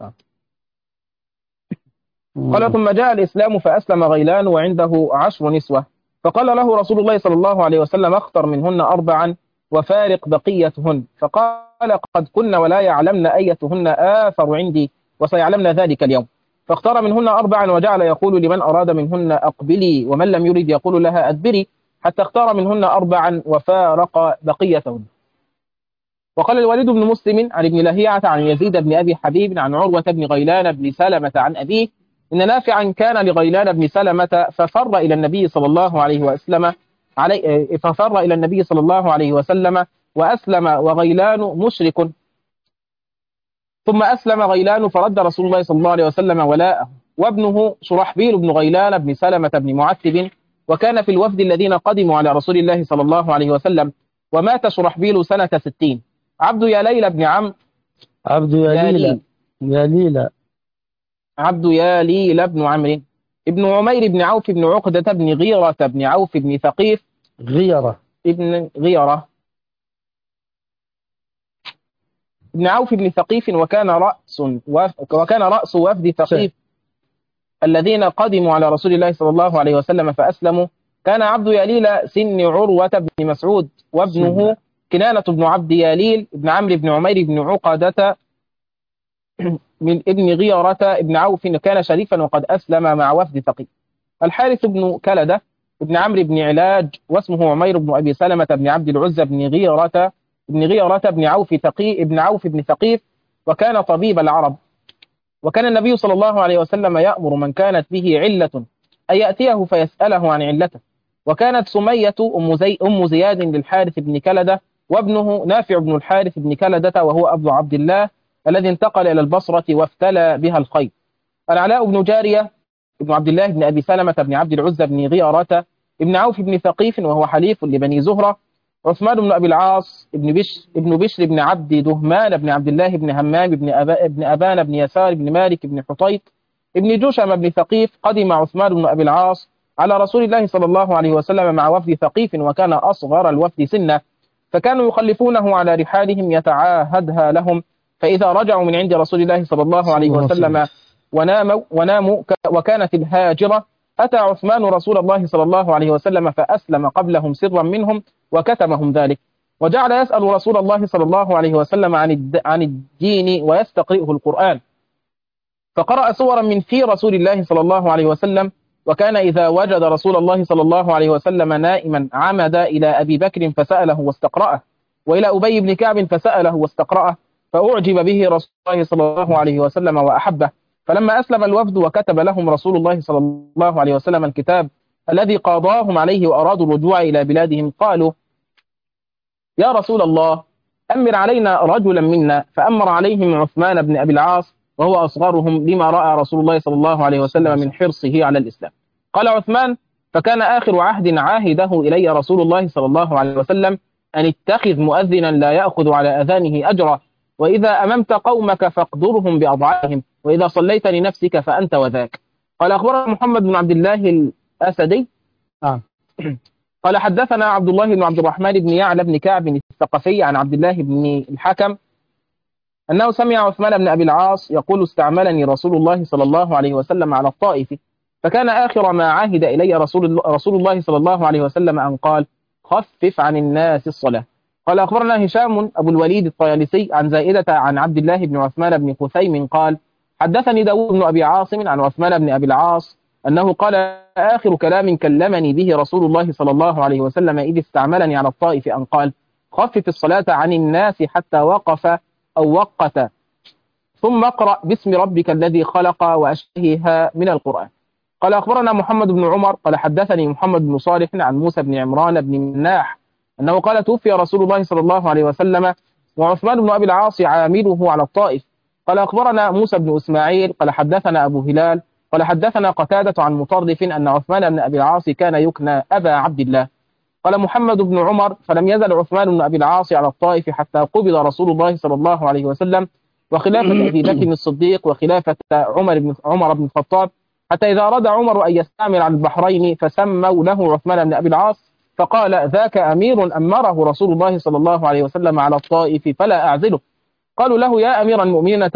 قال: ثم جاء الإسلام فأسلم غيلان وعنده 10 نسوة، فقال له رسول الله صلى الله عليه وسلم: اختر منهن 4 وفارق بقيتهن. فقال: قد كن ولا يعلمن أيتهن آثر عندي، وسيعلمن ذلك اليوم. فاختار منهن 4 وجعل يقول لمن أراد منهن أقبلي، ومن لم يرد يقول لها أدبري، حتى اختار منهن 4 وفارق بقيتهن. وقال الوليد بن مسلم عن ابن لهيعة عن يزيد بن أبي حبيب عن عروة بن غيلان بن سلمة عن أبيه: إن نافعا كان لغيلان بن سلمة ففر إلى النبي صلى الله عليه وسلم وأسلم وغيلان مشرك. ثم أسلم غيلان فرد رسول الله صلى الله عليه وسلم ولاءه، وابنه شرحبيل بن غيلان بن سلمة بن معتب، وكان في الوفد الذين قدموا على رسول الله صلى الله عليه وسلم، ومات شرحبيل سنة 60. عبد ياليل بن عمرو عبد ياليل بن عمرو ابن عمير بن عوف بن عقدة بن غيرة بن عوف بن ثقيف ابن عوف بن ثقيف، وكان رأس وفد ثقيف الذين قدموا على رسول الله صلى الله عليه وسلم فأسلموا. كان عبد ياليل سن عروة بن مسعود، وابنه كنانة بن عبد ياليل بن عمرو بن عمير بن عقدة من ابن غيرة ابن عوف كان شريفا وقد أسلم مع وفد ثقيف. الحارث بن كلدة ابن عمرو بن علاج واسمه عمير بن أبي سلمة بن عبد العزى بن غيرة بن عوف بن ثقيف، وكان طبيب العرب. وكان النبي صلى الله عليه وسلم يأمر من كانت به علة أن يأتيه فيسأله عن علته. وكانت سمية أم زياد للحارث بن كلدة، وابنه نافع بن الحارث بن كلدة وهو أبو عبد الله الذي انتقل إلى البصرة وافتلى بها الخير. العلاء بن جارية ابن عبد الله بن أبي سلمة بن عبد العزى بن غيرة ابن عوف بن ثقيف وهو حليف لبني زهرة. عثمان بن أبي العاص ابن بشر بن عبد دهمان بن عبد الله بن همام بن أبان بن يسار بن مالك بن حطيط ابن جوشم بن ثقيف. قدم عثمان بن أبي العاص على رسول الله صلى الله عليه وسلم مع وفد ثقيف، وكان أصغر الوفد سنا، فكانوا يخلفونه على رحالهم يتعاهدها لهم، فإذا رجعوا من عند رسول الله صلى الله عليه وسلم وناموا وكانت الهاجرة، أتى عثمان رسول الله صلى الله عليه وسلم فأسلم قبلهم سرا منهم وكتمهم ذلك، وجعل يسأل رسول الله صلى الله عليه وسلم عن الدين ويستقرئه القرآن، فقرأ سورا من في رسول الله صلى الله عليه وسلم. وكان إذا وجد رسول الله صلى الله عليه وسلم نائما عمد إلى أبي بكر فسأله واستقرأه، وإلى أبي بن كعب فسأله واستقرأه، فأعجب به رسول الله صلى الله عليه وسلم وأحبه. فلما أسلم الوفد وكتب لهم رسول الله صلى الله عليه وسلم الكتاب الذي قاضاهم عليه وأرادوا الرجوع إلى بلادهم، قالوا: يا رسول الله، أمر علينا رجلا منا. فأمر عليهم عثمان بن أبي العاص وهو أصغرهم، لما رأى رسول الله صلى الله عليه وسلم من حرصه على الإسلام. قال عثمان: فكان آخر عهد عاهده إلي رسول الله صلى الله عليه وسلم أن اتخذ مؤذنا لا يأخذ على أذانه أجرا، وإذا أممت قومك فاقدرهم بأضعافهم، وإذا صليت لنفسك فأنت وذاك. قال أخبرنا محمد بن عبد الله الأسدي قال حدثنا عبد الله بن عبد الرحمن بن يعلى بن كعب الثقفي عن عبد الله بن الحكم أنه سمع عثمان بن أبي العاص يقول: استعملني رسول الله صلى الله عليه وسلم على الطائف، فكان آخر ما عاهد إلي رسول الله صلى الله عليه وسلم أن قال: خفف عن الناس الصلاة. قال أخبرنا هشام أبو الوليد الطيالسي عن زائدة عن عبد الله بن عثمان بن خثيم قال: حدثني داود بن أبي عاصم عن عثمان بن أبي العاص أنه قال: آخر كلام كلمني به رسول الله صلى الله عليه وسلم إذ استعملني على الطائف أن قال: خفف الصلاة عن الناس حتى وقف أو وقت، ثم اقرأ باسم ربك الذي خلق وأشبهها من القرآن. قال أخبرنا محمد بن عمر قال حدثني محمد بن صالح عن موسى بن عمران بن مناح أنه قال: توفي رسول الله صلى الله عليه وسلم وعثمان بن أبي العاص عامله على الطائف. قال أخبرنا موسى بن إسماعيل قال حدثنا أبو هلال قال حدثنا قتادة عن مطرف أن عثمان بن أبي العاص كان يكنى أبا عبد الله. قال محمد بن عمر: فلم يزل عثمان بن أبي العاص على الطائف حتى قبض رسول الله صلى الله عليه وسلم، وخلافة أبي بكر الصديق وخلافة عمر بن الخطاب، حتى إذا أراد عمر أن يستعمل على البحرين فسموا له عثمان بن أبي العاص، فقال: ذاك أمير أمره رسول الله صلى الله عليه وسلم على الطائف فلا أعزله. قالوا له: يا أمير المؤمنين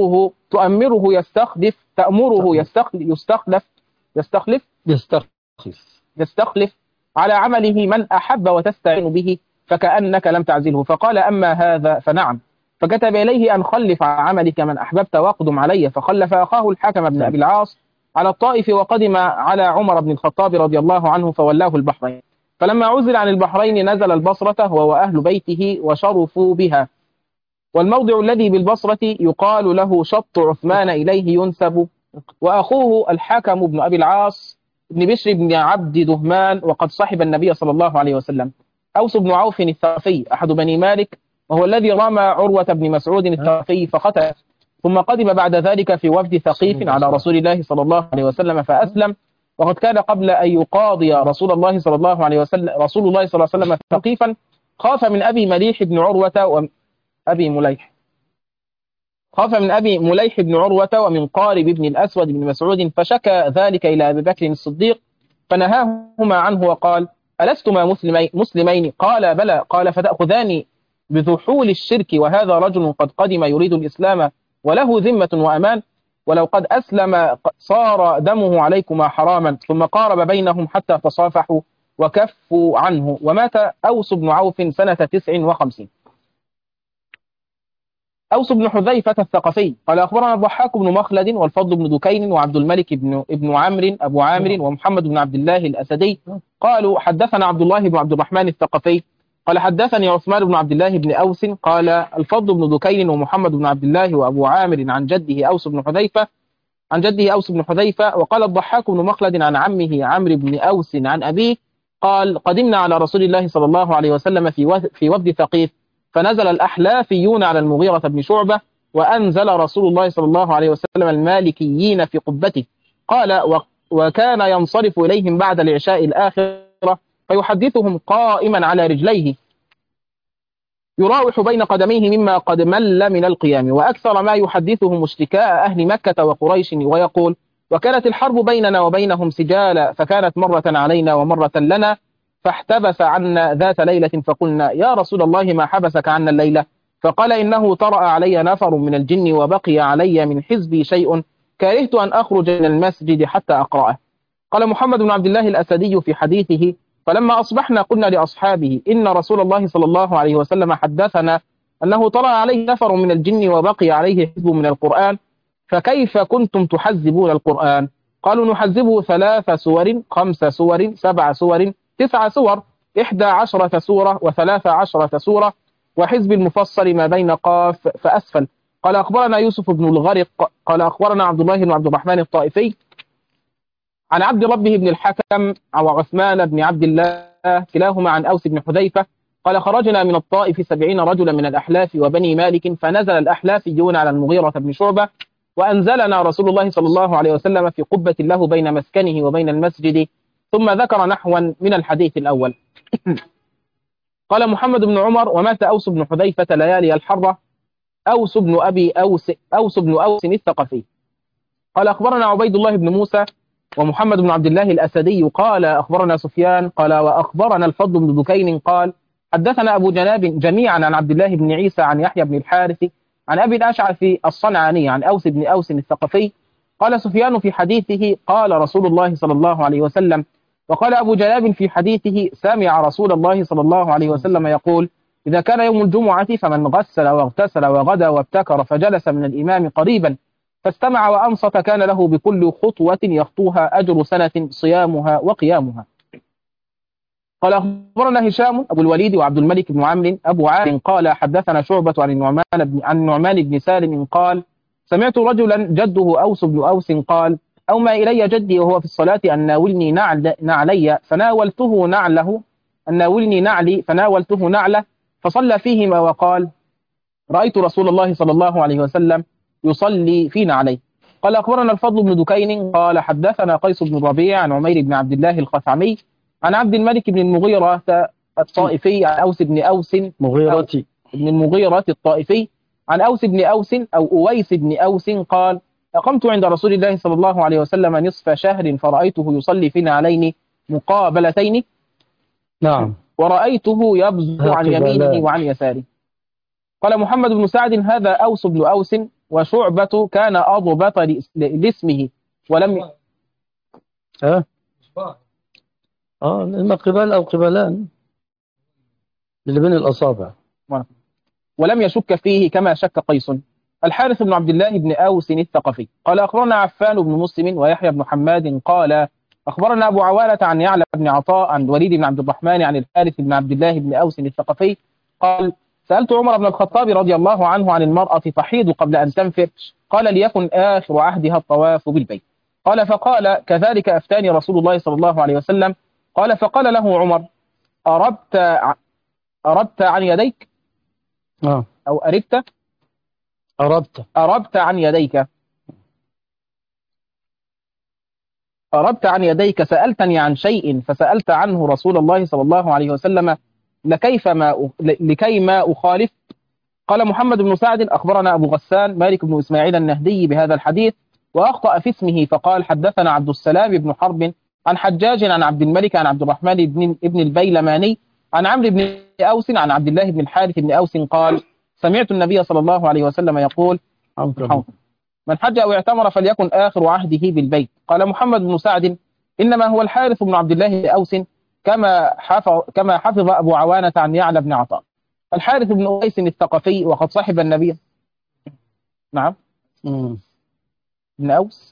يستخلف على عمله من أحب وتستعين به، فكأنك لم تعزله. فقال: أما هذا فنعم. فكتب إليه أن خلف على عملك من أحببت واقدم علي، فخلف أخاه الحكم بن أبي العاص على الطائف، وقدم على عمر بن الخطاب رضي الله عنه فولاه البحرين. فلما عزل عن البحرين نزل البصرة هو وأهل بيته وشرفوا بها، والموضع الذي بالبصرة يقال له شط عثمان إليه ينسب. وأخوه الحكم بن أبي العاص بن بشر بن عبد دهمان، وقد صحب النبي صلى الله عليه وسلم. أوس بن عوف الثقفي أحد بني مالك، وهو الذي رمى عروة بن مسعود الثقفي فقتل، ثم قدم بعد ذلك في وفد ثقيف على رسول الله صلى الله عليه وسلم فأسلم، وقد كان قبل أن يقاضي رسول الله صلى الله عليه وسلم ثقيفا خاف من أبي مليح بن عروة أبي مليح بن عروة ومن قارب بن الأسود بن مسعود، فشكى ذلك إلى أبي بكر الصديق فنهاهما عنه وقال: ألستما مسلمين؟ قال: بلى. قال: فتأخذان بذحول الشرك، وهذا رجل قد قدم يريد الإسلام وله ذمة وأمان، ولو قد أسلم صار دمه عليكما حراما. ثم قارب بينهم حتى تصافحوا وكفوا عنه، ومات أوس بن عوف سنة 59. أوس بن حذيفة الثقفي قال أخبرنا الضحاك بن مخلد والفضل بن دكين وعبد الملك بن عمرو أبو عامر ومحمد بن عبد الله الأسدي قالوا حدثنا عبد الله بن عبد الرحمن الثقفي قال حدثني عثمان بن عبد الله بن أوس قال الفضل بن دكين ومحمد بن عبد الله وأبو عامر عن جده أوس بن حذيفة وقال الضحاك بن مخلد عن عمه عمرو بن أوس عن أبيه قال قدمنا على رسول الله صلى الله عليه وسلم في وفد ثقيف فنزل الأحلافيون على المغيرة بن شعبة وأنزل رسول الله صلى الله عليه وسلم المالكيين في قبته قال وكان ينصرف إليهم بعد العشاء الآخرة فيحدثهم قائما على رجليه يراوح بين قدميه مما قد مل من القيام وأكثر ما يحدثهم اشتكاء أهل مكة وقريش ويقول وكانت الحرب بيننا وبينهم سجالا فكانت مرة علينا ومرة لنا فاحتبس عنا ذات ليلة فقلنا يا رسول الله ما حبسك عنا الليلة فقال إنه طرأ علي نفر من الجن وبقي علي من حزبي شيء كرهت أن أخرج من المسجد حتى أقرأه. قال محمد بن عبد الله الأسدي في حديثه فلما أصبحنا قلنا لأصحابه إن رسول الله صلى الله عليه وسلم حدثنا أنه طرأ عليه نفر من الجن وبقي عليه حزب من القرآن فكيف كنتم تحزبون القرآن؟ قالوا نحزبه 3 سور 5 سور 7 سور 9 سور 11 سورة و13 سورة وحزب المفصل ما بين قاف فأسفل. قال أخبرنا يوسف بن الغرق قال أخبرنا عبد الله بن عبد الرحمن الطائفي عن عبد ربه بن الحكم وعثمان بن عبد الله كلاهما عن أوس بن حذيفة قال خرجنا من الطائف 70 رجلا من الأحلاف وبني مالك فنزل الأحلافيون على المغيرة بن شعبة وأنزلنا رسول الله صلى الله عليه وسلم في قبة له بين مسكنه وبين المسجد ثم ذكر نحوا من الحديث الأول. قال محمد بن عمر ومات أوس بن حذيفة ليالي الحرة أوس بن أوس الثقفي. قال أخبرنا عبيد الله بن موسى ومحمد بن عبد الله الأسدي قال أخبرنا سفيان قال وأخبرنا الفضل بن دكين قال حدثنا أبو جناب جميعا عن عبد الله بن عيسى عن يحيى بن الحارث عن أبي الأشعث الصنعاني عن أوس بن أوس الثقفي قال سفيان في حديثه قال رسول الله صلى الله عليه وسلم وقال أبو جناب في حديثه سمع رسول الله صلى الله عليه وسلم يقول إذا كان يوم الجمعة فمن غسل واغتسل وغدا وابتكر فجلس من الإمام قريبا فاستمع وأنصت كان له بكل خطوة يخطوها أجر سنة صيامها وقيامها. قال أخبرنا هشام أبو الوليد وعبد الملك بن عمرو أبو عامر قال حدثنا شعبة عن النعمان بن سالم قال سمعت رجلا جده أوس بن أوس قال أومى إلي جدي وهو في الصلاة أن ناولني نعلي فناولته نعله أن ناولني نعلي فناولته نعله فصلى فيهما وقال رأيت رسول الله صلى الله عليه وسلم يصلي فينا عليه. قال أخبرنا الفضل بن دكين قال حدثنا قيس بن الربيع عن عمير بن عبد الله الخثعمي عن عبد الملك بن المغيرة الطائفي عن أوس بن أوس بن المغيرة الطائفي عن أوس بن أوس أو أويس بن أوس قال أقمت عند رسول الله صلى الله عليه وسلم نصف شهر فرأيته يصلي فينا علينا مقابلتين نعم ورأيته يبزغ عن يمينه وعن يساره. قال محمد بن سعد هذا أوس بن أوس وشعبة كان أضبط لاسمه ولم إما قبال أو قبلان اللي بين الأصابع ولم يشك فيه كما شك قيس. الحارث بن عبد الله بن أوس الثقفي قال أخبرنا عفان بن مسلم ويحيى بن حماد قال أخبرنا أبو عوانة عن يعلى بن عطاء عن وليد بن عبد الرحمن عن الحارث بن عبد الله بن أوس الثقفي قال سألت عمر بن الخطاب رضي الله عنه عن المرأة تحيض قبل أن تنفر قال ليكن آخر عهدها الطواف بالبيت. قال فقال كذلك أفتاني رسول الله صلى الله عليه وسلم. قال فقال له عمر أربت عن يديك أو أربت عن يديك أردت عن يديك سألتني عن شيء فسألت عنه رسول الله صلى الله عليه وسلم لكي ما أخالف. قال محمد بن سعد أخبرنا أبو غسان مالك بن إسماعيل النهدي بهذا الحديث وأخطأ في اسمه فقال حدثنا عبد السلام بن حرب عن حجاج عن عبد الملك عن عبد الرحمن بن البيلماني عن عمرو بن أوس عن عبد الله بن الحارث بن أوس قال سمعت النبي صلى الله عليه وسلم يقول من حج أو اعتمر فليكن آخر عهده بالبيت. قال محمد بن سعد إنما هو الحارث بن عبد الله بن أوس كما حفظ أبو عوانة عن يعلى بن عطاء. الحارث بن أويس الثقفي وقد صحب النبي نعم. مم. ابن أوس.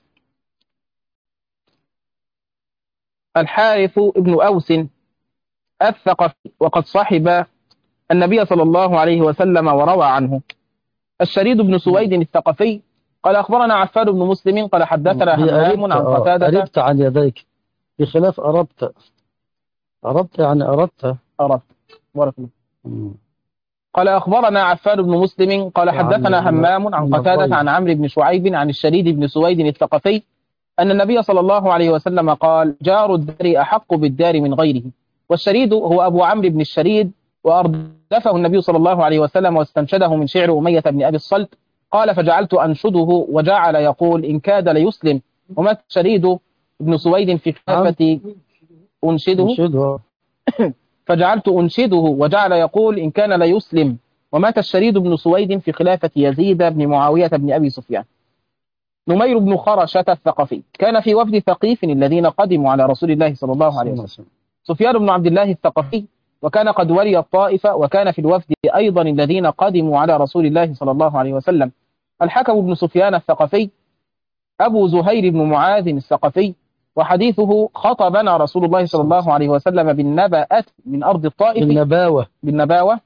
الحارث ابن أوس الثقفي، وقد صحب النبي صلى الله عليه وسلم وروى عنه. الشريد بن سويد الثقفي قال أخبرنا عفان بن مسلم قال حدثنا هي همام عن قتادة. قربت عن يديك بخلاف أردت. أردت يعني أردت. أردت. بارك الله. مم. قال أخبرنا عفان بن مسلم قال يعني حدثنا همام عن من قتادة الضيف. عن عمرو بن شعيب عن الشريد بن سويد الثقفي أن النبي صلى الله عليه وسلم قال جار الدار أحق بالدار من غيره. والشريد هو أبو عمرو بن الشريد، وأردفه النبي صلى الله عليه وسلم واستنشده من شعر أمية بن أبي الصلت. قال فجعلت أنشده وجعل يقول إن كاد ليسلم. ومات الشريد بن سويد في خلافة أنشده فجعلت أنشده وجعل يقول إن كان ليسلم. ومات الشريد بن سويد في خلافة يزيد بن معاوية بن أبي سفيان. نمير بن خرشة الثقفي كان في وفد ثقيف الذين قدموا على رسول الله صلى الله عليه وسلم. سفيان بن عبد الله الثقفي وكان قد ولي الطائفة وكان في الوفد أيضا الذين قدموا على رسول الله صلى الله عليه وسلم. الحكم بن سفيان الثقفي أبو زهير بن معاذ الثقفي، وحديثه خطبنا رسول الله صلى الله عليه وسلم بالنبأة من أرض الطائف. بالنباوة.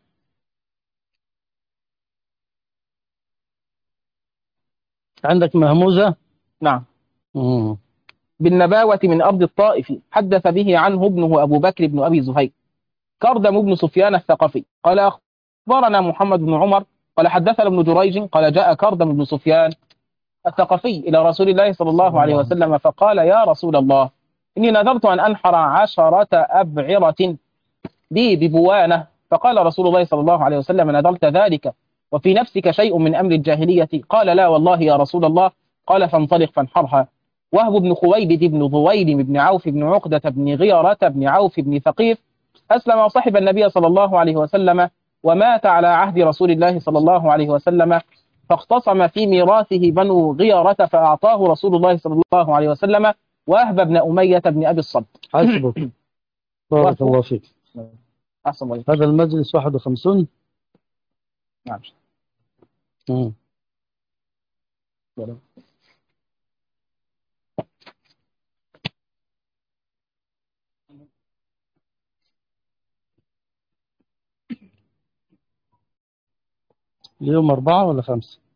عندك مهموزة. نعم. بالنباوة من أرض الطائف، حدث به عنه ابنه أبو بكر بن أبي زهير. كردم بن سفيان الثقفي قال أخبرنا محمد بن عمر قال حدثنا ابن جريج قال جاء كردم بن سفيان الثقفي إلى رسول الله صلى الله عليه وسلم فقال يا رسول الله إني نذرت أن أنحر 10 أبعرة لي ببوانة. فقال رسول الله صلى الله عليه وسلم نذرت ذلك وفي نفسك شيء من أمر الجاهلية؟ قال لا والله يا رسول الله. قال فانطلق فانحرها. وهب بن خويلد بن ضويل بن عوف بن عقدة بن غيرة بن عوف بن ثقيف أسلم وصحب النبي صلى الله عليه وسلم ومات على عهد رسول الله صلى الله عليه وسلم، فاختصم في ميراثه بنو غيرة فأعطاه رسول الله صلى الله عليه وسلم وأهب بن أمية بن أبي الصلت. حسبك. بارك الله فيك. أحسن الله. هذا المجلس 51. نعم. اليوم 4 ولا 5؟